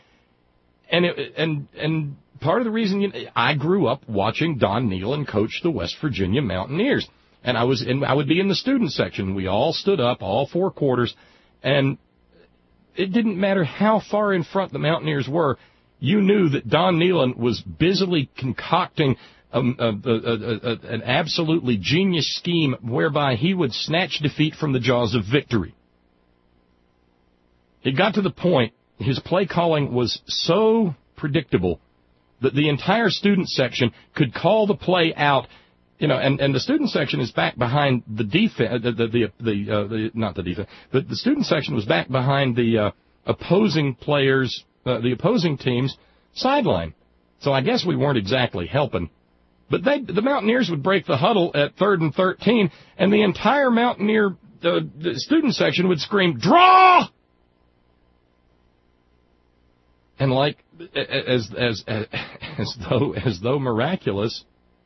and part of the reason I grew up watching Don Nealon coach the West Virginia Mountaineers, and I would be in the student section. We all stood up, all 4 quarters, and it didn't matter how far in front the Mountaineers were. You knew that Don Nealon was busily concocting an absolutely genius scheme whereby he would snatch defeat from the jaws of victory. It got to the point, his play calling was so predictable that the entire student section could call the play out, and the student section is back behind the defense, not the defense, but the student section was back behind the opposing players, the opposing team's sideline. So I guess we weren't exactly helping. But the Mountaineers would break the huddle at 3rd and 13, and the entire Mountaineer the student section would scream, "Draw!" And And like as though miraculous,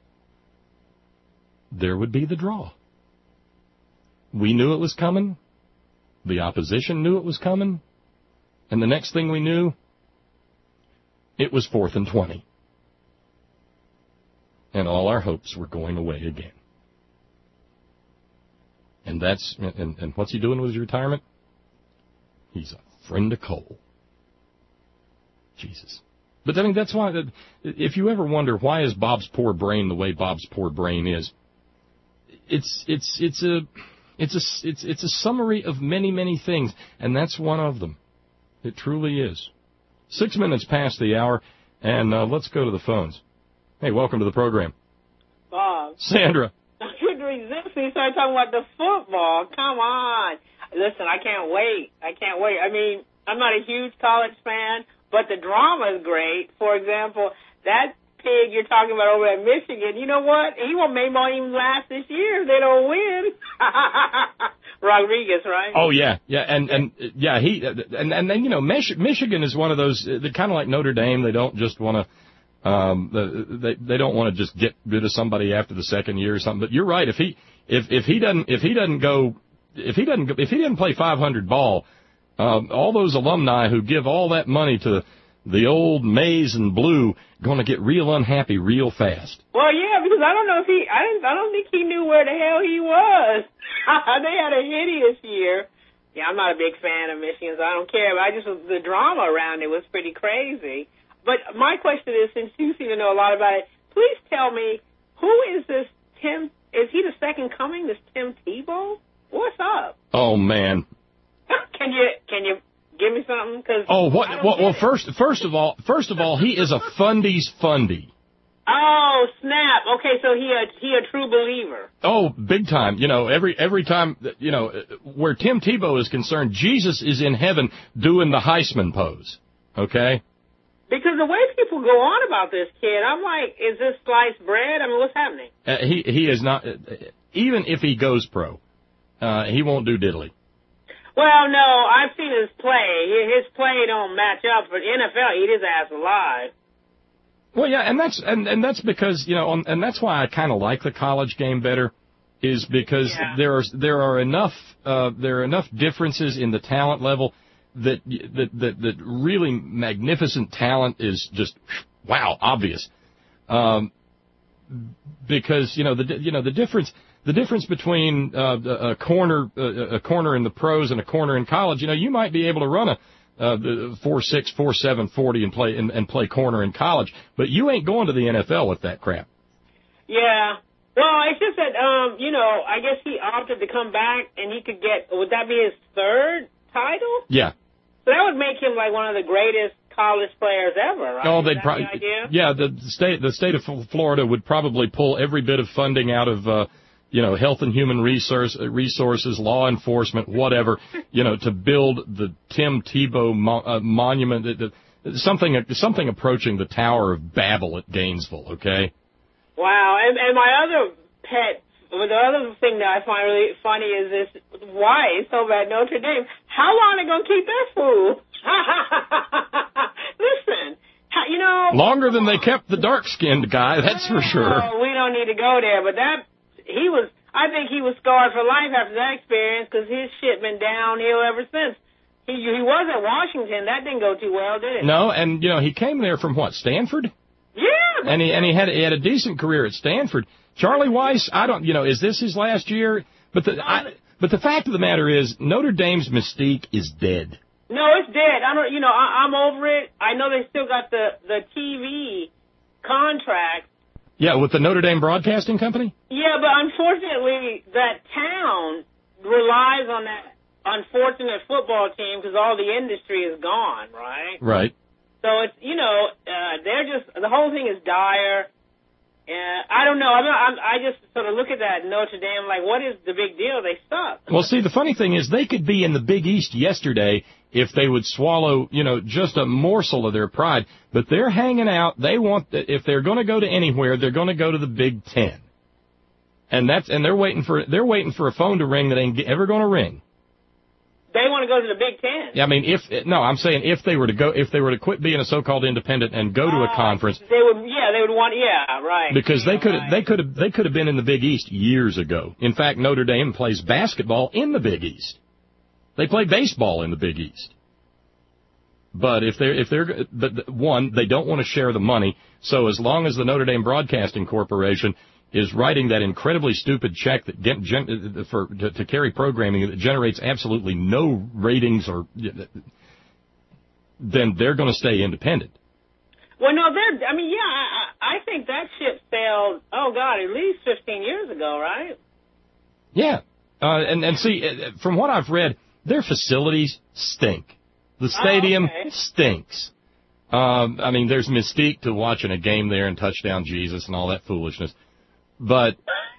there would be the draw. We knew it was coming. The opposition knew it was coming. And the next thing we knew, it was 4th and 20. And all our hopes were going away again. And and what's he doing with his retirement? He's a friend of Cole. Jesus. But I mean, that's why, if you ever wonder why is Bob's poor brain the way Bob's poor brain is, it's a summary of many, many things, and that's one of them. It truly is. 6 minutes past the hour, and let's go to the phones. Hey, welcome to the program. Bob. Sandra. I couldn't resist when you started talking about the football. Come on. Listen, I can't wait. I mean, I'm not a huge college fan, but the drama is great. For example, that pig you're talking about over at Michigan, you know what? He won't even last this year if they don't win. Rodriguez, right? Oh yeah, and then you know, Michigan is one of those. They're kind of like Notre Dame. They don't just want to. They don't want to just get rid of somebody after the second year or something. But you're right. If he doesn't play 500 ball, all those alumni who give all that money to the old maize and blue going to get real unhappy real fast. Well, yeah, because I don't think he knew where the hell he was. They had a hideous year. Yeah, I'm not a big fan of Michigan, so I don't care. But the drama around it was pretty crazy. But my question is, since you seem to know a lot about it, please tell me, who is this Tim? Is he the second coming, this Tim Tebow? What's up? Oh, man. Can you give me something? Well, first of all, he is a fundy's fundy. Oh, snap. Okay, so he a true believer. Oh, big time. You know, every time, you know, where Tim Tebow is concerned, Jesus is in heaven doing the Heisman pose. Okay? Because the way people go on about this kid, I'm like, is this sliced bread? I mean, what's happening? He is not, even if he goes pro, he won't do diddly. Well, no, I've seen his play. His play don't match up. For NFL, eat his ass alive. Well, yeah, and that's because, you know, and that's why I kind of like the college game better, is because there are enough differences in the talent level that really magnificent talent is just obvious. Because the difference between a corner in the pros and a corner in college, you know, you might be able to run a 4.6, 4.7 40 and play corner in college, but you ain't going to the NFL with that crap. Yeah. Well, it's just that I guess he opted to come back and he could would that be his third title? Yeah. So that would make him like one of the greatest college players ever, right? Oh, they'd probably. Yeah, the state of Florida would probably pull every bit of funding out of health and human resources, law enforcement, whatever, to build the Tim Tebow monument, something approaching the Tower of Babel at Gainesville. Okay. Wow, and my other pet. Well, the other thing that I find really funny is this: why it's so bad Notre Dame? How long are they gonna keep that fool? Listen, longer than they kept the dark-skinned guy, that's for sure. We don't need to go there, but I think he was scarred for life after that experience because his shit been downhill ever since. He was at Washington. That didn't go too well, did it? No, and he came there from what, Stanford? Yeah. And he had a decent career at Stanford. Charlie Weiss, is this his last year? But the fact of the matter is, Notre Dame's mystique is dead. No, it's dead. I'm over it. I know they still got the TV contract. Yeah, with the Notre Dame Broadcasting Company? Yeah, but unfortunately, that town relies on that unfortunate football team because all the industry is gone, right? Right. So it's, the whole thing is dire. I don't know. I just sort of look at that Notre Dame like, what is the big deal? They suck. Well, see, the funny thing is they could be in the Big East yesterday if they would swallow, just a morsel of their pride. But they're hanging out. If they're going to go to anywhere, they're going to go to the Big Ten. And they're waiting for a phone to ring that ain't ever going to ring. They want to go to the Big Ten. Yeah, I mean, I'm saying if they were to quit being a so-called independent and go to a conference. They would want, right. Because they could have been in the Big East years ago. In fact, Notre Dame plays basketball in the Big East. They play baseball in the Big East. But one, they don't want to share the money. So as long as the Notre Dame Broadcasting Corporation is writing that incredibly stupid check that to carry programming that generates absolutely no ratings, then they're going to stay independent. Well, no, I think that ship sailed, at least 15 years ago, right? Yeah. And see, from what I've read, their facilities stink. The stadium stinks. I mean, there's mystique to watching a game there and touchdown Jesus and all that foolishness. But,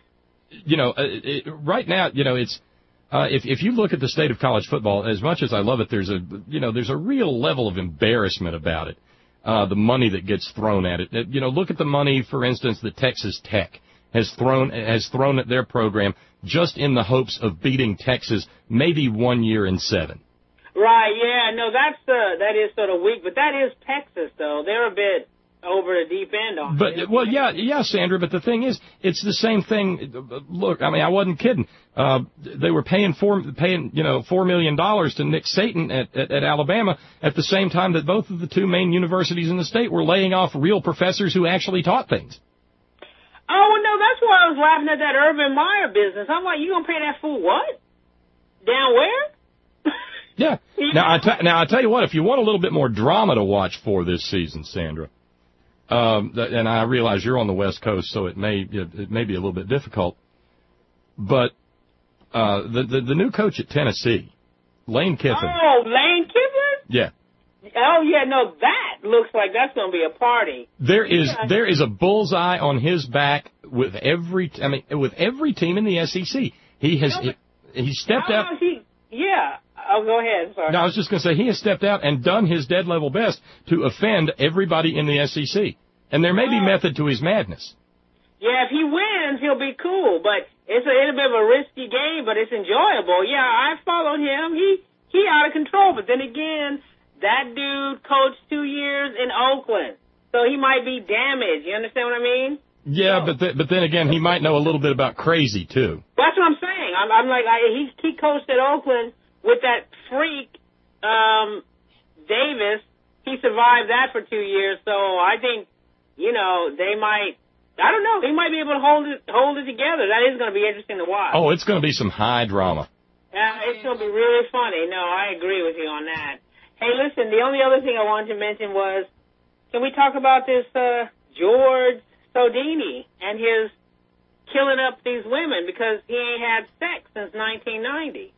right now, it's, if you look at the state of college football, as much as I love it, there's a real level of embarrassment about it. The money that gets thrown at it. Look at the money, for instance, that Texas Tech has thrown at their program just in the hopes of beating Texas maybe 1 year in 7. Right, yeah, no, that is sort of weak, but that is Texas, though. They're a bit over the deep end on it. Well, yeah, Sandra, but the thing is, it's the same thing. Look, I mean, I wasn't kidding. They were paying $4 million to Nick Saban at Alabama at the same time that both of the two main universities in the state were laying off real professors who actually taught things. Oh, no, that's why I was laughing at that Urban Meyer business. I'm like, you gonna pay that fool what? Down where? Yeah. Now, I tell you what, if you want a little bit more drama to watch for this season, Sandra, and I realize you're on the West Coast, so it may be a little bit difficult, but the new coach at Tennessee, Lane Kiffin. Oh, Lane Kiffin? Yeah. Oh, yeah, no, that looks like that's going to be a party. There is a bullseye on his back with every team in the SEC. He stepped out. Yeah. Oh, go ahead. Sorry. No, I was just going to say he has stepped out and done his dead level best to offend everybody in the SEC. And there may be method to his madness. Yeah, if he wins, he'll be cool. But it's a bit of a risky game, but it's enjoyable. Yeah, I followed him. He out of control. But then again, that dude coached 2 years in Oakland, so he might be damaged. You understand what I mean? Yeah, but then again, he might know a little bit about crazy too. That's what I'm saying. I'm like, he coached at Oakland with that freak Davis. He survived that for 2 years, so I think they might. I don't know. He might be able to hold it together. That is going to be interesting to watch. Oh, it's going to be some high drama. It's going to be really funny. No, I agree with you on that. Hey, listen, the only other thing I wanted to mention was, can we talk about this George Sodini and his killing up these women because he ain't had sex since 1990?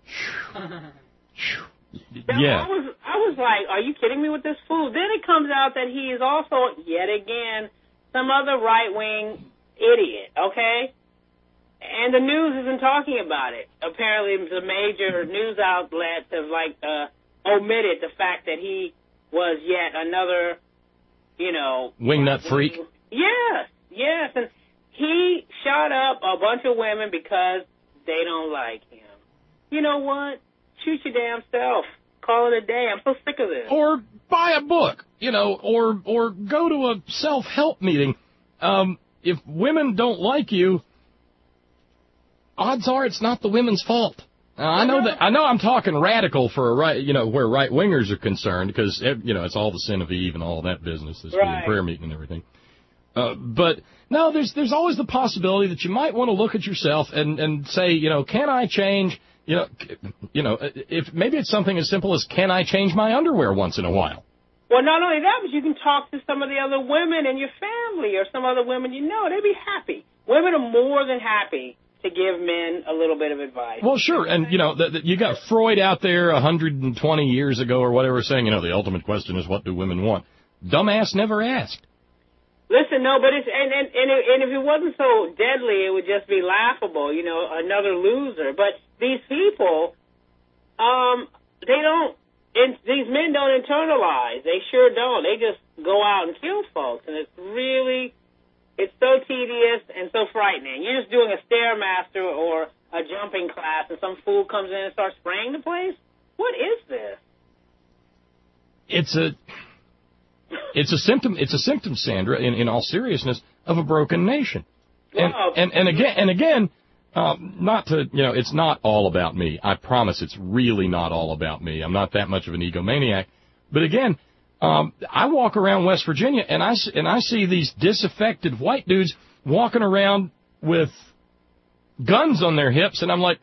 Yeah. I was like, are you kidding me with this fool? Then it comes out that he is also, yet again, some other right-wing idiot, okay? And the news isn't talking about it. Apparently, the major news outlets have, omitted the fact that he was yet another, wingnut freak? Yes. And he shot up a bunch of women because they don't like him. You know what? Shoot your damn self. Call it a day. I'm so sick of this. Or buy a book, or go to a self-help meeting. If women don't like you, odds are it's not the women's fault. I know I'm talking radical for where right-wingers are concerned, because, it's all the sin of Eve and all that business, this being prayer meeting and everything. But no, there's always the possibility that you might want to look at yourself and say, can I change? If maybe it's something as simple as, can I change my underwear once in a while? Well, not only that, but you can talk to some of the other women in your family or some other women they'd be happy. Women are more than happy to give men a little bit of advice. Well, sure, and, you got Freud out there 120 years ago or whatever saying, the ultimate question is, what do women want? Dumbass never asked. Listen, no, but it's, and if it wasn't so deadly, it would just be laughable, another loser. But these people, these men don't internalize. They sure don't. They just go out and kill folks, and it's so tedious and so frightening. You're just doing a Stairmaster or a jumping class, and some fool comes in and starts spraying the place. What is this? It's a symptom, Sandra, in all seriousness, of a broken nation. And again, not to, it's not all about me. I promise it's really not all about me. I'm not that much of an egomaniac. But again, I walk around West Virginia and I see these disaffected white dudes walking around with guns on their hips, and I'm like,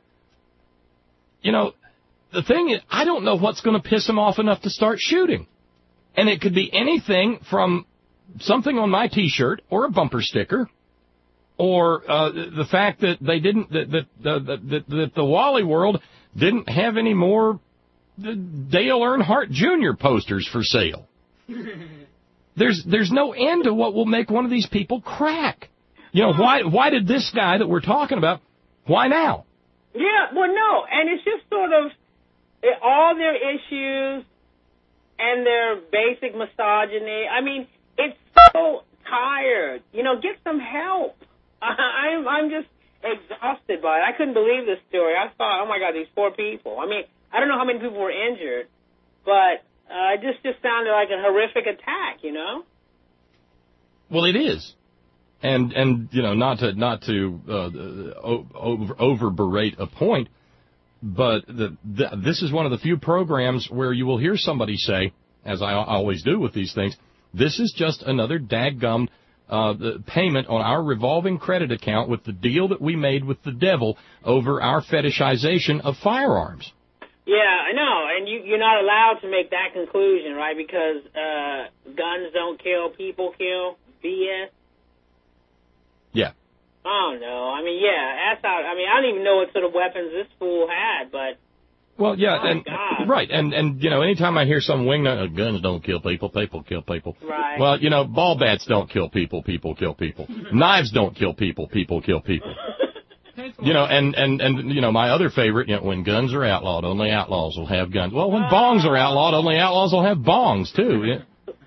the thing is, I don't know what's going to piss them off enough to start shooting. And it could be anything from something on my T-shirt or a bumper sticker, or the fact that they didn't that the Wally World didn't have any more Dale Earnhardt Jr. posters for sale. There's no end to what will make one of these people crack. Why did this guy that we're talking about? Why now? Yeah, well, no, and it's just sort of all their issues and their basic misogyny. I mean, it's so tired. Get some help. I'm just exhausted by it. I couldn't believe this story. I thought, oh my God, these poor people. I mean, I don't know how many people were injured, but it just sounded like a horrific attack. Well, it is. And not to over berate a point, but this is one of the few programs where you will hear somebody say, as I always do with these things, this is just another dadgum payment on our revolving credit account with the deal that we made with the devil over our fetishization of firearms. Yeah, I know, and you're not allowed to make that conclusion, right? Because guns don't kill, people kill. BS. Yeah. Oh, no. I mean, yeah, that's how, I don't even know what sort of weapons this fool had, but... Well, yeah, God. Right, and anytime I hear some wingnut, guns don't kill people, people kill people. Right. Well, ball bats don't kill people, people kill people. Knives don't kill people, people kill people. And my other favorite, when guns are outlawed, only outlaws will have guns. Well, when bongs are outlawed, only outlaws will have bongs, too.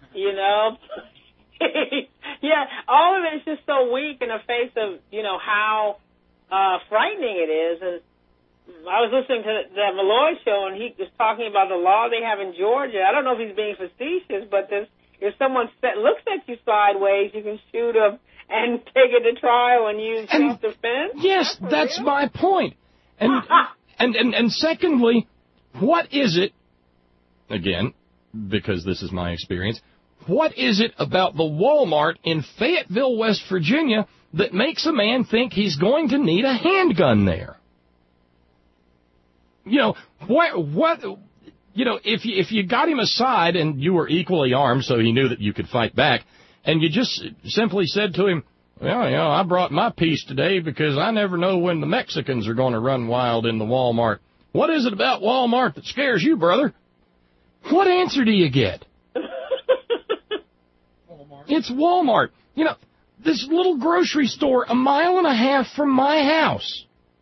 Yeah, all of it is just so weak in the face of, how frightening it is. And I was listening to that Malloy show, and he was talking about the law they have in Georgia. I don't know if he's being facetious, but if someone looks at you sideways, you can shoot them and take it to trial and use self-defense. Yes, that's my point. And secondly, what is it, again, because this is my experience, what is it about the Walmart in Fayetteville, West Virginia, that makes a man think he's going to need a handgun there? If you got him aside and you were equally armed so he knew that you could fight back, and you just simply said to him, well, I brought my piece today because I never know when the Mexicans are going to run wild in the Walmart. What is it about Walmart that scares you, brother? What answer do you get? It's Walmart. This little grocery store a mile and a half from my house.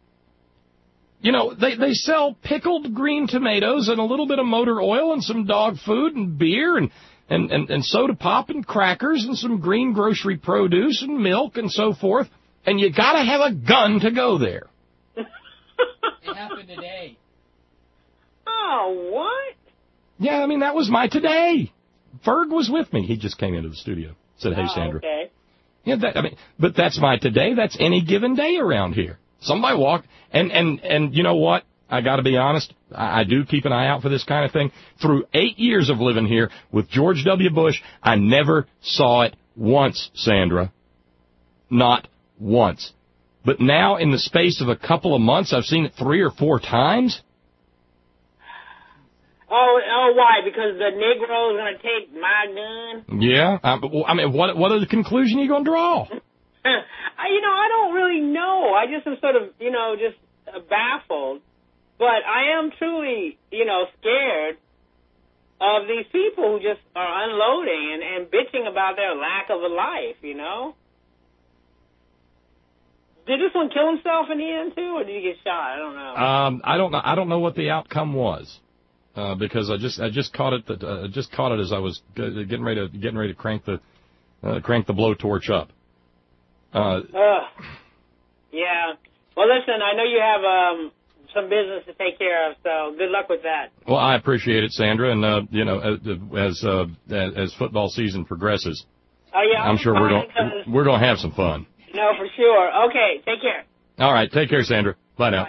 They sell pickled green tomatoes and a little bit of motor oil and some dog food and beer and soda pop and crackers and some green grocery produce and milk and so forth. And you gotta have a gun to go there. It happened today. Oh, what? Yeah, that was my today. Ferg was with me. He just came into the studio. Said, hey, Sandra. Okay. Yeah, but that's my today. That's any given day around here. Somebody walked, and you know what? I got to be honest. I do keep an eye out for this kind of thing. Through 8 years of living here with George W. Bush, I never saw it once, Sandra. Not once. But now, in the space of a couple of months, I've seen it 3 or 4 times. Oh, why? Because the Negro's going to take my gun? Yeah. What are the conclusion you going to draw? I don't really know. I just am sort of, just baffled. But I am truly, scared of these people who just are unloading and bitching about their lack of a life, Did this one kill himself in the end, too, or did he get shot? I don't know. I don't know what the outcome was. Because I just caught it as I was getting ready to crank the blowtorch up. Yeah. Well, listen, I know you have some business to take care of. So good luck with that. Well, I appreciate it, Sandra, and as football season progresses, Oh yeah, I'm sure we're going to have some fun. No, for sure. Okay, take care. All right, take care, Sandra. Bye now. Bye.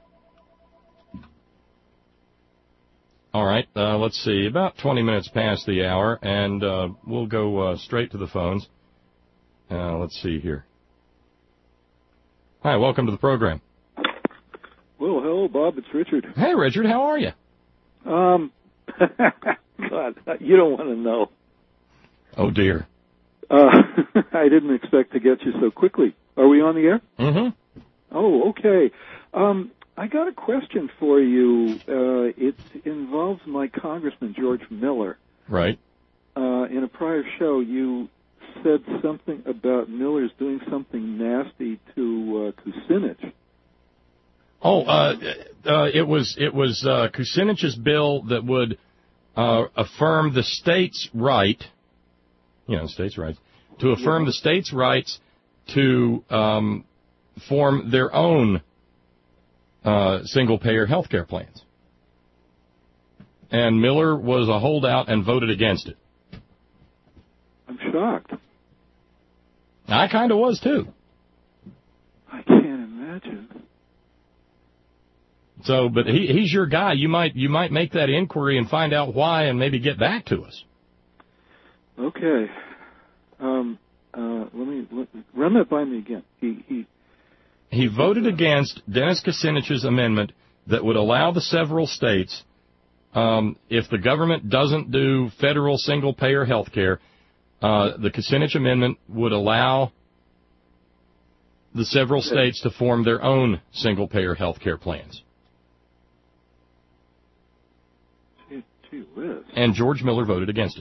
All right, let's see, about 20 minutes past the hour, and we'll go straight to the phones. Let's see here. Hi, welcome to the program. Well, hello, Bob. It's Richard. Hey, Richard, how are you? God, you don't want to know. Oh, dear. I didn't expect to get you so quickly. Are we on the air? Mm-hmm. Oh, okay. I got a question for you. It involves my Congressman, George Miller. Right. In a prior show, you said something about Miller's doing something nasty to Kucinich. Oh, it was Kucinich's bill that would affirm the states' right, states' rights, to affirm the states' rights to form their own single-payer health care plans. And Miller was a holdout and voted against it. I'm shocked. I kind of was, too. I can't imagine. So, but he's your guy. You might make that inquiry and find out why and maybe get back to us. Okay. Let me run that by me again. He voted against Dennis Kucinich's amendment that would allow the several states, if the government doesn't do federal single-payer health care, the Kucinich amendment would allow the several states to form their own single-payer health care plans. Gee whiz. And George Miller voted against it.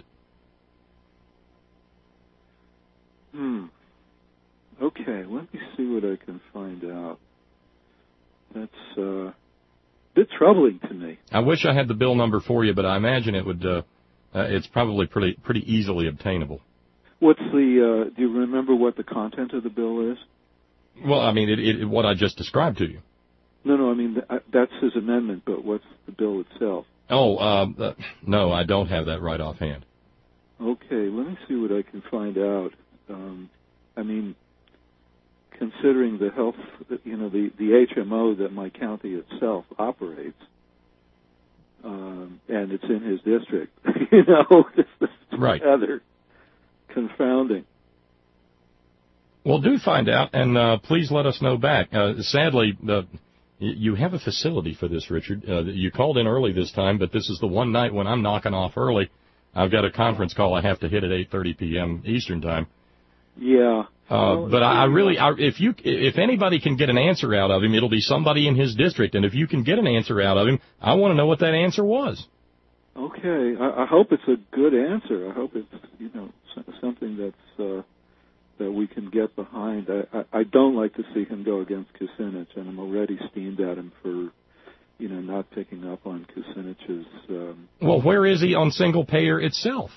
Okay, let me see what I can find out. That's a bit troubling to me. I wish I had the bill number for you, but I imagine it would. It's probably pretty easily obtainable. What's the? Do you remember what the content of the bill is? Well, I mean, what I just described to you. No, I mean that's his amendment, but what's the bill itself? Oh, no, I don't have that right offhand. Okay, let me see what I can find out. I mean, considering the health, the HMO that my county itself operates, and it's in his district, it's right. rather confounding. Well, do find out, and please let us know back. Sadly, you have a facility for this, Richard. You called in early this time, but this is the one night when I'm knocking off early. I've got a conference call I have to hit at 8:30 p.m. Eastern time. Yeah. But if anybody can get an answer out of him, it'll be somebody in his district. And if you can get an answer out of him, I want to know what that answer was. Okay. I hope it's a good answer. I hope it's, something that's, that we can get behind. I don't like to see him go against Kucinich, and I'm already steamed at him for, not picking up on Kucinich's, Well, where is he on single payer itself?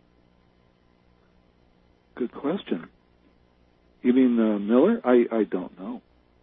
Good question. You mean Miller? I don't know.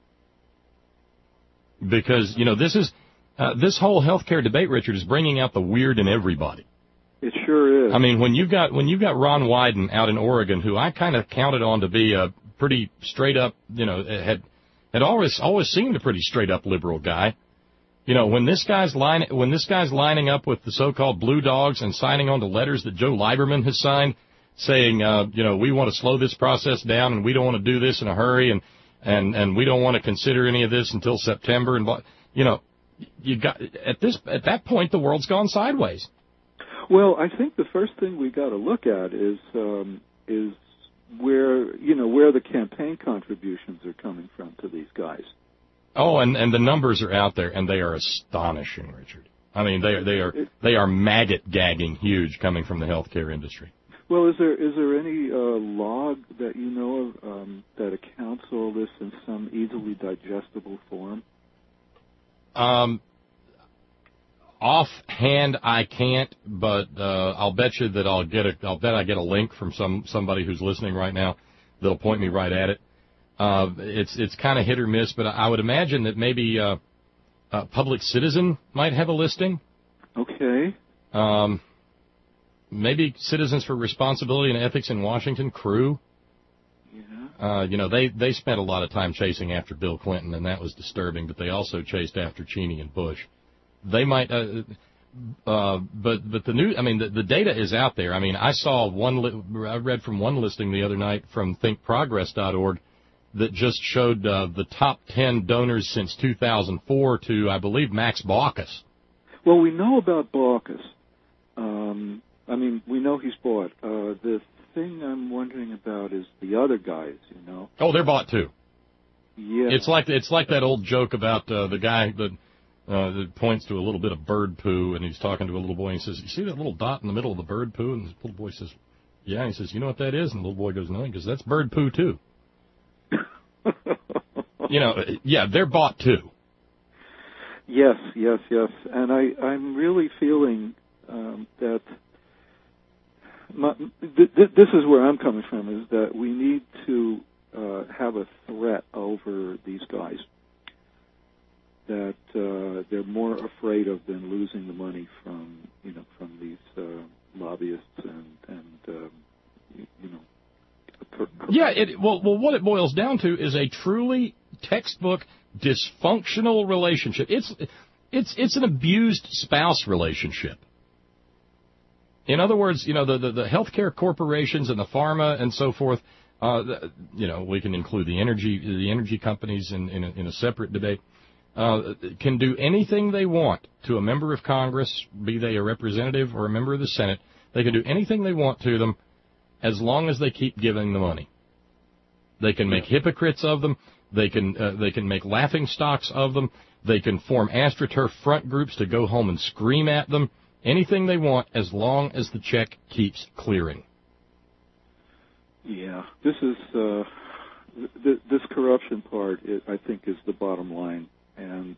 Because this whole healthcare debate, Richard, is bringing out the weird in everybody. It sure is. I mean, when you've got Ron Wyden out in Oregon, who I kind of counted on to be a pretty straight up, had always seemed a pretty straight up liberal guy. When this guy's lining up with the so-called blue dogs and signing on to letters that Joe Lieberman has signed, saying, we want to slow this process down and we don't want to do this in a hurry and we don't want to consider any of this until September and you got at that point the world's gone sideways. Well, I think the first thing we got to look at is where the campaign contributions are coming from to these guys. Oh, and the numbers are out there and they are astonishing, Richard. I mean, they are maggot gagging huge coming from the healthcare industry. Well, is there any log that you know of that accounts all this in some easily digestible form? Offhand, I can't, but I'll bet you that I'll bet I get a link from somebody who's listening right now that'll point me right at it. It's kind of hit or miss, but I would imagine that maybe Public Citizen might have a listing. Okay. Maybe Citizens for Responsibility and Ethics in Washington, Crew. Yeah. They spent a lot of time chasing after Bill Clinton, and that was disturbing, but they also chased after Cheney and Bush. They might, but the data is out there. I mean, I read from one listing the other night from thinkprogress.org that just showed the top 10 donors since 2004 to, I believe, Max Baucus. Well, we know about Baucus. We know he's bought. The thing I'm wondering about is the other guys, Oh, they're bought too. Yeah. It's like that old joke about the guy that points to a little bit of bird poo, and he's talking to a little boy, and he says, "You see that little dot in the middle of the bird poo?" And the little boy says, "Yeah." And he says, "You know what that is?" And the little boy goes, "No." He goes, "That's bird poo too." Yeah, they're bought too. Yes. And I'm really feeling that this is where I'm coming from, is that we need to have a threat over these guys that they're more afraid of than losing the money from these lobbyists and Yeah, what it boils down to is a truly textbook dysfunctional relationship. It's an abused spouse relationship. In other words, the healthcare corporations and the pharma and so forth, we can include the energy companies in a separate debate, can do anything they want to a member of Congress, be they a representative or a member of the Senate. They can do anything they want to them as long as they keep giving the money. They can make hypocrites of them. They can make laughing stocks of them. They can form AstroTurf front groups to go home and scream at them. Anything they want as long as the check keeps clearing. Yeah, this is this corruption part, I think, is the bottom line. And,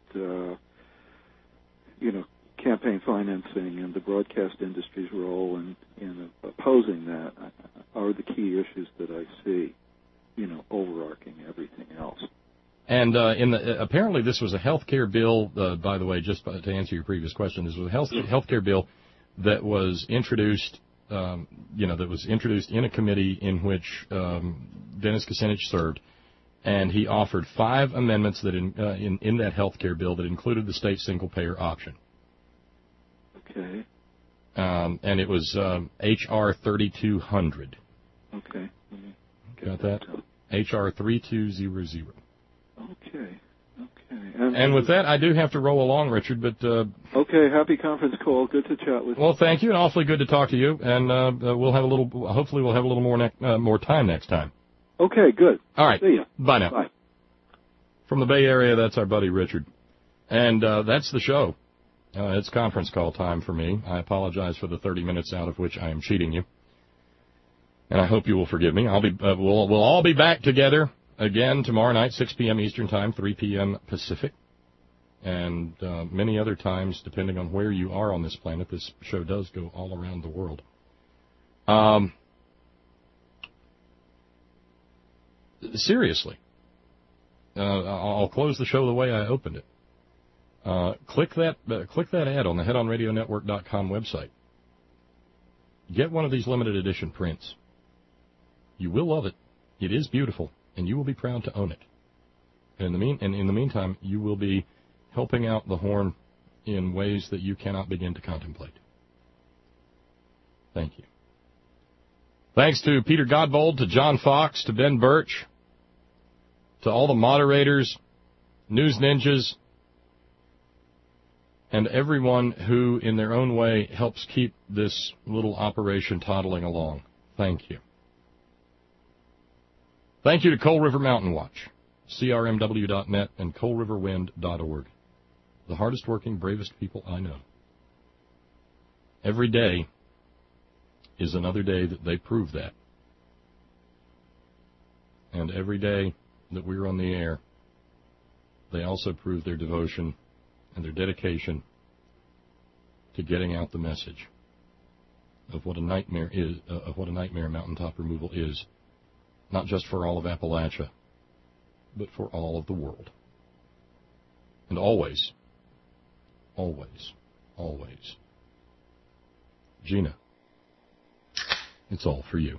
campaign financing and the broadcast industry's role in opposing that are the key issues that I see, overarching everything else. And apparently this was a health care bill, by the way, just to answer your previous question, this was a health care bill that was introduced, that was introduced in a committee in which Dennis Kucinich served. And he offered 5 amendments that in that health care bill that included the state single-payer option. Okay. And it was H.R. 3200. Okay. Got that? H.R. 3200. Okay. And with that, I do have to roll along, Richard, but... okay, happy conference call. Good to chat with you. Well, thank you, and awfully good to talk to you. And hopefully we'll have a little more time next time. Okay, good. All right. See ya. Bye now. Bye. From the Bay Area, that's our buddy Richard. And that's the show. It's conference call time for me. I apologize for the 30 minutes out of which I am cheating you. And I hope you will forgive me. We'll all be back together again tomorrow night, 6 p.m. Eastern Time, 3 p.m. Pacific. And many other times, depending on where you are on this planet. This show does go all around the world. Seriously. I'll close the show the way I opened it. Click that ad on the headonradionetwork.com website. Get one of these limited edition prints. You will love it. It is beautiful, and you will be proud to own it. And in the meantime, you will be helping out the Horn in ways that you cannot begin to contemplate. Thank you. Thanks to Peter Godbold, to John Fox, to Ben Birch, to all the moderators, news ninjas, and everyone who, in their own way, helps keep this little operation toddling along. Thank you. Thank you to Coal River Mountain Watch, crmw.net, and coalriverwind.org, the hardest working, bravest people I know. Every day is another day that they prove that. And every day that we're on the air, they also prove their devotion and their dedication to getting out the message of what a nightmare is, of what a nightmare mountaintop removal is, not just for all of Appalachia, but for all of the world. And always, Always. Always. Gina, it's all for you.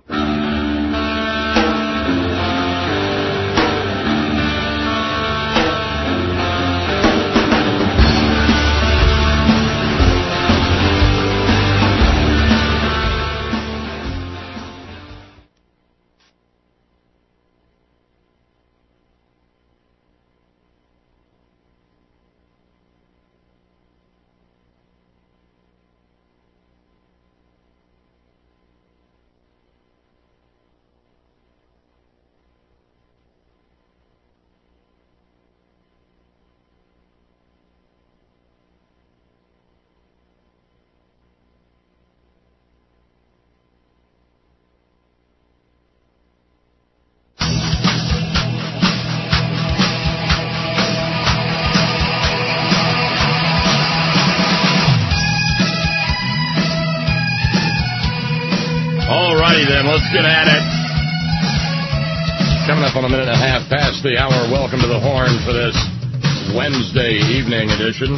Then let's get at it. Coming up on a minute and a half past the hour. Welcome to the Horn for this Wednesday evening edition.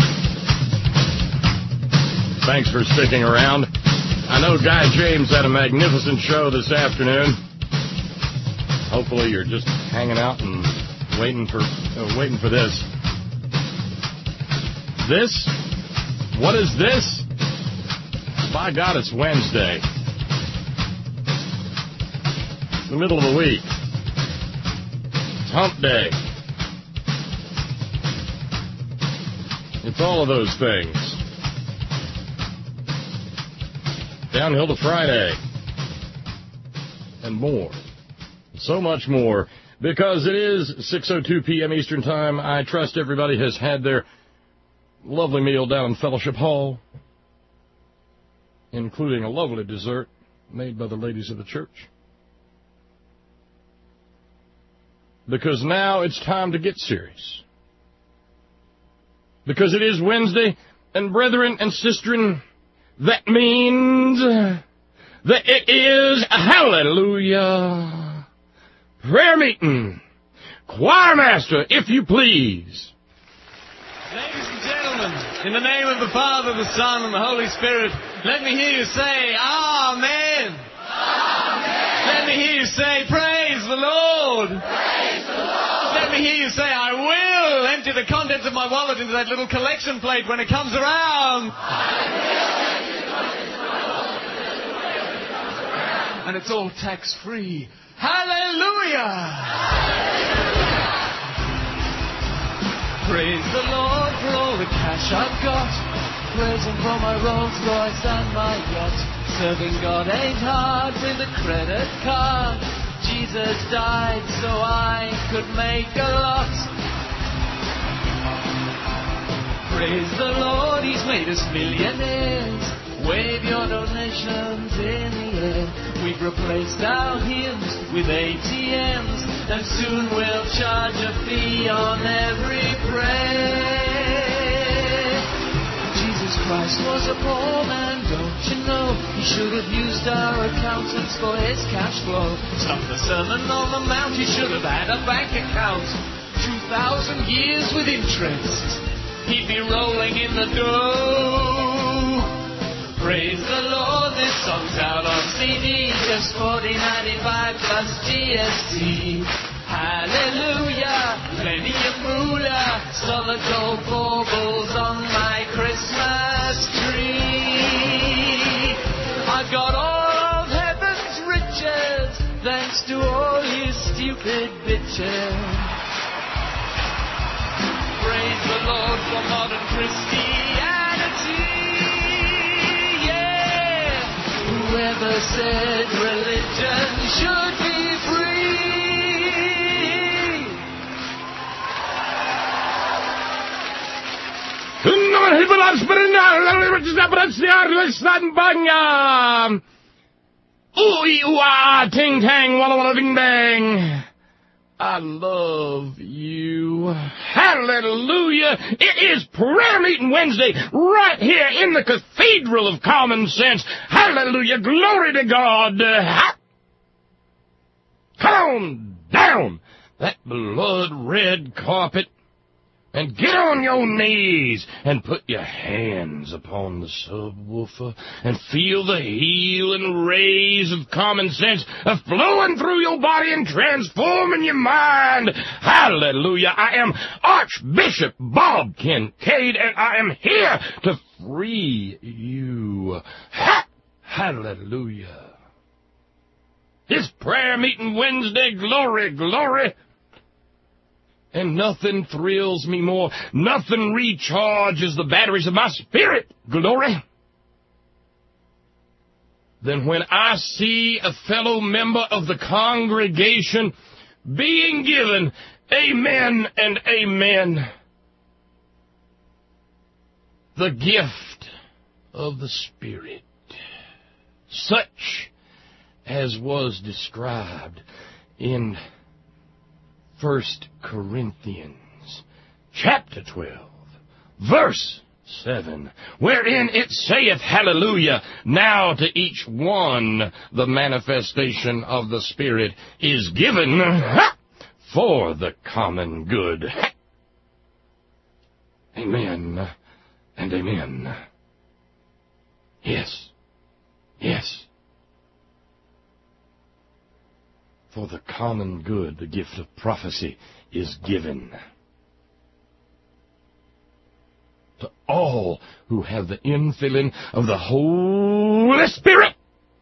Thanks for sticking around. I know Guy James had a magnificent show this afternoon. Hopefully you're just hanging out and waiting for this. This? What is this? By God, it's Wednesday. The middle of the week. It's hump day. It's all of those things. Downhill to Friday. And more. So much more. Because it is 6:02 p.m. Eastern Time. I trust everybody has had their lovely meal down in Fellowship Hall, including a lovely dessert made by the ladies of the church. Because now it's time to get serious. Because it is Wednesday, and brethren and sisterin, that means that it is, hallelujah, prayer meeting. Choir master, if you please. Ladies and gentlemen, in the name of the Father, the Son, and the Holy Spirit, let me hear you say, Amen. Amen. Let me hear you say, praise the Lord. Praise the Lord. Let me hear you say, I will empty the contents of my wallet into that little collection plate when it comes around. And it's all tax-free. Hallelujah! Praise the Lord for all the cash I've got. Praise Him for my Rolls Royce and my yacht. Serving God ain't hard with a credit card. Jesus died so I could make a lot. Praise the Lord, He's made us millionaires. Wave your donations in the air. We've replaced our hymns with ATMs, and soon we'll charge a fee on every prayer. Jesus Christ was a poor man, don't you know? He should have used our accountants for his cash flow. Stop the Sermon on the Mount, he should have had a bank account. 2,000 years with interest, he'd be rolling in the dough. Praise the Lord, this song's out on CD, just $40.95 plus GST. Hallelujah, plenty of moolah, saw the gold baubles on my Christmas tree. I've got all of heaven's riches, thanks to all you stupid bitches. Praise the Lord for modern Christianity. Whoever said religion should be free? Ting tang, walla walla ding bang. I love you. Hallelujah. It is Prayer Meeting Wednesday right here in the Cathedral of Common Sense. Hallelujah. Glory to God. Come on down that blood red carpet And get on your knees and put your hands upon the subwoofer and feel the healing rays of common sense flowing through your body and transforming your mind. Hallelujah. I am Archbishop Bob Kincaid, and I am here to free you. Hallelujah. It's prayer meeting Wednesday. Glory, glory. And nothing thrills me more, nothing recharges the batteries of my spirit, glory, than when I see a fellow member of the congregation being given amen and amen the gift of the Spirit, such as was described in 1 Corinthians chapter 12, verse 7, wherein it saith, hallelujah, now to each one the manifestation of the Spirit is given for the common good. Amen and amen. Yes, yes. For the common good, the gift of prophecy is given to all who have the infilling of the Holy Spirit.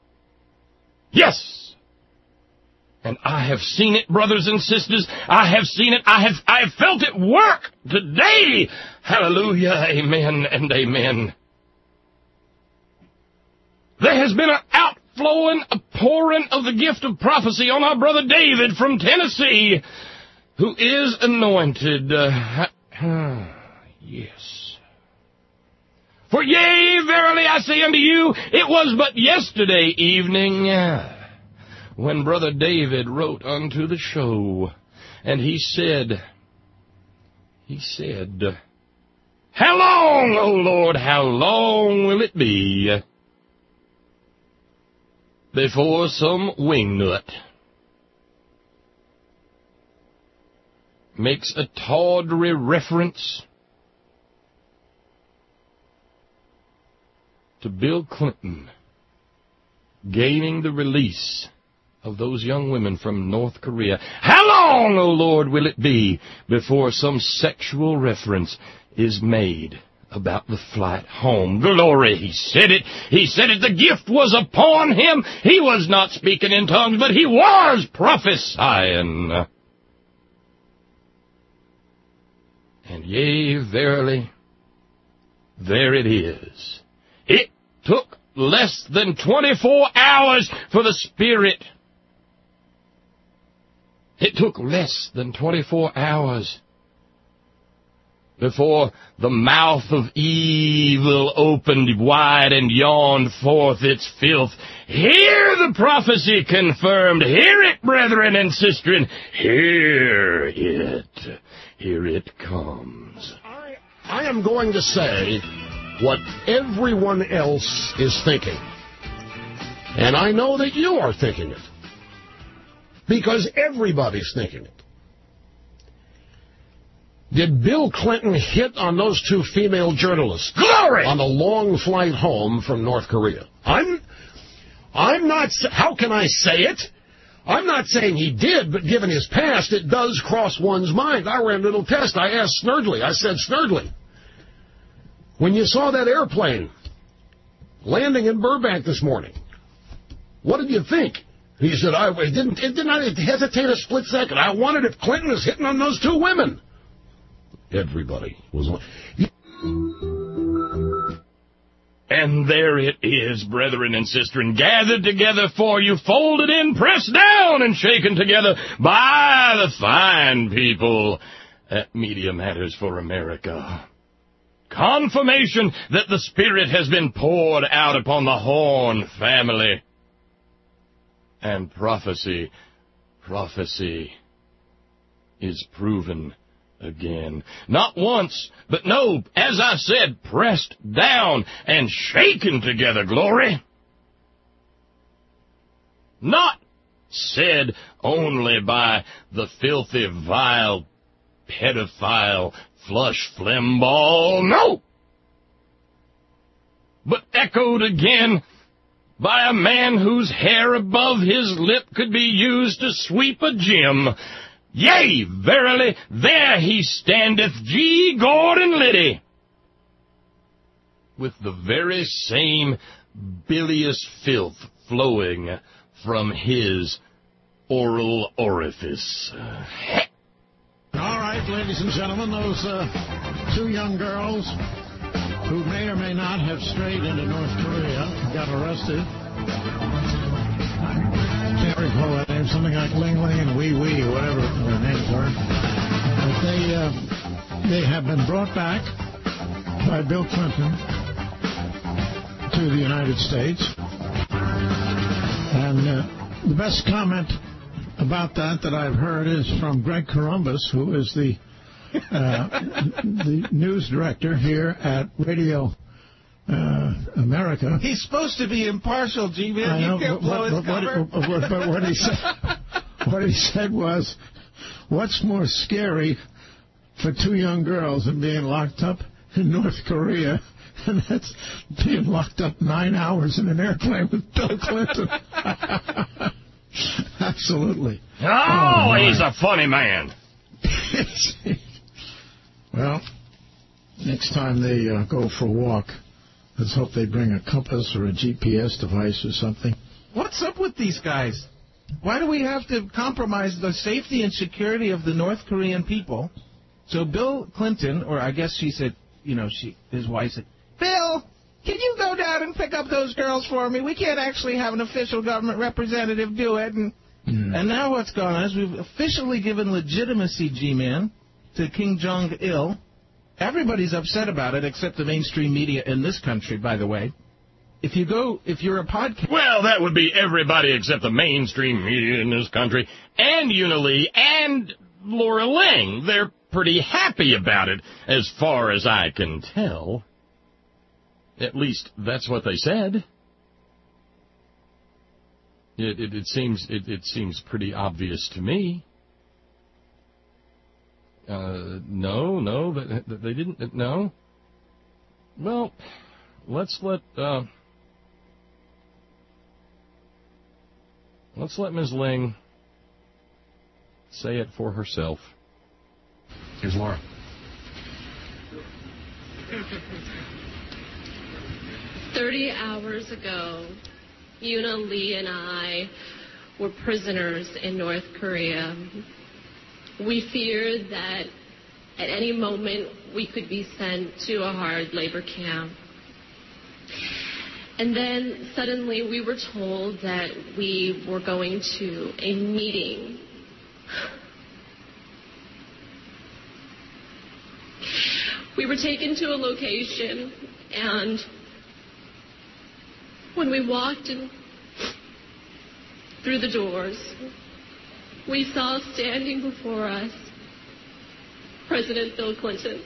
Yes. And I have seen it, brothers and sisters. I have seen it. I have felt it work today. Hallelujah. Amen and amen. There has been an outflowing, a pouring of the gift of prophecy on our brother David from Tennessee, who is anointed. Yes. For yea, verily I say unto you, it was but yesterday evening when brother David wrote unto the show, and he said, how long, O Lord, how long will it be before some wingnut makes a tawdry reference to Bill Clinton gaining the release of those young women from North Korea? How long, O Lord, will it be before some sexual reference is made about the flight home? Glory, he said it. He said it. The gift was upon him. He was not speaking in tongues, but he was prophesying. And yea, verily, there it is. It took less than 24 hours for the Spirit. It took less than 24 hours before the mouth of evil opened wide and yawned forth its filth. Hear the prophecy confirmed. Hear it, brethren and sistren. Hear it. Here it comes. I am going to say what everyone else is thinking. And I know that you are thinking it. Because everybody's thinking it. Did Bill Clinton hit on those two female journalists? Glory! On the long flight home from North Korea? I'm not, how can I say it? I'm not saying he did, but given his past, it does cross one's mind. I ran a little test. I asked Snerdley. I said, Snerdley, when you saw that airplane landing in Burbank this morning, what did you think? He said, it did not hesitate a split second. I wondered if Clinton was hitting on those two women. Everybody was on. And there it is, brethren and sistren, gathered together for you, folded in, pressed down, and shaken together by the fine people at Media Matters for America. Confirmation that the Spirit has been poured out upon the Horn family. And prophecy is proven again. Not once, but no, as I said, pressed down and shaken together, glory. Not said only by the filthy, vile pedophile flush flimeball, no! But echoed again by a man whose hair above his lip could be used to sweep a gym. Yea, verily, there he standeth, G. Gordon Liddy, with the very same bilious filth flowing from his oral orifice. All right, ladies and gentlemen, those two young girls who may or may not have strayed into North Korea got arrested. I can't recall that name, something like Ling Ling and Wee Wee, or whatever their names were. But they have been brought back by Bill Clinton to the United States. And the best comment about that I've heard is from Greg Columbus, who is the news director here at Radio America. He's supposed to be impartial, G-Man. You can't blow his cover. But what he said was, what's more scary for two young girls than being locked up in North Korea? And that's being locked up 9 hours in an airplane with Bill Clinton. Absolutely. Oh, he's a funny man. Well, next time they go for a walk, let's hope they bring a compass or a GPS device or something. What's up with these guys? Why do we have to compromise the safety and security of the North Korean people? So Bill Clinton, or I guess she said, his wife said, Bill, can you go down and pick up those girls for me? We can't actually have an official government representative do it. And now what's going on is we've officially given legitimacy, G-Man, to Kim Jong-il. Everybody's upset about it except the mainstream media in this country, by the way. If you're a podcast... Well, that would be everybody except the mainstream media in this country, and Unilee, and Laura Lang. They're pretty happy about it, as far as I can tell. At least, that's what they said. It seems pretty obvious to me. No, they didn't. No. Well, let's let Ms. Ling say it for herself. Here's Laura. "30 hours ago, Yoona Lee and I were prisoners in North Korea. We feared that at any moment we could be sent to a hard labor camp. And then suddenly we were told that we were going to a meeting. We were taken to a location, and when we walked in through the doors, we saw standing before us President Bill Clinton.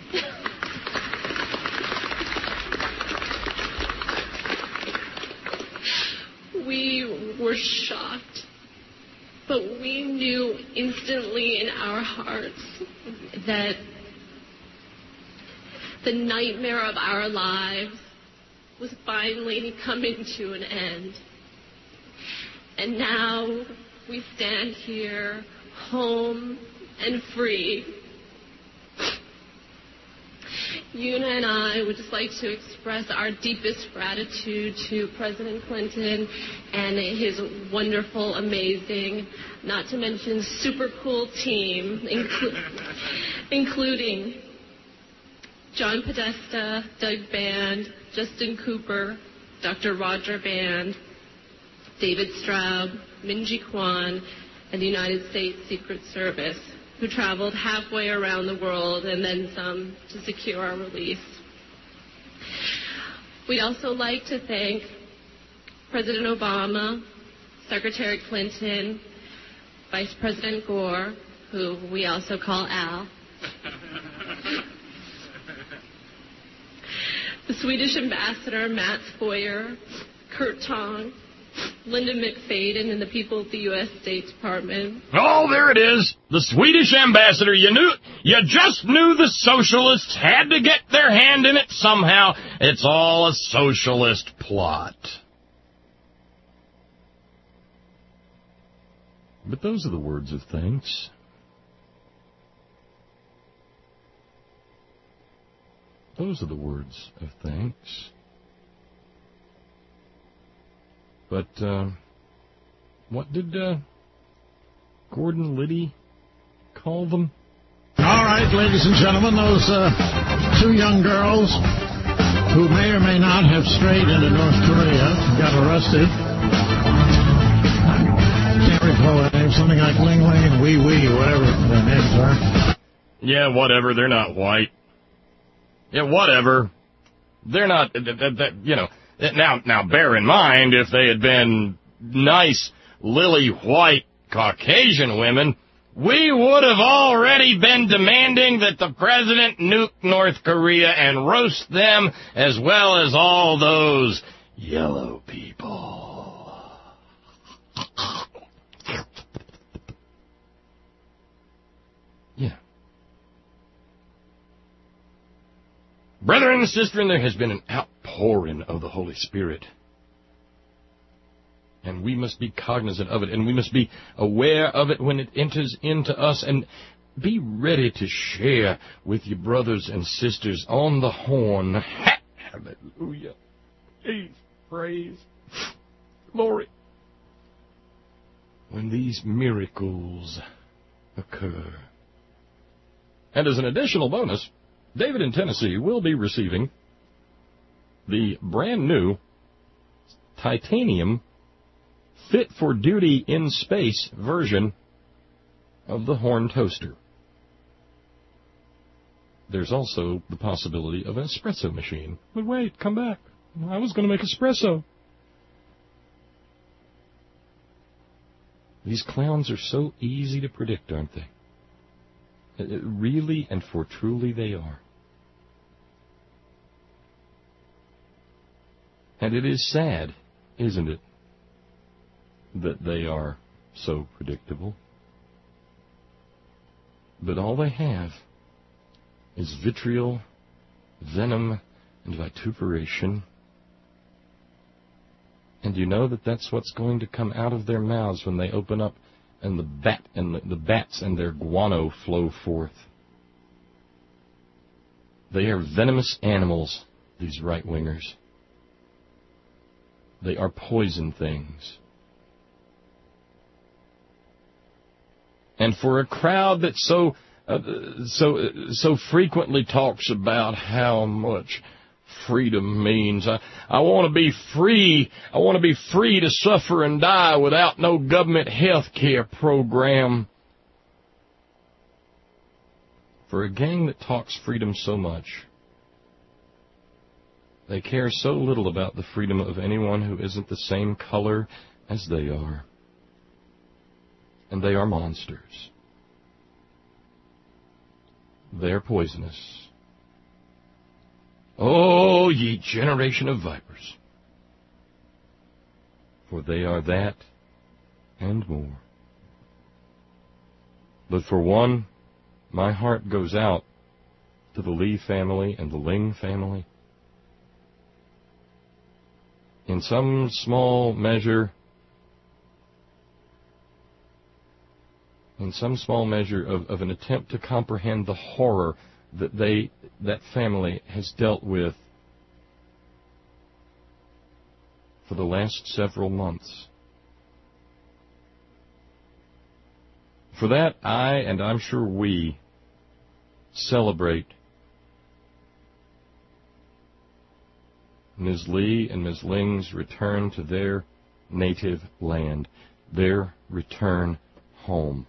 We were shocked, but we knew instantly in our hearts that the nightmare of our lives was finally coming to an end. And now we stand here, home and free. Yoona and I would just like to express our deepest gratitude to President Clinton and his wonderful, amazing, not to mention super cool team, including John Podesta, Doug Band, Justin Cooper, Dr. Roger Band, David Straub, Minji Kwon, and the United States Secret Service, who traveled halfway around the world and then some to secure our release. We'd also like to thank President Obama, Secretary Clinton, Vice President Gore, who we also call Al, the Swedish Ambassador Mats Boyer, Kurt Tong, Linda McFadden and the people at the U.S. State Department. Oh, there it is. The Swedish ambassador. You just knew the socialists had to get their hand in it somehow. It's all a socialist plot. But those are the words of thanks. Those are the words of thanks. But, what did, Gordon Liddy call them? All right, ladies and gentlemen, those two young girls who may or may not have strayed into North Korea got arrested. I can't recall their names, something like Ling Ling and Wee Wee, whatever their names are. Yeah, whatever, they're not white. Yeah, whatever. They're not, you know. Now, bear in mind, if they had been nice, lily white Caucasian women, we would have already been demanding that the president nuke North Korea and roast them as well as all those yellow people. Yeah. Brethren and sisters, there has been an outpouring of the Holy Spirit. And we must be cognizant of it, and we must be aware of it when it enters into us, and be ready to share with your brothers and sisters on the horn. Hallelujah. Praise. Glory. When these miracles occur. And as an additional bonus, David in Tennessee will be receiving the brand new titanium fit for duty in space version of the Horn toaster. There's also the possibility of an espresso machine. But wait, come back. I was going to make espresso. These clowns are so easy to predict, aren't they? Really and for truly they are. And it is sad, isn't it, that they are so predictable. But all they have is vitriol, venom, and vituperation. And you know that that's what's going to come out of their mouths when they open up and the bats and their guano flow forth. They are venomous animals, these right-wingers. They are poison things. And for a crowd that so frequently talks about how much freedom means, I want to be free. I want to be free to suffer and die without no government health care program. For a gang that talks freedom so much, they care so little about the freedom of anyone who isn't the same color as they are. And they are monsters. They are poisonous. Oh, ye generation of vipers! For they are that and more. But for one, my heart goes out to the Lee family and the Ling family. In some small measure of an attempt to comprehend the horror that family has dealt with for the last several months. For that, I, and I'm sure we, celebrate Ms. Lee and Ms. Ling's return to their native land, their return home.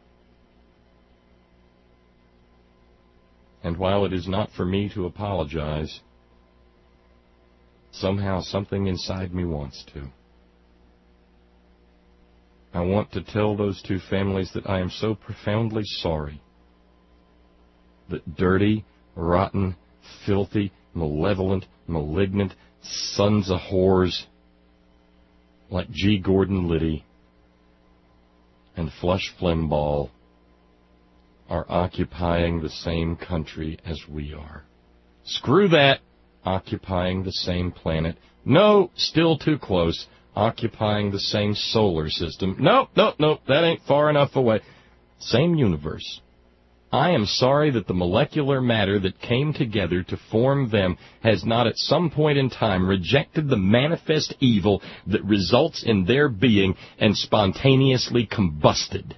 And while it is not for me to apologize, somehow something inside me wants to. I want to tell those two families that I am so profoundly sorry that dirty, rotten, filthy, malevolent, malignant sons of whores like G. Gordon Liddy and Flush Flimbaugh are occupying the same country as we are. Screw that, occupying the same planet. No, still too close, occupying the same solar system. Nope, that ain't far enough away. Same universe. I am sorry that the molecular matter that came together to form them has not at some point in time rejected the manifest evil that results in their being and spontaneously combusted.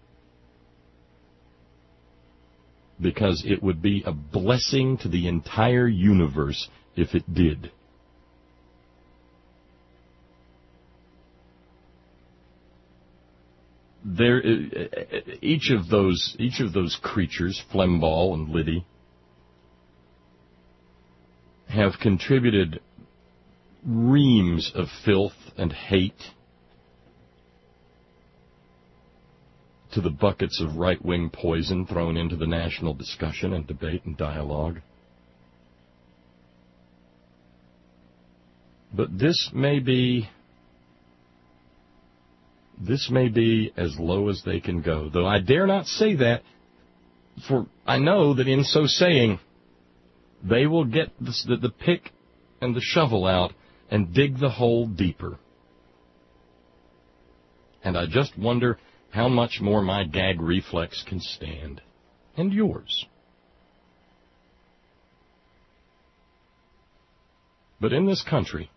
Because it would be a blessing to the entire universe if it did. Each of those creatures, Flimbaugh and Liddy, have contributed reams of filth and hate to the buckets of right-wing poison thrown into the national discussion and debate and dialogue. But this may be as low as they can go, though I dare not say that, for I know that in so saying, they will get the pick and the shovel out and dig the hole deeper. And I just wonder how much more my gag reflex can stand, and yours. But in this country,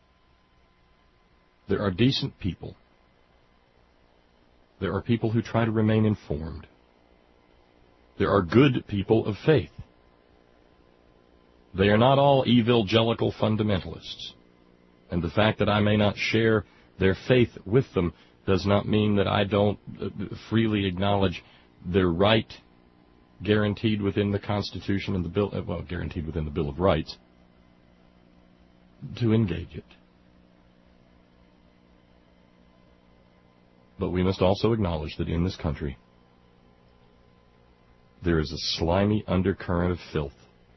there are decent people. There are people who try to remain informed. There are good people of faith. They are not all evangelical fundamentalists. And the fact that I may not share their faith with them does not mean that I don't freely acknowledge their right guaranteed within the Constitution and the Bill, guaranteed within the Bill of Rights, to engage it. But we must also acknowledge that in this country, there is a slimy undercurrent of filth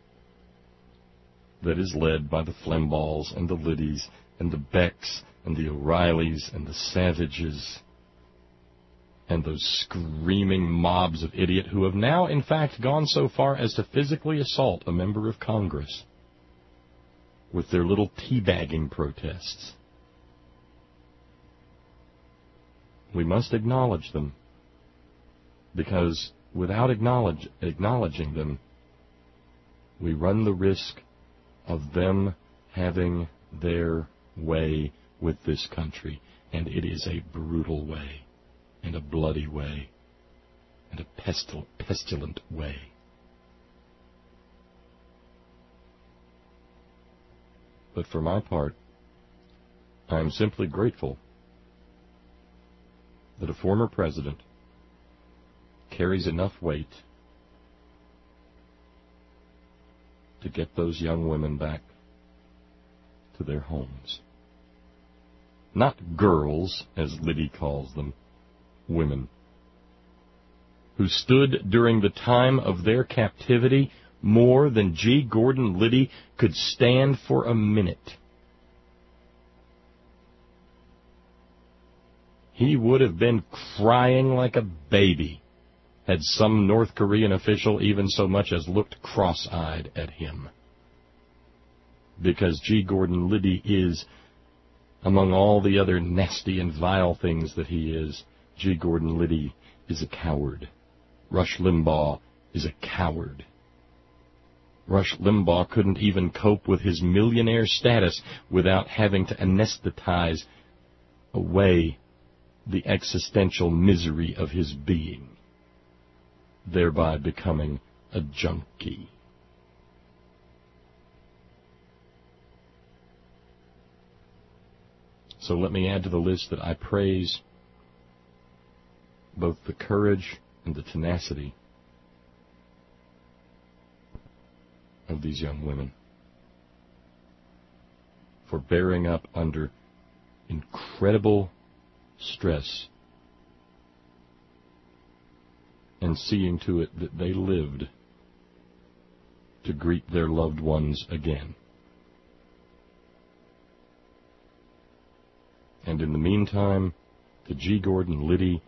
that is led by the Flimbaughs and the Liddys and the Becks and the O'Reillys and the Savages and those screaming mobs of idiot who have now, in fact, gone so far as to physically assault a member of Congress with their little teabagging protests. We must acknowledge them, because without acknowledging them, we run the risk of them having their way with this country, and it is a brutal way, and a bloody way, and a pestilent way. But for my part, I am simply grateful that a former president carries enough weight to get those young women back to their homes. Not girls, as Liddy calls them, women, who stood during the time of their captivity more than G. Gordon Liddy could stand for a minute. He would have been crying like a baby had some North Korean official even so much as looked cross-eyed at him. Because G. Gordon Liddy is, among all the other nasty and vile things that he is, G. Gordon Liddy is a coward. Rush Limbaugh is a coward. Rush Limbaugh couldn't even cope with his millionaire status without having to anesthetize away the existential misery of his being, thereby becoming a junkie. So let me add to the list that I praise both the courage and the tenacity of these young women for bearing up under incredible stress and seeing to it that they lived to greet their loved ones again. And in the meantime, to G. Gordon Liddy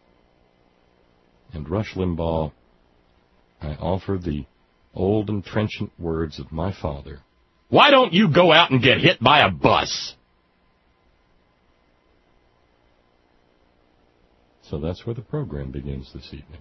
and Rush Limbaugh, I offer the old and trenchant words of my father. Why don't you go out and get hit by a bus? So that's where the program begins this evening.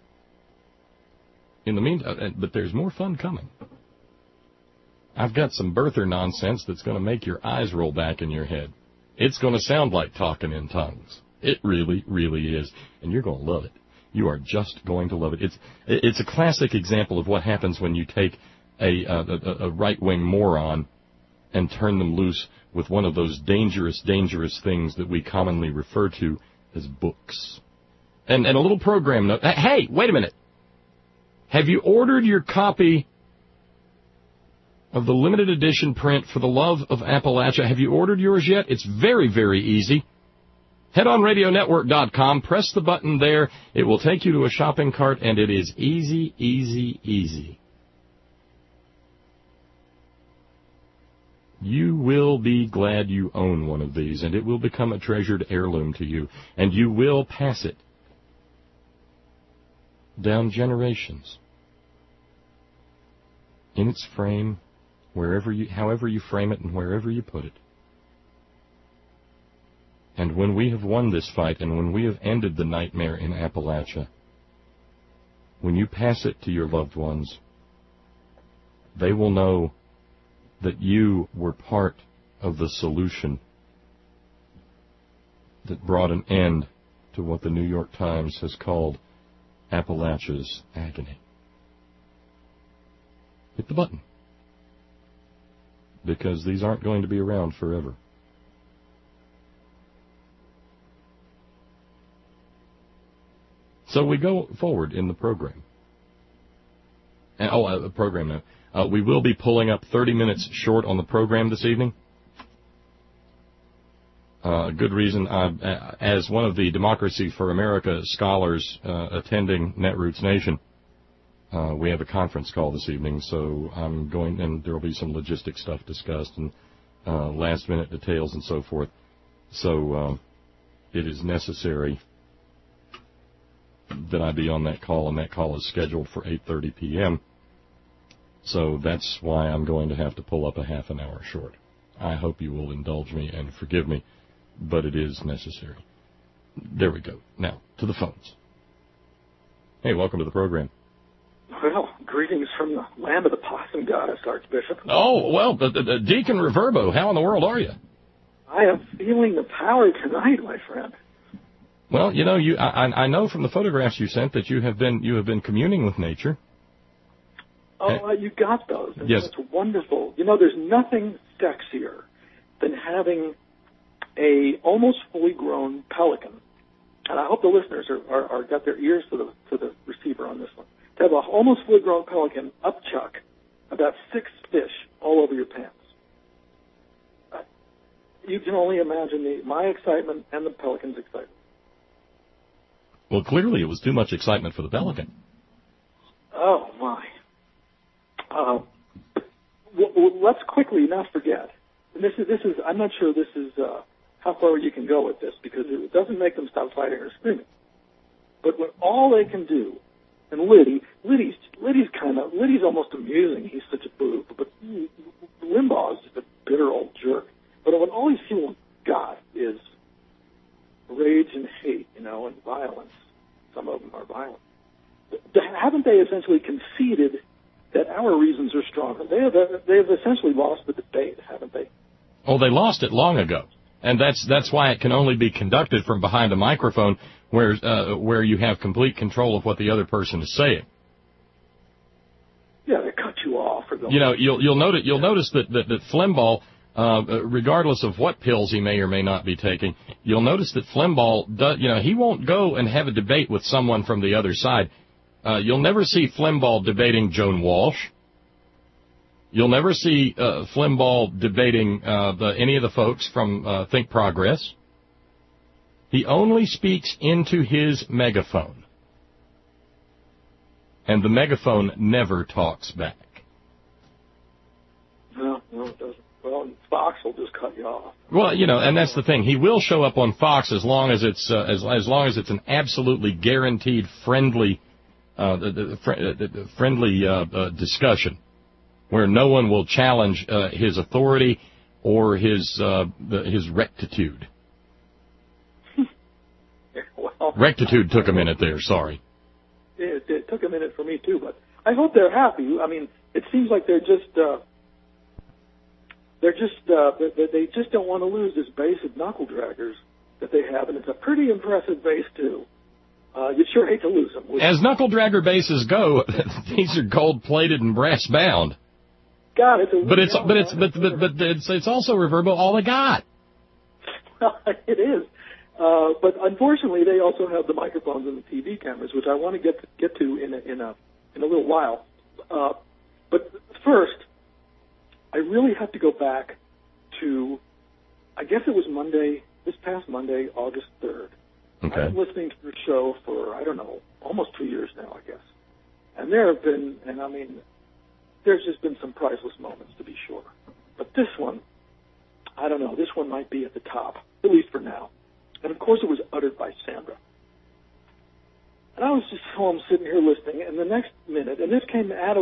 In the meantime, but there's more fun coming. I've got some birther nonsense that's going to make your eyes roll back in your head. It's going to sound like talking in tongues. It really, really is. And you're going to love it. You are just going to love it. It's a classic example of what happens when you take a right-wing moron and turn them loose with one of those dangerous, dangerous things that we commonly refer to as books. And a little program note. Hey, wait a minute. Have you ordered your copy of the limited edition print For the Love of Appalachia? Have you ordered yours yet? It's very, very easy. Head on RadioNetwork.com, press the button there. It will take you to a shopping cart, and it is easy, easy, easy. You will be glad you own one of these, and it will become a treasured heirloom to you, and you will pass it down generations in its frame, however you frame it and wherever you put it. And when we have won this fight, and when we have ended the nightmare in Appalachia, when you pass it to your loved ones, they will know that you were part of the solution that brought an end to what the New York Times has called Appalachia's agony. Hit the button, because these aren't going to be around forever. So we go forward in the program. And, program note. We will be pulling up 30 minutes short on the program this evening. Good reason. As one of the Democracy for America scholars attending Netroots Nation, we have a conference call this evening, so I'm going, and there will be some logistic stuff discussed and last-minute details and so forth. So it is necessary that I be on that call, and that call is scheduled for 8:30 p.m., so that's why I'm going to have to pull up a half an hour short. I hope you will indulge me and forgive me, but it is necessary. There we go. Now, to the phones. Hey, welcome to the program. Well, greetings from the land of the possum goddess, Archbishop. Oh, well, Deacon Reverbo, how in the world are you? I am feeling the power tonight, my friend. Well, you know, I know from the photographs you sent that you have been communing with nature. Oh, you got those. And yes. It's wonderful. You know, there's nothing sexier than having a almost fully grown pelican. And I hope the listeners are got their ears to the receiver on this one. To have a almost fully grown pelican upchuck about 6 fish all over your pants. You can only imagine my excitement and the pelican's excitement. Well, clearly it was too much excitement for the pelican. Oh, my. Let's quickly not forget. And this is. I'm not sure this is how far you can go with this, because it doesn't make them stop fighting or screaming. But when all they can do, and Liddy's almost amusing. He's such a boob. But Limbaugh is just a bitter old jerk. But when all these people got is rage and hate, and violence. Some of them are violent. Haven't they essentially conceded that our reasons are stronger? They have essentially lost the debate, haven't they? Oh, they lost it long ago, and that's why it can only be conducted from behind a microphone, where you have complete control of what the other person is saying. Yeah, they cut you off. You'll notice that Flimbaugh, regardless of what pills he may or may not be taking, you'll notice that Flimbaugh he won't go and have a debate with someone from the other side. You'll never see Flimbaugh debating Joan Walsh. You'll never see Flimbaugh debating any of the folks from Think Progress. He only speaks into his megaphone. And the megaphone never talks back. No, it doesn't. Well, Fox will just cut you off. Well, and that's the thing. He will show up on Fox as long as it's as long as it's an absolutely guaranteed friendly discussion where no one will challenge his authority or his rectitude. Well, rectitude took a minute there. Sorry. It took a minute for me too, but I hope they're happy. I mean, it seems like they just don't want to lose this base of knuckle draggers that they have, and it's a pretty impressive base too. You'd sure hate to lose them. As knuckle dragger bases go, these are gold plated and brass bound. God, it's also Reverbo all they got. Well, it is. But unfortunately, they also have the microphones and the TV cameras, which I want to get to in a little while. But first, I really have to go back to, I guess it was this past Monday, August 3rd. Okay. I've been listening to the show for, I don't know, almost 2 years now, I guess. And there have been, there's just been some priceless moments, to be sure. But this one, I don't know, this one might be at the top, at least for now. And, of course, it was uttered by Sandra. And I was just home sitting here listening, and the next minute, and this came out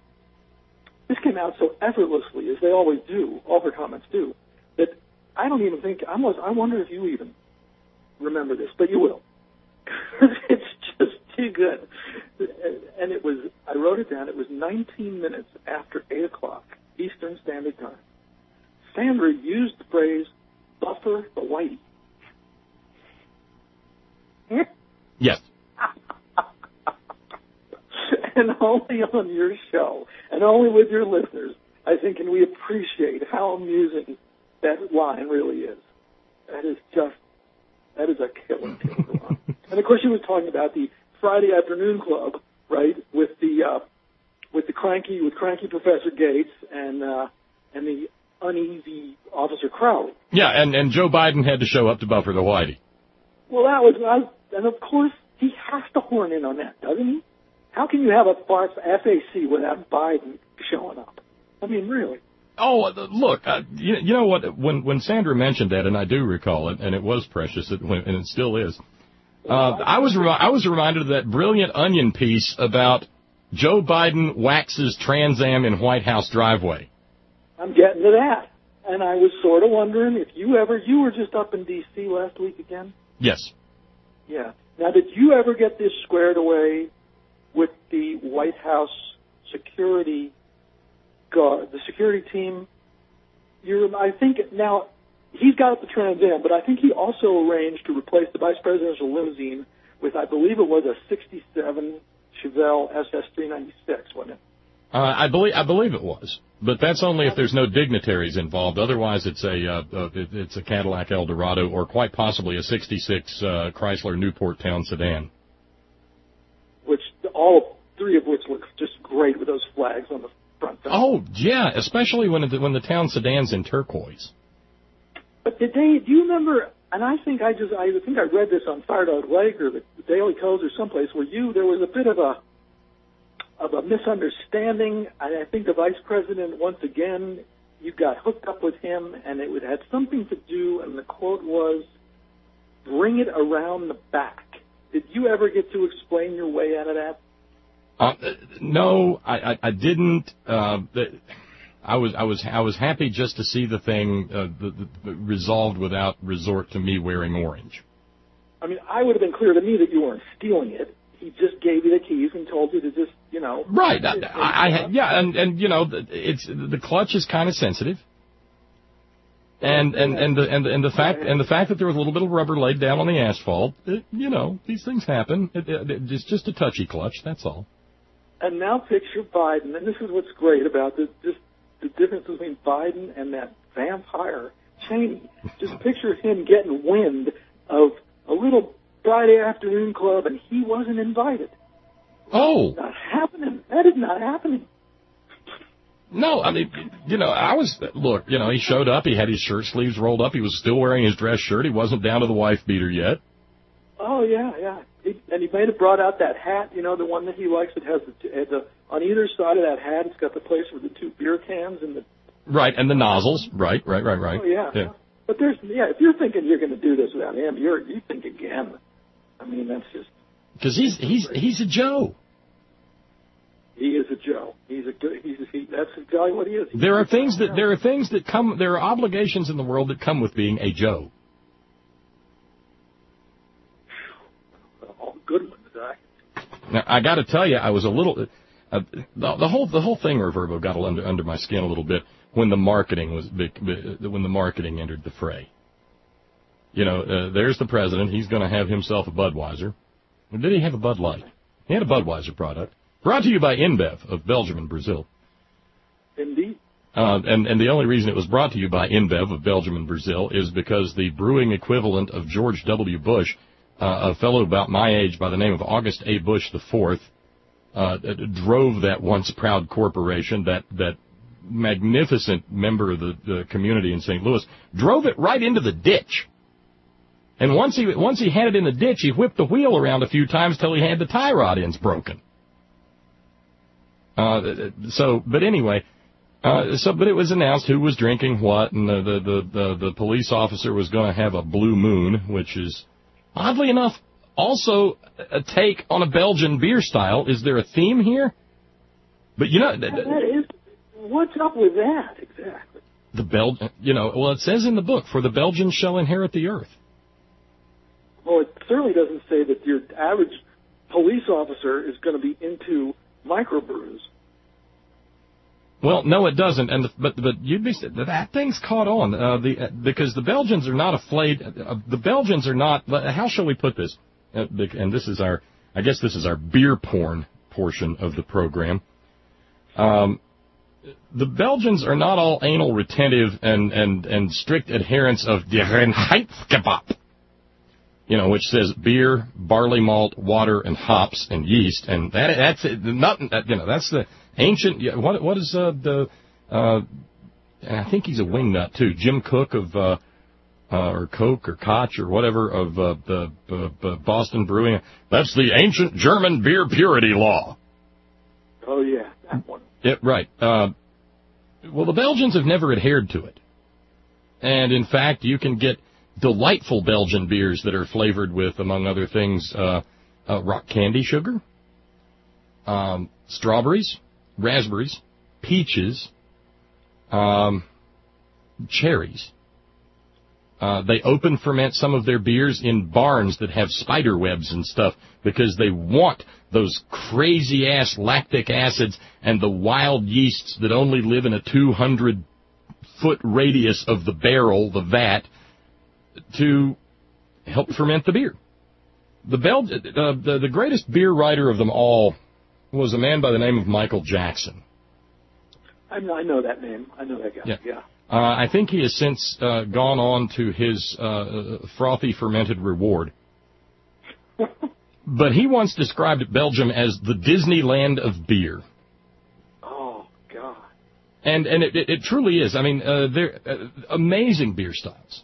so effortlessly, as they always do, all her comments do, that I don't even think, I wonder if you even remember this, but you will. It's just too good. And it was, I wrote it down, it was 19 minutes after 8 o'clock Eastern Standard Time. Sandra used the phrase, buffer the whitey. Yes. And only on your show, and only with your listeners, I think, can we appreciate how amusing that line really is. That is a killer line. And of course, she was talking about the Friday Afternoon Club, right, with cranky Professor Gates and the uneasy Officer Crowley. Yeah, and Joe Biden had to show up to buffer the whitey. Well, and of course, he has to horn in on that, doesn't he? How can you have a FAC without Biden showing up? I mean, really. Oh, look, you know what? When Sandra mentioned that, and I do recall it, and it was precious, and it still is. I was reminded of that brilliant Onion piece about Joe Biden waxes Trans Am in White House driveway. I'm getting to that, and I was sort of wondering if you were just up in D.C. last week again. Yes. Yeah. Now, did you ever get this squared away with the White House security guard, the security team? I think now he's got the Trans Am, but I think he also arranged to replace the vice presidential limousine with, I believe it was a '67 Chevelle SS396, wasn't it? I believe it was, but that's only if there's no dignitaries involved. Otherwise, it's a Cadillac Eldorado or quite possibly a '66 Chrysler Newport Town sedan. Which all three of which look just great with those flags on the front. Oh yeah, especially when the town sedan's in turquoise. But do you remember? And I think I read this on Fire Dog Lake or the Daily Coast or someplace where there was a bit of a misunderstanding. I think the vice president, once again, you got hooked up with him, and it had something to do, and the quote was, "Bring it around the back." Did you ever get to explain your way out of that? No, I didn't. I was happy just to see the thing resolved without resort to me wearing orange. I mean, I would have been clear to me that you weren't stealing it. He just gave you the keys and told you to just, Right. And it's the clutch is kind of sensitive. And the fact that there was a little bit of rubber laid down on the asphalt, these things happen. It's just a touchy clutch, that's all. And now picture Biden, and this is what's great about the difference between Biden and that vampire Cheney. Just picture him getting wind of a little Friday Afternoon Club, and he wasn't invited. Oh, not happening. That is not happening. No, I mean, he showed up, he had his shirt sleeves rolled up, he was still wearing his dress shirt, he wasn't down to the wife beater yet. Oh, yeah. And he may have brought out that hat, the one that he likes that has on either side of that hat, it's got the place with the two beer cans and the Right, and the nozzles. Right. Oh, yeah. Yeah. But if you're thinking you're going to do this without him, you think again. I mean, that's just... Because he's a Joe. He is a Joe. That's exactly what he is. There are obligations in the world that come with being a Joe. All good ones, Now, I got to tell you, I was a little... the whole thing, Reverbo, got under my skin a little bit when the marketing entered the fray. You know, there's the president. He's going to have himself a Budweiser. Or did he have a Bud Light? He had a Budweiser product. Brought to you by InBev of Belgium and Brazil. Indeed. And the only reason it was brought to you by InBev of Belgium and Brazil is because the brewing equivalent of George W. Bush, a fellow about my age by the name of August A. Bush IV, drove that once proud corporation, that magnificent member of the community in St. Louis, drove it right into the ditch. And once he had it in the ditch, he whipped the wheel around a few times till he had the tie rod ends broken. But it was announced who was drinking what, and the police officer was going to have a Blue Moon, which is, oddly enough, also a take on a Belgian beer style. Is there a theme here? But what's up with that exactly? It says in the book, for the Belgians shall inherit the earth. Well, it certainly doesn't say that your average police officer is going to be into microbrews. Well, no, it doesn't. But you'd be that thing's caught on because the Belgians are not afraid. The Belgians are not. How shall we put this? And this is our beer porn portion of the program. The Belgians are not all anal retentive and strict adherents of the Reinheitsgebot. Which says beer, barley malt, water, and hops and yeast, and that's it. That's the ancient. What is I think he's a wingnut too. Jim Cook of or Coke or Koch or whatever of the Boston Brewing. That's the ancient German beer purity law. Oh yeah, that one. Yeah, right. Well, the Belgians have never adhered to it, and in fact, you can get delightful Belgian beers that are flavored with, among other things, rock candy sugar, strawberries, raspberries, peaches, cherries. They open ferment some of their beers in barns that have spider webs and stuff because they want those crazy-ass lactic acids and the wild yeasts that only live in a 200-foot radius of the barrel, the vat, to help ferment the beer. The greatest beer writer of them all was a man by the name of Michael Jackson. I know that name. I know that guy. Yeah. I think he has since gone on to his frothy fermented reward. But he once described Belgium as the Disneyland of beer. Oh, God. And it truly is. I mean, they're amazing beer styles.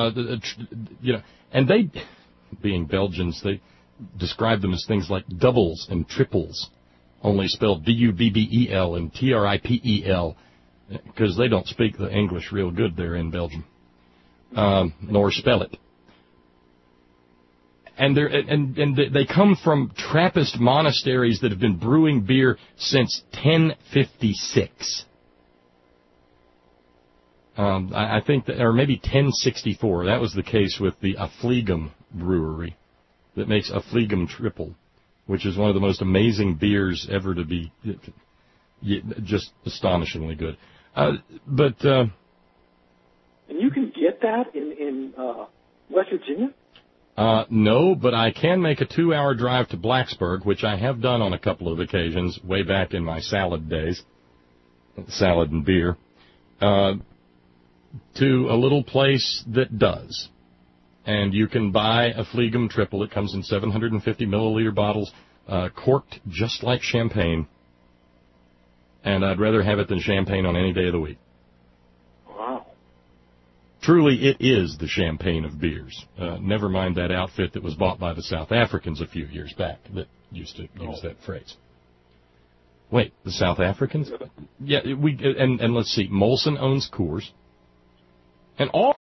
And they, being Belgians, they describe them as things like doubles and triples, only spelled D-U-B-B-E-L and T-R-I-P-E-L, because they don't speak the English real good there in Belgium, nor spell it. And they come from Trappist monasteries that have been brewing beer since 1056. I think that, or maybe 1064. That was the case with the Affligem brewery that makes Affligem Triple, which is one of the most amazing beers ever to be, just astonishingly good. And you can get that in West Virginia? No, but I can make a 2-hour drive to Blacksburg, which I have done on a couple of occasions, way back in my salad days, salad and beer, to a little place that does. And you can buy a Affligem Triple. It comes in 750 milliliter bottles, corked just like champagne. And I'd rather have it than champagne on any day of the week. Wow. Truly, it is the champagne of beers. Never mind that outfit that was bought by the South Africans a few years back that used to use that phrase. Wait, the South Africans? Yeah, and let's see. Molson owns Coors. And all